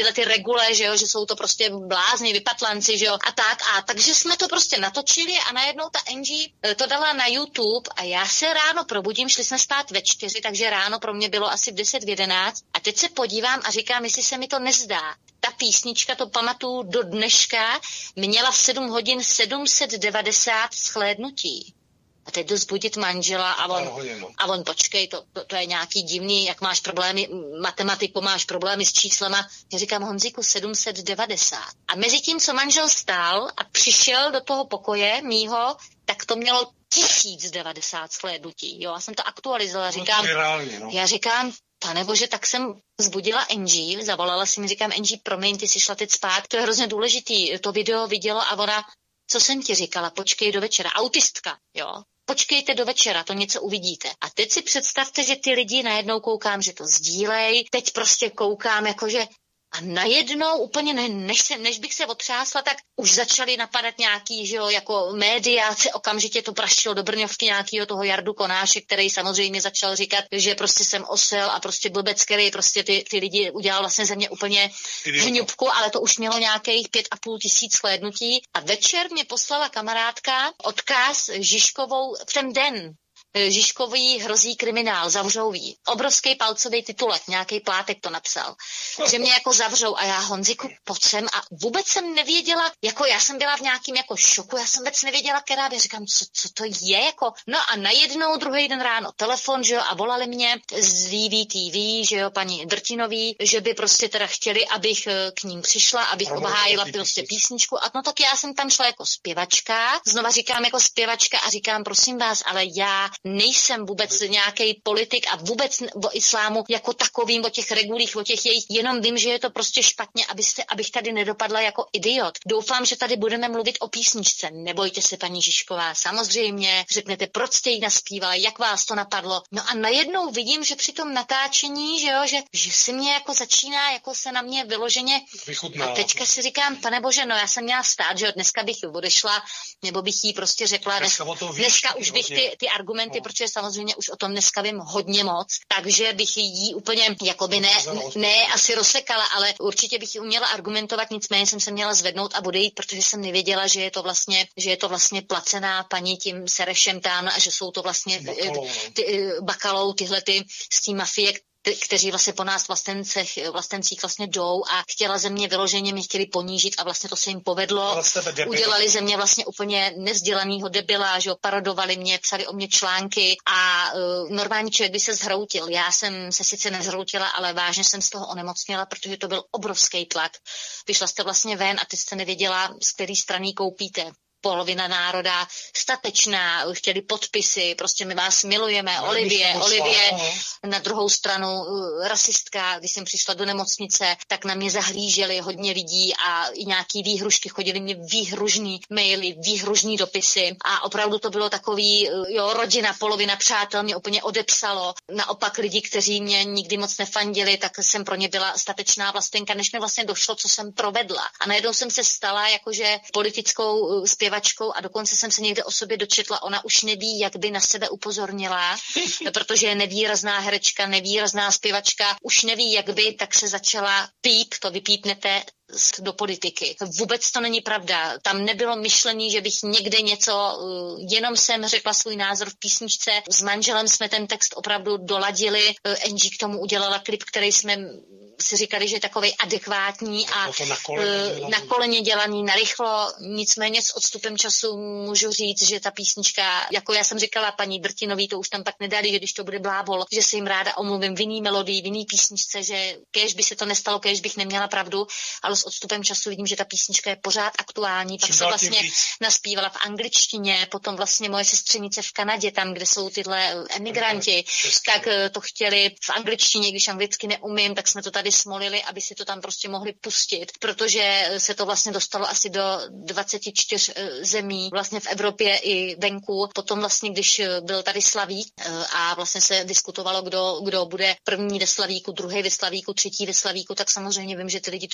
Speaker 4: regule, že jo, že jsou to prostě blázni, vypatlanci, že jo, a tak. A takže jsme to prostě natočili a najednou ta Angie to dala na YouTube a já se ráno probudím, šli jsme spát ve čtyři, takže ráno pro mě bylo asi v deset, v jedenáct a teď se podívám a říkám, jestli se mi to nezdá. Ta písnička, to pamatuju do dneška, měla v sedm hodin sedm set devadesát shlédnutí. A teď jdu zbudit manžela a on, a on počkej, to, to, to je nějaký divný, jak máš problémy, matematiku, máš problémy s číslama. Já říkám, Honzíku, sedm set devadesát. A mezi tím, co manžel stál a přišel do toho pokoje mýho, tak to mělo tisíc devadesát shlédnutí. Jo, já jsem to aktualizovala. Říkám,
Speaker 5: no.
Speaker 4: Já říkám, pane bože, tak jsem zbudila Angie, zavolala si mi, říkám, Angie, promiň, ty jsi šla teď spát, to je hrozně důležitý, to video vidělo a ona, co jsem ti říkala, počkej do večera, autistka, jo. Počkejte do večera, to něco uvidíte. A teď si představte, že ty lidi najednou koukám, že to sdílej, teď prostě koukám, jakože a najednou úplně ne, než, se, než bych se otřásla, tak už začaly napadat nějaký, že jo, jako média, se okamžitě to praštilo do Brňovky nějakýho toho Jardu Konáše, který samozřejmě začal říkat, že prostě jsem osel a prostě blbec, který prostě ty, ty lidi udělal vlastně ze mě úplně hňupku, ale to už mělo nějakých pět a půl tisíc shlédnutí. A večer mě poslala kamarádka odkaz Žižkovou v ten den. Žižkový hrozí kriminál, zavřou jí. Obrovský palcový titulek, nějaký plátek to napsal. Že mě jako zavřou a já, Honziku, pojď sem a vůbec jsem nevěděla, jako já jsem byla v nějakým jako šoku, já jsem vůbec nevěděla, která by, říkám, co, co to je, jako, no a najednou druhý den ráno telefon, že jo, a volali mě z V V T V, že jo, paní Drtinový, že by prostě teda chtěli, abych k ním přišla, abych obhájila prostě písničku a no tak já jsem tam šla jako zpěvačka, znova říkám jako zpěvačka a říkám, prosím vás, ale já nejsem vůbec nějaký politik a vůbec o islámu jako takovým, o těch regulích, o těch jejich, jenom vím, že je to prostě špatně, abyste, abych tady nedopadla jako idiot. Doufám, že tady budeme mluvit o písničce. Nebojte se, paní Žižková, samozřejmě, řeknete, proč jste jí naspívala, jak vás to napadlo. No a najednou vidím, že při tom natáčení, že jo, že, že si mě jako začíná, jako se na mě vyloženě
Speaker 5: vychutná.
Speaker 4: A teďka si říkám, pane bože, no já jsem měla vstát, že jo, dneska bych odešla, nebo bych jí prostě řekla, dneska, dneska, dneska už bych ty, ty argumenty, no. Protože samozřejmě už o tom dneska vím hodně moc, takže bych jí úplně, jakoby ne, ne asi rozsekala, ale určitě bych jí uměla argumentovat, nicméně jsem se měla zvednout a odejít, protože jsem nevěděla, že je to vlastně, že je to vlastně placená paní tím Serešem tam a že jsou to vlastně Bakalou, ty, Bakalou, tyhle ty z té mafie, kteří vlastně po nás vlastencích, vlastencích vlastně jdou a chtěla ze mě vyloženě, mě chtěli ponížit a vlastně to se jim povedlo. Udělali ze mě vlastně úplně nevzdělanýho debila, že jo, parodovali mě, psali o mě články a uh, normální člověk by se zhroutil. Já jsem se sice nezhroutila, ale vážně jsem z toho onemocněla, protože to byl obrovský tlak. Vyšla jste vlastně ven a ty jste nevěděla, z který strany koupíte. Polovina národa statečná, chtěli podpisy, prostě my vás milujeme, no, Olivie, Olivie, na druhou stranu uh, rasistka, když jsem přišla do nemocnice, tak na mě zahlíželi hodně lidí a i nějaký výhrušky, chodili mě výhružný maily, výhružný dopisy a opravdu to bylo takový, uh, jo, rodina, polovina přátel mě úplně odepsalo, naopak lidi, kteří mě nikdy moc nefandili, tak jsem pro ně byla statečná vlastenka, než mi vlastně došlo, co jsem provedla. A najednou jsem se stala jakože politickou uh, zpěvačkou a dokonce jsem se někde o sobě dočetla, ona už neví, jak by na sebe upozornila, protože je nevýrazná herečka, nevýrazná zpěvačka, už neví, jak by, tak se začala píp, to vypípnete do politiky. Vůbec to není pravda. Tam nebylo myšlení, že bych někde něco, jenom jsem řekla svůj názor v písničce. S manželem jsme ten text opravdu doladili. Angie k tomu udělala klip, který jsme si říkali, že je takovej adekvátní a
Speaker 5: na koleně,
Speaker 4: na koleně dělaný narychlo. Nicméně s odstupem času můžu říct, že ta písnička, jako já jsem říkala paní Drtinový, to už tam pak nedali, že když to bude blábol, že se jim ráda omluvím v jiný melodii, v jiný písničce, že kéž by se to nestalo, kéž bych neměla pravdu, ale s odstupem času vidím, že ta písnička je pořád aktuální. Pak se vlastně naspívala v angličtině, potom vlastně moje sestřenice v Kanadě, tam, kde jsou tyhle emigranti, tak to chtěli v angličtině, když anglicky neumím, tak jsme to tady smolili, aby si to tam prostě mohli pustit, protože se to vlastně dostalo asi do dvacet čtyři zemí, vlastně v Evropě i venku. Potom vlastně, když byl tady Slavík a vlastně se diskutovalo, kdo, kdo bude první ve Slavíku, druhý ve Slavíku, třetí ve Slavíku, tak samozřejmě vím, že ty lidi to posílali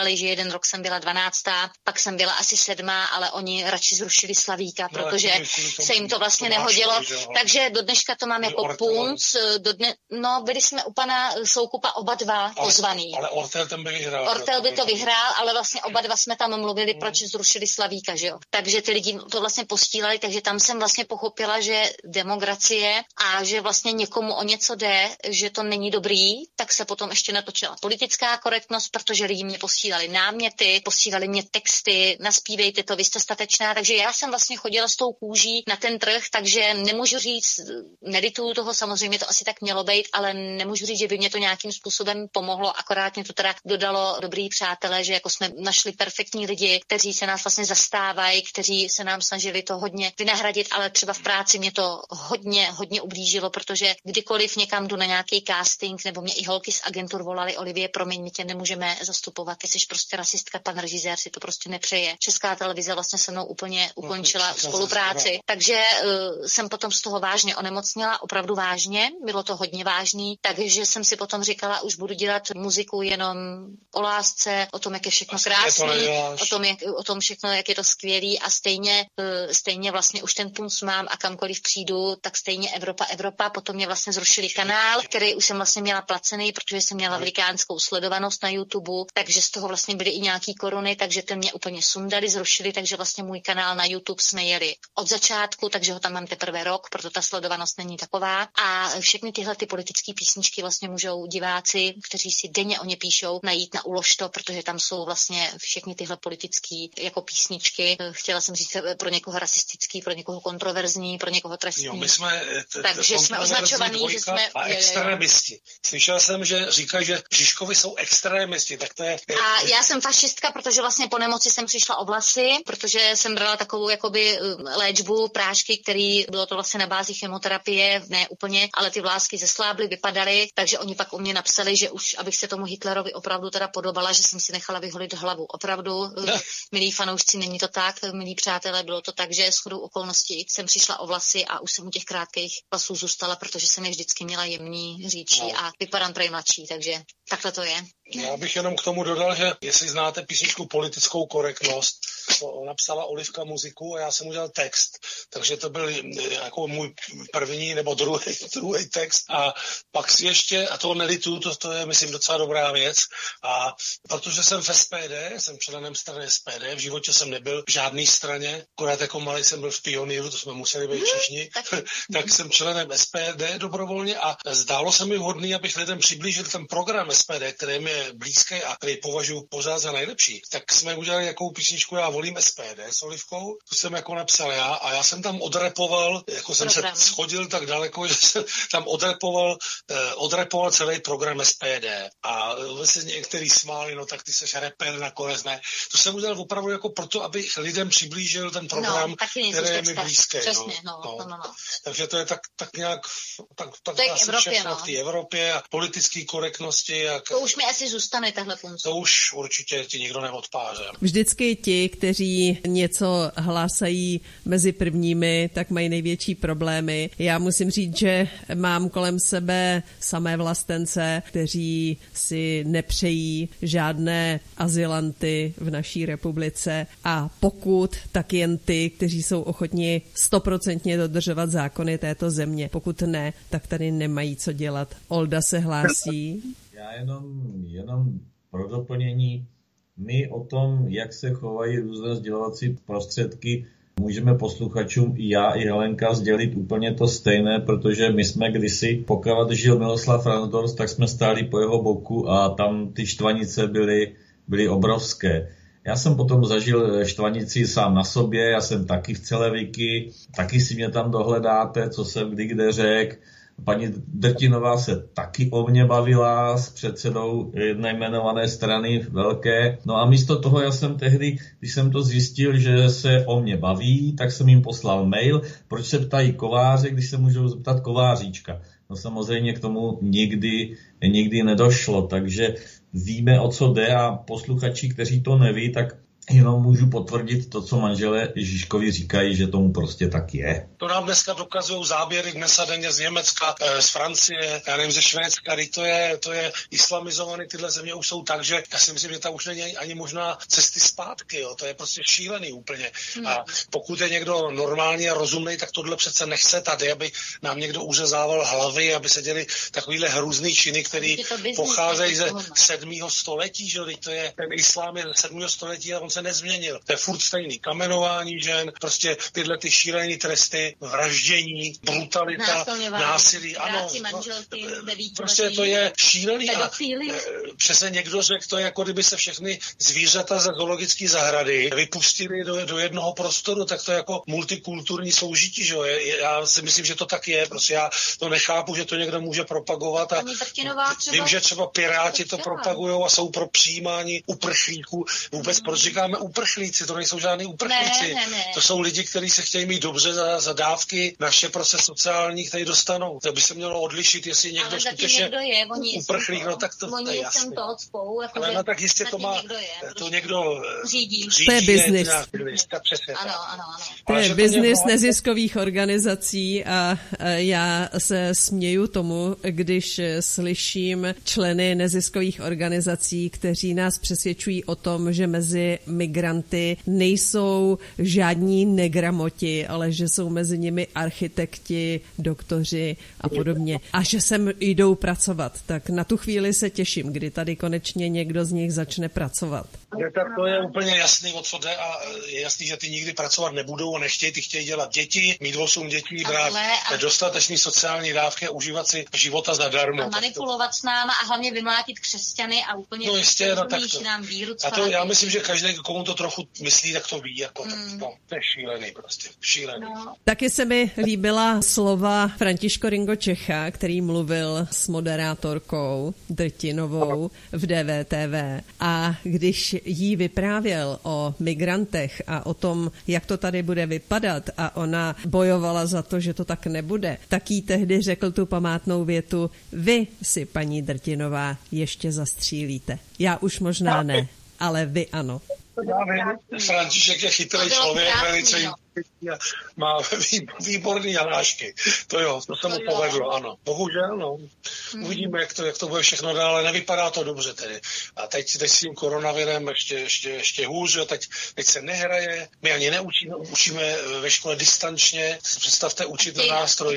Speaker 4: posílali, že jeden rok jsem byla dvanáctá, pak jsem byla asi sedmá, ale oni radši zrušili Slavíka, no, protože se jim to vlastně to nehodilo. Máš, takže do dneška to mám jako punc. Do dne, no, byli jsme u pana Soukupa oba dva pozvaný.
Speaker 5: Ale Ortel ten by vyhrál.
Speaker 4: Ortel by to vyhrál, ale vlastně oba dva jsme tam mluvili, proč zrušili Slavíka, že jo. Takže ty lidi to vlastně postílali, takže tam jsem vlastně pochopila, že demokracie a že vlastně někomu o něco jde, že to není dobrý, tak se potom ještě natočila politická korektnost, protože lidi mě posílali náměty, posílali mě texty, naspívejte to, vy jste statečná, takže já jsem vlastně chodila s tou kůží na ten trh, takže nemůžu říct, nedituju toho, samozřejmě to asi tak mělo být, ale nemůžu říct, že by mě to nějakým způsobem pomohlo, akorát mě to teda dodalo dobrý přátelé, že jako jsme našli perfektní lidi, kteří se nás vlastně zastávají, kteří se nám snažili to hodně vynahradit, ale třeba v práci mě to hodně, hodně ublížilo, protože kdykoliv někam jdu na nějaký casting, nebo mě i holky z agentur volali, Olivie, promiň, my tě nemůžeme zastupovat, ty jsi prostě rasistka, pan režisér si to prostě nepřeje. Česká televize vlastně se mnou úplně ukončila spolupráci, takže uh, jsem potom z toho vážně onemocněla, opravdu vážně, bylo to hodně vážný, takže jsem si potom říkala, už budu dělat muziku jenom o lásce, o tom, jak je všechno krásný, o tom, jak, o tom všechno, jak je to skvělý a stejně, uh, stejně vlastně už ten punc mám a kamkoliv přijdu, tak stejně Evropa, Evropa, potom mě vlastně zrušili kanál, který už jsem vlastně měla placený, protože jsem měla velikánskou sledovanost na YouTube, takže z toho vlastně byly i nějaký koruny, takže ten mě úplně sundali, zrušili, takže vlastně můj kanál na YouTube jsme jeli od začátku, takže ho tam mám teprve rok, proto ta sledovanost není taková. A všechny tyhle ty politické písničky vlastně můžou diváci, kteří si denně o ně píšou, najít na Uložto, protože tam jsou vlastně všechny tyhle politické jako písničky. Chtěla jsem říct pro někoho rasistický, pro někoho kontroverzní, pro někoho trestní.
Speaker 5: Jo, my jsme t-
Speaker 4: takže jsme označovaní, že jsme
Speaker 5: a extremisti. Slyšel jsem, že říkají, že Žižkovi jsou extremisti, tak to je...
Speaker 4: A já jsem fašistka, protože vlastně po nemoci jsem přišla o vlasy, protože jsem brala takovou jakoby léčbu, prášky, který bylo to vlastně na bázi chemoterapie, ne úplně, ale ty vlásky zeslábly, vypadaly, takže oni pak u mě napsali, že už, abych se tomu Hitlerovi opravdu teda podobala, že jsem si nechala vyholit hlavu. Opravdu, milí fanoušci, není to tak, milí přátelé, bylo to tak, že shodou okolností jsem přišla o vlasy a už jsem u těch krátkých vlasů zůstala, protože jsem je vždycky měla jemný, říčí no. a vypadám prej mladší, takže takhle to je.
Speaker 5: Já bych jenom k tomu dodal, že jestli znáte písničku Politickou korektnost, to napsala Olivka muziku a já jsem udělal text, takže to byl jako můj první nebo druhý, druhý text a pak si ještě, a to nelituju, to, to je myslím docela dobrá věc a protože jsem v S P D, jsem členem strany S P D, v životě jsem nebyl v žádné straně, akorát jako malý jsem byl v Pioníru, to jsme museli být všichni, tak jsem členem S P D dobrovolně a zdálo se mi vhodný, abych lidem přiblížil ten program S P D, který mi je blízký a který považuji pořád za nejlepší. Tak jsme udělali jakou písničku Já volím S P D s Olivkou, tu jsem jako napsal já a já jsem tam odrepoval, jako jsem program. se schodil tak daleko, že jsem tam odrepoval, eh, odrepoval celý program S P D a se některý smáli, no tak ty seš reper nakonec, ne. To jsem udělal opravdu jako proto, abych lidem přiblížil ten program, no, který je mi blízký.
Speaker 4: Přesně, no, no,
Speaker 5: no.
Speaker 4: No, no, no.
Speaker 5: Takže to je tak, tak nějak tak, tak
Speaker 4: to je
Speaker 5: asi
Speaker 4: Evropě,
Speaker 5: všechno
Speaker 4: no.
Speaker 5: v té Evropě a politické korektnosti. A
Speaker 4: to už mi asi zůstane tahle punce.
Speaker 5: To už určitě ti nikdo neodpáře.
Speaker 3: Vždycky ti, kteří něco hlásají mezi prvními, tak mají největší problémy. Já musím říct, že mám kolem sebe samé vlastence, kteří si nepřejí žádné azylanty v naší republice a pokud, tak jen ty, kteří jsou ochotni stoprocentně dodržovat zákony této země. Pokud ne, tak tady nemají co dělat. Olda se hlásí.
Speaker 6: Já jenom, jenom pro doplnění. My o tom, jak se chovají různé sdělovací prostředky, můžeme posluchačům i já, i Helenka sdělit úplně to stejné, protože my jsme kdysi, pokud žil Miloslav Ransdorf, tak jsme stáli po jeho boku a tam ty štvanice byly, byly obrovské. Já jsem potom zažil štvanici sám na sobě, já jsem taky v celé Wiki, taky si mě tam dohledáte, co jsem kdy kde řekl. Paní Drtinová se taky o mě bavila s předsedou jedné jmenované strany velké. No a místo toho já jsem tehdy, když jsem to zjistil, že se o mě baví, tak jsem jim poslal mail, proč se ptají kováře, když se můžou zeptat kováříčka. No samozřejmě k tomu nikdy, nikdy nedošlo, takže víme, o co jde a posluchači, kteří to neví, tak jenom můžu potvrdit to, co manželé Žižkovi říkají, že tomu prostě tak je.
Speaker 5: To nám dneska dokazují záběry dnes a denně z Německa, z Francie, já nevím, ze Švédska, to je, to je islamizovaný, tyhle země už jsou tak, že já si myslím, že ta už není ani možná cesty zpátky, jo. To je prostě šílený úplně. Hmm. A pokud je někdo normální a rozumný, tak tohle přece nechce tady, aby nám někdo uřezával hlavy, aby se děli takovýhle hrůzný činy, který pocházejí ze sedmého století, že to je, ten islám je ze sedmého století a on se nezměnil. To je furt stejný kamenování žen, prostě tyhle ty šílené tresty, vraždění, brutalita, násilí, ano.
Speaker 4: Manželky,
Speaker 5: prostě to je šílený a přesně někdo řekl, to je jako kdyby se všechny zvířata ze zoologické zahrady vypustili do, do jednoho prostoru, tak to je jako multikulturní soužití, že jo. Já si myslím, že to tak je, prostě já to nechápu, že to někdo může propagovat a vím, že třeba Piráti to propagujou a jsou pro přijímání uprchlíků. Vůbec proč říkáme uprchlíci, to nejsou žádný uprchlíci.
Speaker 4: Ne, ne, ne.
Speaker 5: To jsou lidi, kteří se chtějí mít dobře za, za dávky naše prostě sociální, které dostanou. To by se mělo odlišit, jestli někdo
Speaker 4: ale
Speaker 5: skutečně
Speaker 4: někdo je, oni
Speaker 5: uprchlík, no tak to,
Speaker 4: oni
Speaker 5: to je jasný.
Speaker 4: To odspou, jako
Speaker 5: ale no tak jistě to má,
Speaker 4: někdo je,
Speaker 5: to někdo
Speaker 4: řídí.
Speaker 5: řídí
Speaker 3: to je biznis.
Speaker 4: Ano, ano, ano.
Speaker 3: To je biznis neziskových organizací a já se směju tomu, když slyším členy neziskových organizací, kteří nás přesvědčují o tom, že mezi migranty nejsou žádní negramoti, ale že jsou mezi nimi architekti, doktoři a podobně. A že sem jdou pracovat. Tak na tu chvíli se těším, kdy tady konečně někdo z nich začne pracovat.
Speaker 5: Tak to je úplně jasný, o co jde a je jasný, že ty nikdy pracovat nebudou a nechtějí, ty chtějí dělat děti, mít osm dětí, brát a... dostatečný sociální dávky a užívat si života zadarmo.
Speaker 4: A manipulovat s náma a hlavně vymlátit křesťany a úplně
Speaker 5: no jistě, no, tak to.
Speaker 4: Nám víru
Speaker 5: a to já myslím, že každý, komu to trochu myslí, tak to ví. Jako, mm. tak, no, to je šílený prostě, šílený. No.
Speaker 3: Taky se mi líbila slova Františko Ringo Čecha, který mluvil s moderátorkou Drtinovou v D V T V a když jí vyprávěl o migrantech a o tom, jak to tady bude vypadat a ona bojovala za to, že to tak nebude, tak jí tehdy řekl tu památnou větu: vy si, paní Drtinová, ještě zastřílíte. Já už možná ne, ale vy ano.
Speaker 5: Já vím, František je chytrý člověk, velice má výborný janášky. To jo, to se mu povedlo, ano. Bohužel, no. Uvidíme, jak to, jak to bude všechno dále. Nevypadá to dobře tedy. A teď, teď s tím koronavirem ještě, ještě, ještě hůř, teď, teď se nehraje. My ani neučíme, učíme ve škole distančně. Představte učit na nástroj,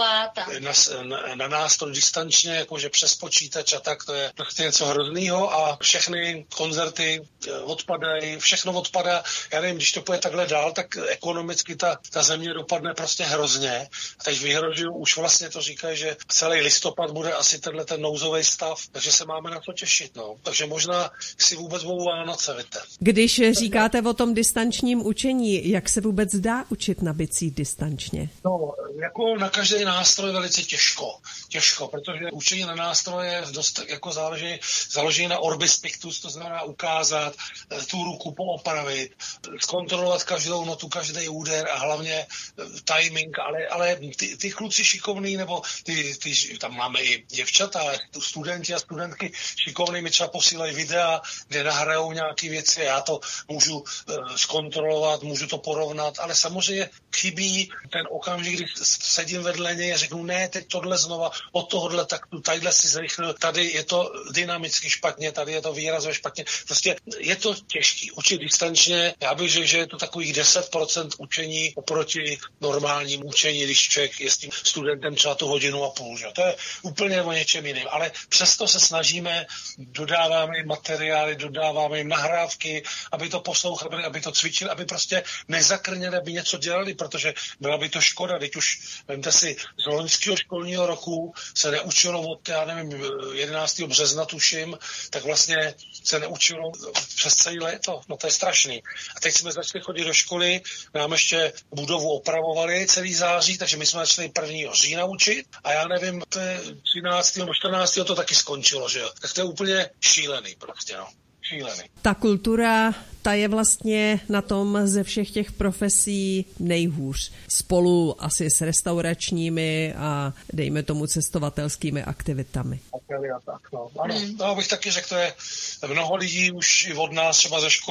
Speaker 5: na, na, na nástroj distančně, jakože přes počítač a tak, to je prostě něco hroznýho a všechny koncerty odpadají, všechno odpadá. Já nevím, když to půjde takhle dál, tak ekonomicky ta, ta země dopadne prostě hrozně. A teď vyhrožují, už vlastně to říkají, že celý listopad bude asi tenhle ten nouzový stav, takže se máme na to těšit. No. Takže možná si vůbec budou Vánoce, víte.
Speaker 3: Když říkáte o tom distančním učení, jak se vůbec dá učit na bicí distančně?
Speaker 5: No, jako na každý nástroj velice těžko. Těžko, protože učení na nástroje dost jako záleží, záleží na orbis pictus, to znamená ukázat, tu ruku poopravit, zkontrolovat každou notu, každý úder a hlavně timing, ale, ale ty, ty kluci šikovný, nebo ty, ty, tam máme i děvčata, studenti a studentky šikovný, mi třeba posílají videa, kde nahrajou nějaké věci, já to můžu uh, zkontrolovat, můžu to porovnat, ale samozřejmě chybí ten okamžik, kdy sedím vedle něj a řeknu, ne, teď tohle znova, od tohohle tak tadyhle si zrychlil, tady je to dynamicky špatně, tady je to výrazově špatně, prostě je to těžký. Učit distančně, já bych řekl, že je to takových deset procent učení oproti normálnímu učení, když člověk je s tím studentem třeba tu hodinu a půl. Že? To je úplně o něčem jiným. Ale přesto se snažíme, dodáváme jim materiály, dodáváme jim nahrávky, aby to poslouchali, aby to cvičili, aby prostě nezakrněli, aby něco dělali, protože byla by to škoda. Teď už, vemte si, z loňského školního roku se neučilo od, já nevím, jedenáctého března tuším, tak vlastně se neučilo přes celé léto. No to je strašný. A teď jsme začali chodit do školy, nám ještě budovu opravovali celý září, takže my jsme začali prvního října učit a já nevím, to je třináctého nebo čtrnáctého to taky skončilo, že jo. Tak to je úplně šílený prostě, no. Šílený.
Speaker 3: Ta kultura, ta je vlastně na tom ze všech těch profesí nejhůř. Spolu asi s restauračními a dejme tomu cestovatelskými aktivitami.
Speaker 5: Tak, no. Ano, to bych taky řekl, to je mnoho lidí už i od nás třeba ze školy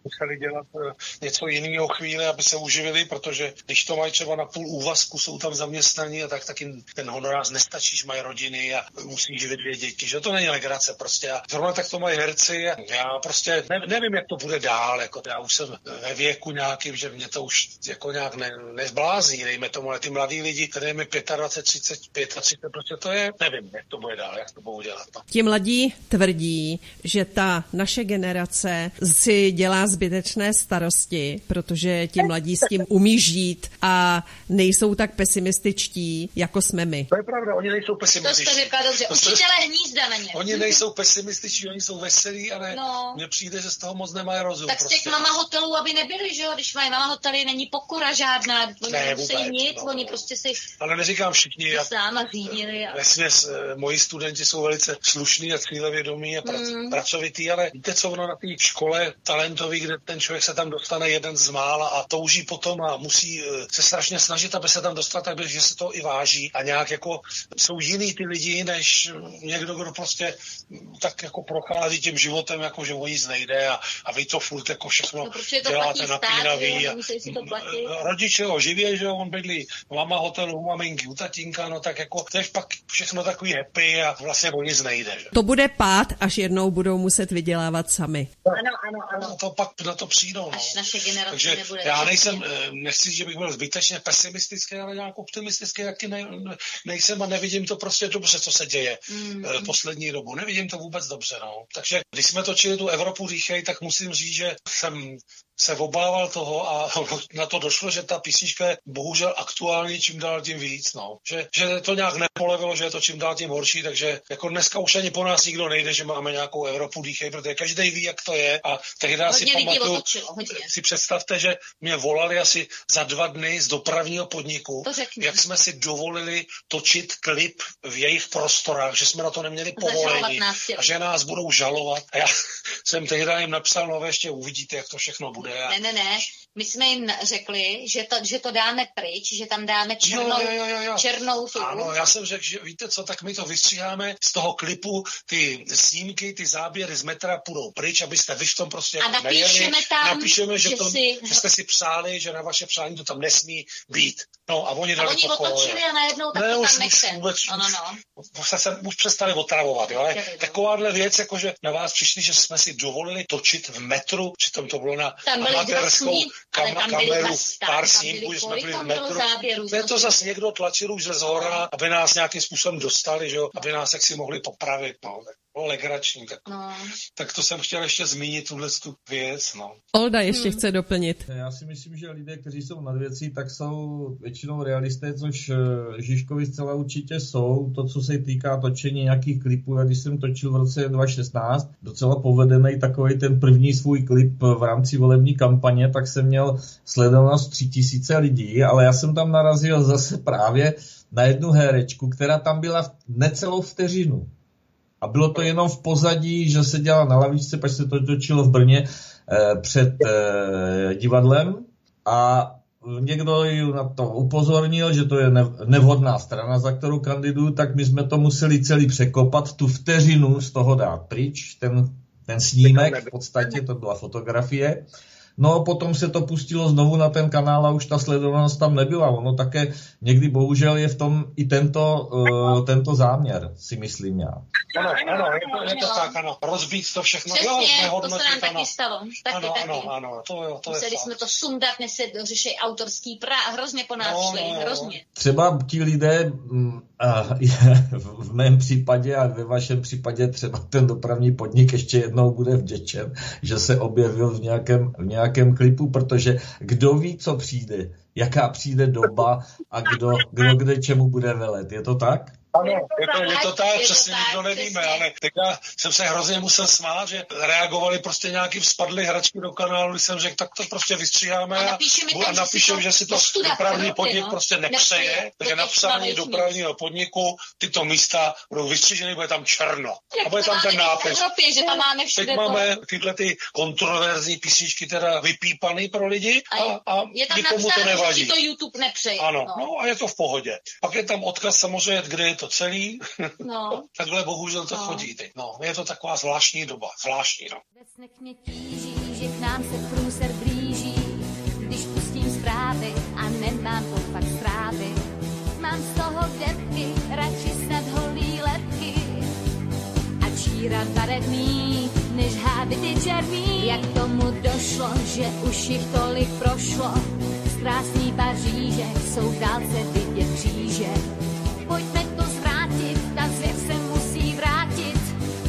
Speaker 5: museli dělat něco jiného chvíli, aby se uživili, protože když to mají třeba na půl úvazku, jsou tam zaměstnaní a tak taky ten honorář nestačí, že mají rodiny a musí živit dvě děti, že to není legrace prostě. A zrovna tak to mají herci a já prostě ne, nevím, jak to bude dál, jako já už jsem ve věku nějakým, že mě to už jako nějak ne, nezblází, dejme tomu, ale ty mladí lidi, které mi dvacet pět, třicet, třicet pět, prostě to je, nevím, jak to bude dál, jak to budou dělat. No.
Speaker 3: Ti mladí tvrdí, že ta naše generace si dělá zbytečné starosti, protože ti mladí s tím umí žít a nejsou tak pesimističtí, jako jsme my.
Speaker 5: To je pravda, oni nejsou pesimističtí.
Speaker 4: To jste řekla dobře, učitelé hnízda na ně.
Speaker 5: Oni nejsou pesimističtí, oni jsou veselí, ale
Speaker 4: no.
Speaker 5: mně přijde, že z toho moc nemají rozum.
Speaker 4: Tak
Speaker 5: prostě.
Speaker 4: z těch mama hotelů, aby nebyli, že jo, když mají mama hotely, není pokora žádná, oni
Speaker 5: ne,
Speaker 4: nemusí nic,
Speaker 5: no.
Speaker 4: Oni prostě si
Speaker 5: ale neříkám všichni. Já,
Speaker 4: sáma řídili. A...
Speaker 5: Vesměs, moji studenti jsou velice slušní a cílevědomí a
Speaker 4: mm.
Speaker 5: pracovitý, ale víte, co ono na té škole talentový, kde ten člověk se tam dostane jeden z mála a touží potom a musí se strašně snažit, aby se tam dostal, tak že se to i váží a nějak jako jsou jiný ty lidi, než někdo, kdo prostě tak jako prochází tím životem, jako že o nic nejde a, a vy to furt jako všechno
Speaker 4: no,
Speaker 5: děláte napínavý. A,
Speaker 4: to
Speaker 5: rodiče ho živí, že on bydlí v mama hotelu, u maminky, u tatínka, no tak jako to je pak všechno takový happy a vlastně o nic nejde. Že?
Speaker 3: To bude pád, až jednou budou muset vydělávat sami.
Speaker 4: Ano, ano, ano.
Speaker 5: No, to pak na to přijdou. No.
Speaker 4: Až naše generace
Speaker 5: Takže
Speaker 4: nebude.
Speaker 5: Já nejsem, nechci, že bych byl zbytečně pesimistický, ale nějak optimistický, taky ne, nejsem a nevidím to prostě dobře, co se děje mm. poslední dobu. Nevidím to vůbec dobře, no. Takže když jsme točili tu Evropu rýchej, tak musím říct, že jsem se obával toho a na to došlo, že ta písnička je bohužel aktuální čím dál tím víc, no. Že, že to nějak nepolevilo, že je to čím dál tím horší, takže jako dneska už ani po nás nikdo nejde, že máme nějakou Evropu dýchej, protože každý ví, jak to je a tehdy si pamatuju, si představte, že mě volali asi za dva dny z dopravního podniku, jak jsme si dovolili točit klip v jejich prostorách, že jsme na to neměli povolení a že nás budou žalovat. A já jsem tehdy jim napsal, no ještě uvidíte, jak to všechno bude.
Speaker 4: Ne, ne, ne. My jsme jim řekli, že to, že to dáme pryč, že tam dáme černou, jo, jo, jo, jo. černou tu.
Speaker 5: Ano, já jsem řekl, že víte co, tak my to vystříháme z toho klipu, ty snímky, ty záběry z metra půjdou pryč, abyste vy v tom prostě
Speaker 4: a napíšeme
Speaker 5: nejeli.
Speaker 4: tam,
Speaker 5: napíšeme, že,
Speaker 4: že,
Speaker 5: to,
Speaker 4: si...
Speaker 5: že jste si přáli, že na vaše přání to tam nesmí být. No a oni dali
Speaker 4: a oni
Speaker 5: pokoj.
Speaker 4: otočili a najednou tak
Speaker 5: ne,
Speaker 4: to
Speaker 5: už,
Speaker 4: tam nechte.
Speaker 5: Vůbec,
Speaker 4: no, no, no.
Speaker 5: Už, se už přestali otravovat, jo. Takováhle věc, jakože na vás přišli, že jsme si dovolili točit v metru, přitom to bylo na amatérskou kam, kameru, pár snímků, že jsme byli v metru. Je to zase někdo tlačil už ze zhora, aby nás nějakým způsobem dostali, že jo, aby nás jaksi mohli popravit, no. Legrační, tak,
Speaker 4: no. tak
Speaker 5: to jsem chtěl ještě zmínit tuhle tu věc, no.
Speaker 3: Olda ještě hmm. chce doplnit.
Speaker 6: Já si myslím, že lidé, kteří jsou nad věcí, tak jsou většinou realisté, což Žižkovi zcela určitě jsou. To, co se týká točení nějakých klipů, já když jsem točil v roce dva tisíce šestnáct, docela povedený takový ten první svůj klip v rámci volební kampaně, tak jsem měl sledovanost tři tisíce lidí, ale já jsem tam narazil zase právě na jednu herečku, která tam byla necelou vteřinu. A bylo to jenom v pozadí, že se dělala na lavičce, pak se to točilo v Brně eh, před eh, divadlem a někdo ji na to upozornil, že to je nevhodná strana, za kterou kandiduju, tak my jsme to museli celý překopat, tu vteřinu z toho dát pryč, ten, ten snímek, v podstatě to byla fotografie. No potom se to pustilo znovu na ten kanál a už ta sledovanost tam nebyla. Ono také někdy bohužel je v tom i tento, uh, tento záměr, si myslím já.
Speaker 5: Ano, ano, je to, je to tak, ano. Rozbít to všechno.
Speaker 4: Přesně,
Speaker 5: jo,
Speaker 4: to se nám taky stalo. Taky,
Speaker 5: ano,
Speaker 4: taky.
Speaker 5: ano, ano, to, jo, to
Speaker 4: Museli
Speaker 5: je
Speaker 4: jsme
Speaker 5: fakt.
Speaker 4: to sundat, než se dořeší autorský práv. Hrozně po nás
Speaker 5: no,
Speaker 4: šli,
Speaker 5: no,
Speaker 4: hrozně.
Speaker 6: Třeba ti lidé, v mém případě a ve vašem případě třeba ten dopravní podnik ještě jednou bude vděčen, že se objevil v nějakém, v nějakém klipu, protože kdo ví, co přijde, jaká přijde doba a kdo, kdo kde čemu bude velet. Je to tak?
Speaker 5: Ano, je to, je to tak, přesně nikdo nevíme, ale teďka jsem se hrozně musel smát, že reagovali prostě nějaký spadly hračky do kanálu, když jsem řekl, tak to prostě vystříháme a, a napíšeme, že si to dopravní podnik no. prostě nepřeje, takže napsání dopravního podniku, tyto místa budou vystříženy, bude tam černo.
Speaker 4: Jak
Speaker 5: a bude tam ten nápis.
Speaker 4: Evropě, že tam máme všude
Speaker 5: teď
Speaker 4: to.
Speaker 5: máme tyhle ty kontroverzní písničky teda vypípaný pro lidi a, a, a nikomu to nevadí.
Speaker 4: To YouTube nepřeje.
Speaker 5: Ano,
Speaker 4: no.
Speaker 5: no a je to v pohodě. Pak je tam odkaz samozřejmě, kde je to celý.
Speaker 4: No.
Speaker 5: Takhle bohužel to
Speaker 4: no.
Speaker 5: chodí teď. No, je to taková zvláštní doba. Zvláštní, no.
Speaker 1: Vůbec nech mě tíží, že k nám se průser blíží, když pustím zprávy a nemám to fakt strávy. Mám z toho depky, radši snad holí lepky a číra barevný, než hábity černý. Jak tomu došlo, že už jich tolik prošlo, z krásný Paříže jsou v dálce vidět kříže. Pojďme to zvrátit, ta zvěř se musí vrátit.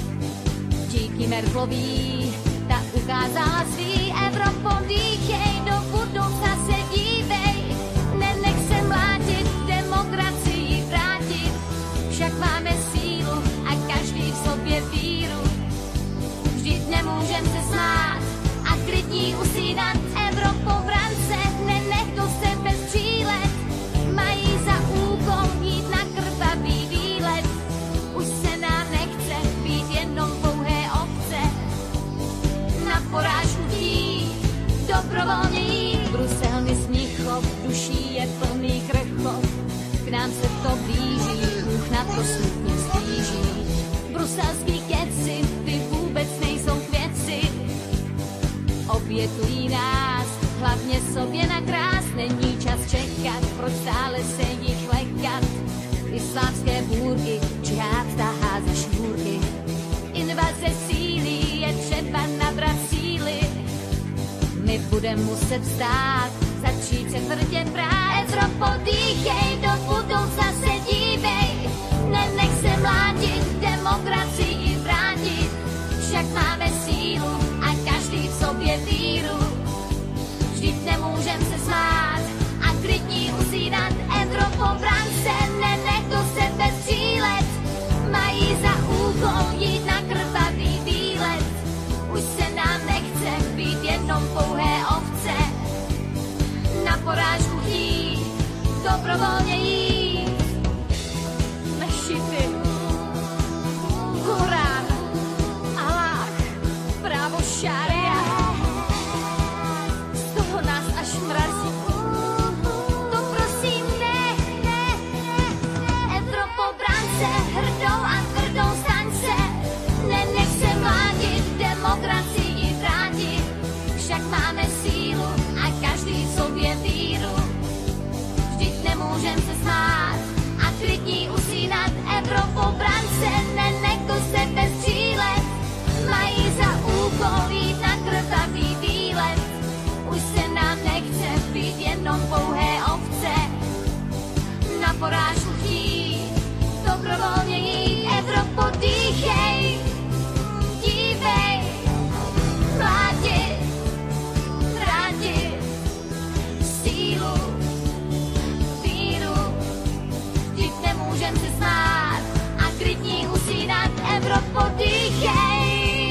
Speaker 1: Díky Merkelový, ta ukázala svý. Evropo, dýchej, do budoucna se dívej. Nenech se mlátit, demokracii vrátit. Však máme sílu a každý v sobě víru. Vždyť nemůžem se smát a klidní usínat. Evropo, vrance, nenech do sebe střílet. Mají za úkol jít na krvavý výlet. Už se nám nechce být jenom pouhé ovce. Na porážku chtít, dobrovolně jít. Brusel mi Smíchov, duší je plný krchov. K nám se to blíží, Bůh na to smutně stíží. Bruselský keci, ty vůbec nejsou k věci. Obětují nás, hlavně sobě na krás. Není čas čekat, proč stále se jich lekat. Islámské bůrky, džihad tahá za šňůrky. Invaze sílí, je třeba nabrat síly. My budem muset vstát, začít se tvrdě brát. Evropo, dýchej, do budoucna se dívej. Nenech se mlátit, demokracii vrátit. Však máme sílu a každý v sobě víru. Vždyť nemůžem se smát a klidní usínat. Evropo, vrance, nenech do sebe střílet. Mají za úkol jít na krvavý výlet. Už se nám nechce být jenom pouhé ovce. Na porážku chtít, dobrovolně jít. Mešity, Korán, Alách, právo šária. Z toho nás až mrazí. To prosím ne, ne, ne. Evropo, brance, hrdou a tvrdou staň se. Nenech se mlátit, demokracii vrátit. Však máme sílu a každý v sobě víru. Vždyť nemůžem se smát a klidní usínat. Evropo, brance, nenech do sebe střílet. Mají za úkol jít na krvavý výlet. Už se nám nechce být jenom pouhé ovce. Na porážku chtít, dobrovolně jít. Evropo, dýchej, dívej, mlátit, vrátit sílu, víru. Vždyť nemůžem se smát a klidní usínat. Evropo, dýchej.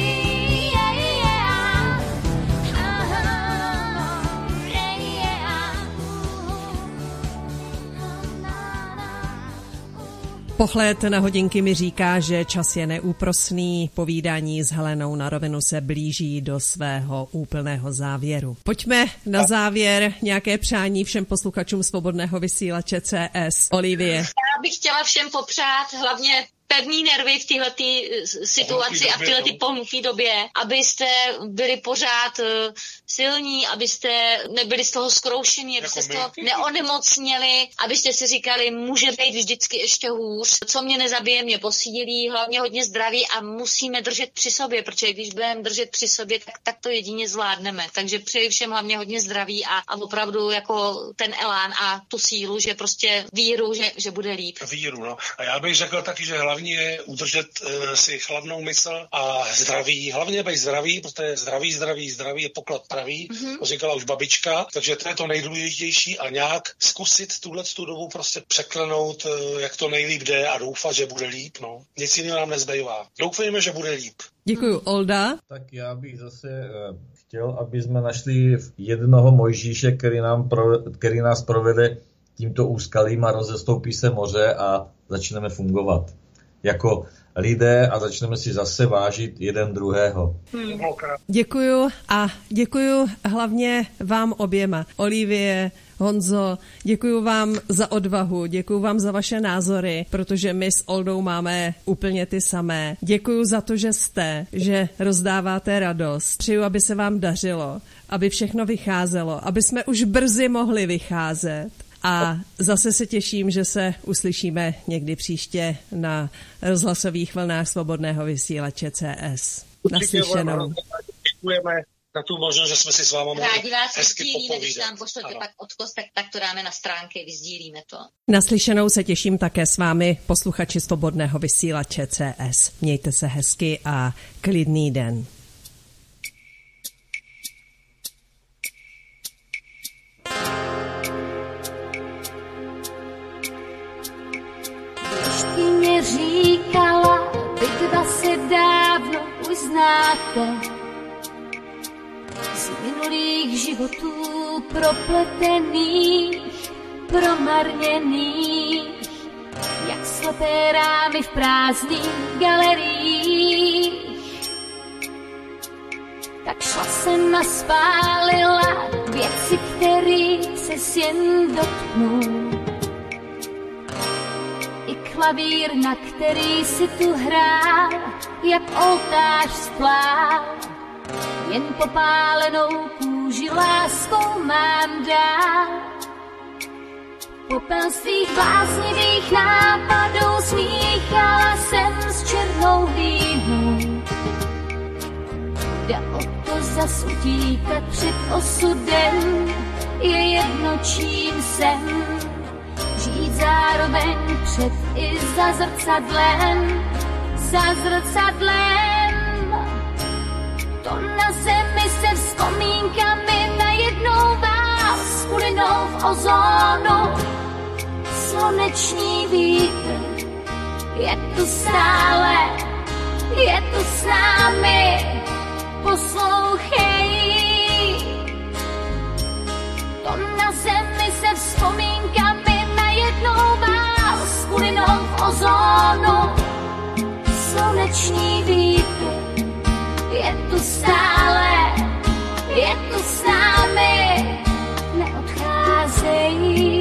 Speaker 3: Pohled na hodinky mi říká, že čas je neúprosný. Povídání s Helenou na rovinu se blíží do svého úplného závěru. Pojďme na závěr nějaké přání všem posluchačům Svobodného vysílače C S. Olivie.
Speaker 4: Já bych chtěla všem popřát hlavně pevný nervy v této situaci a v této pohnuté době, abyste byli pořád silní, abyste nebyli z toho zkroušení, abyste z toho neonemocněli, abyste si říkali, může být vždycky ještě hůř. Co mě nezabije, mě posílí, hlavně hodně zdraví a musíme držet při sobě, protože když budeme držet při sobě, tak, tak to jedině zvládneme. Takže přeji všem hlavně hodně zdraví a, a opravdu jako ten elán a tu sílu, že prostě víru, že, že bude líp.
Speaker 5: Víru, no. A já bych řekl taky, že hlavně je udržet uh, si chladnou mysl a zdraví. Hlavně být zdraví, protože zdraví, zdraví, zdraví je poklad pravý, mm-hmm. to říkala už babička, takže to je to nejdůležitější a nějak zkusit tuhle tu dobu prostě překlenout, uh, jak to nejlíp jde a doufat, že bude líp, no. Nic jiného nám nezbývá. Doufejme, že bude líp.
Speaker 3: Děkuju, Olda.
Speaker 6: Tak já bych zase uh, chtěl, aby jsme našli jednoho Mojžíše, který, nám pro, který nás provede tímto úskalím a rozestoupí se moře a začneme fungovat jako lidé a začneme si zase vážit jeden druhého.
Speaker 3: Děkuju a děkuju hlavně vám oběma. Olivie, Honzo, děkuji vám za odvahu, děkuji vám za vaše názory, protože my s Oldou máme úplně ty samé. Děkuji za to, že jste, že rozdáváte radost. Přeju, aby se vám dařilo, aby všechno vycházelo, aby jsme už brzy mohli vycházet. A zase se těším, že se uslyšíme někdy příště na rozhlasových vlnách Svobodného vysílače C S. Naslyšenou.
Speaker 5: Děkujeme za tu možnost, že jsme si s váma mohli
Speaker 4: Rádi vás
Speaker 5: hezky
Speaker 4: vyzdílíme,
Speaker 5: popovídat.
Speaker 4: když nám pošlete pak odkaz, tak, tak to dáme na stránky, vyzdílíme to.
Speaker 3: Naslyšenou se těším také s vámi, posluchači Svobodného vysílače C S. Mějte se hezky a klidný den.
Speaker 1: Ty mě říkala, bitva se dávno už znáte. Z minulých životů propletených, promarněných, jak slepé rámy v prázdných galeriích. Tak šla jsem a spálila věci, kterých se jen dotknou. I klavír, na který si tu hrál, jak oltář splál. Jen popálenou kůži láskou mám dál. Popel svých bláznivých nápadů smíchala jsem s černou hlínou. Jde o to zas utíkat před osudem, je jedno čím jsem. Žít zároveň před i za zrcadlem, za zrcadlem. To na zemi se vzpomínkami najednou vás skulinou v ozónu. Sluneční vítr je tu stále, je tu s námi, poslouchej. To na zemi se vzpomínkami najednou vás skulinou v ozónu. Sluneční vítr je tu stále, je tu s námi, neodcházej.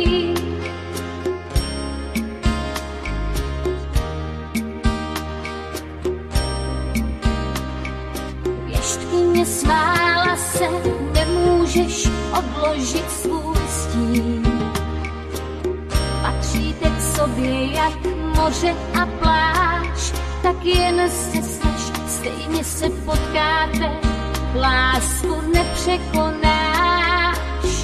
Speaker 1: Věštkyně smála se, nemůžeš odložit svůj stín. Patříte k sobě jak moře a pláž, tak jen se snaž, stejně se potkáte, lásku nepřekonáš.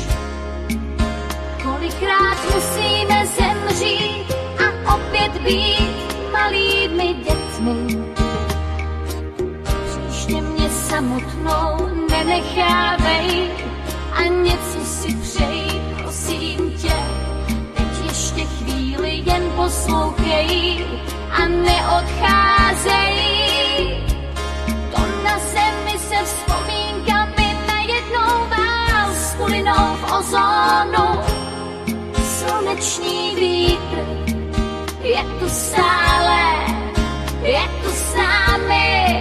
Speaker 1: Kolikrát musíme zemřít a opět být malými dětmi. Příště mě samotnou nenechávej a něco si přej, prosím tě. Teď ještě chvíli jen poslouchej a neodcházej. To na zemi se vzpomínkami najednou vás skulinou v ozónu. Sluneční vítr je tu stále, je tu s námi,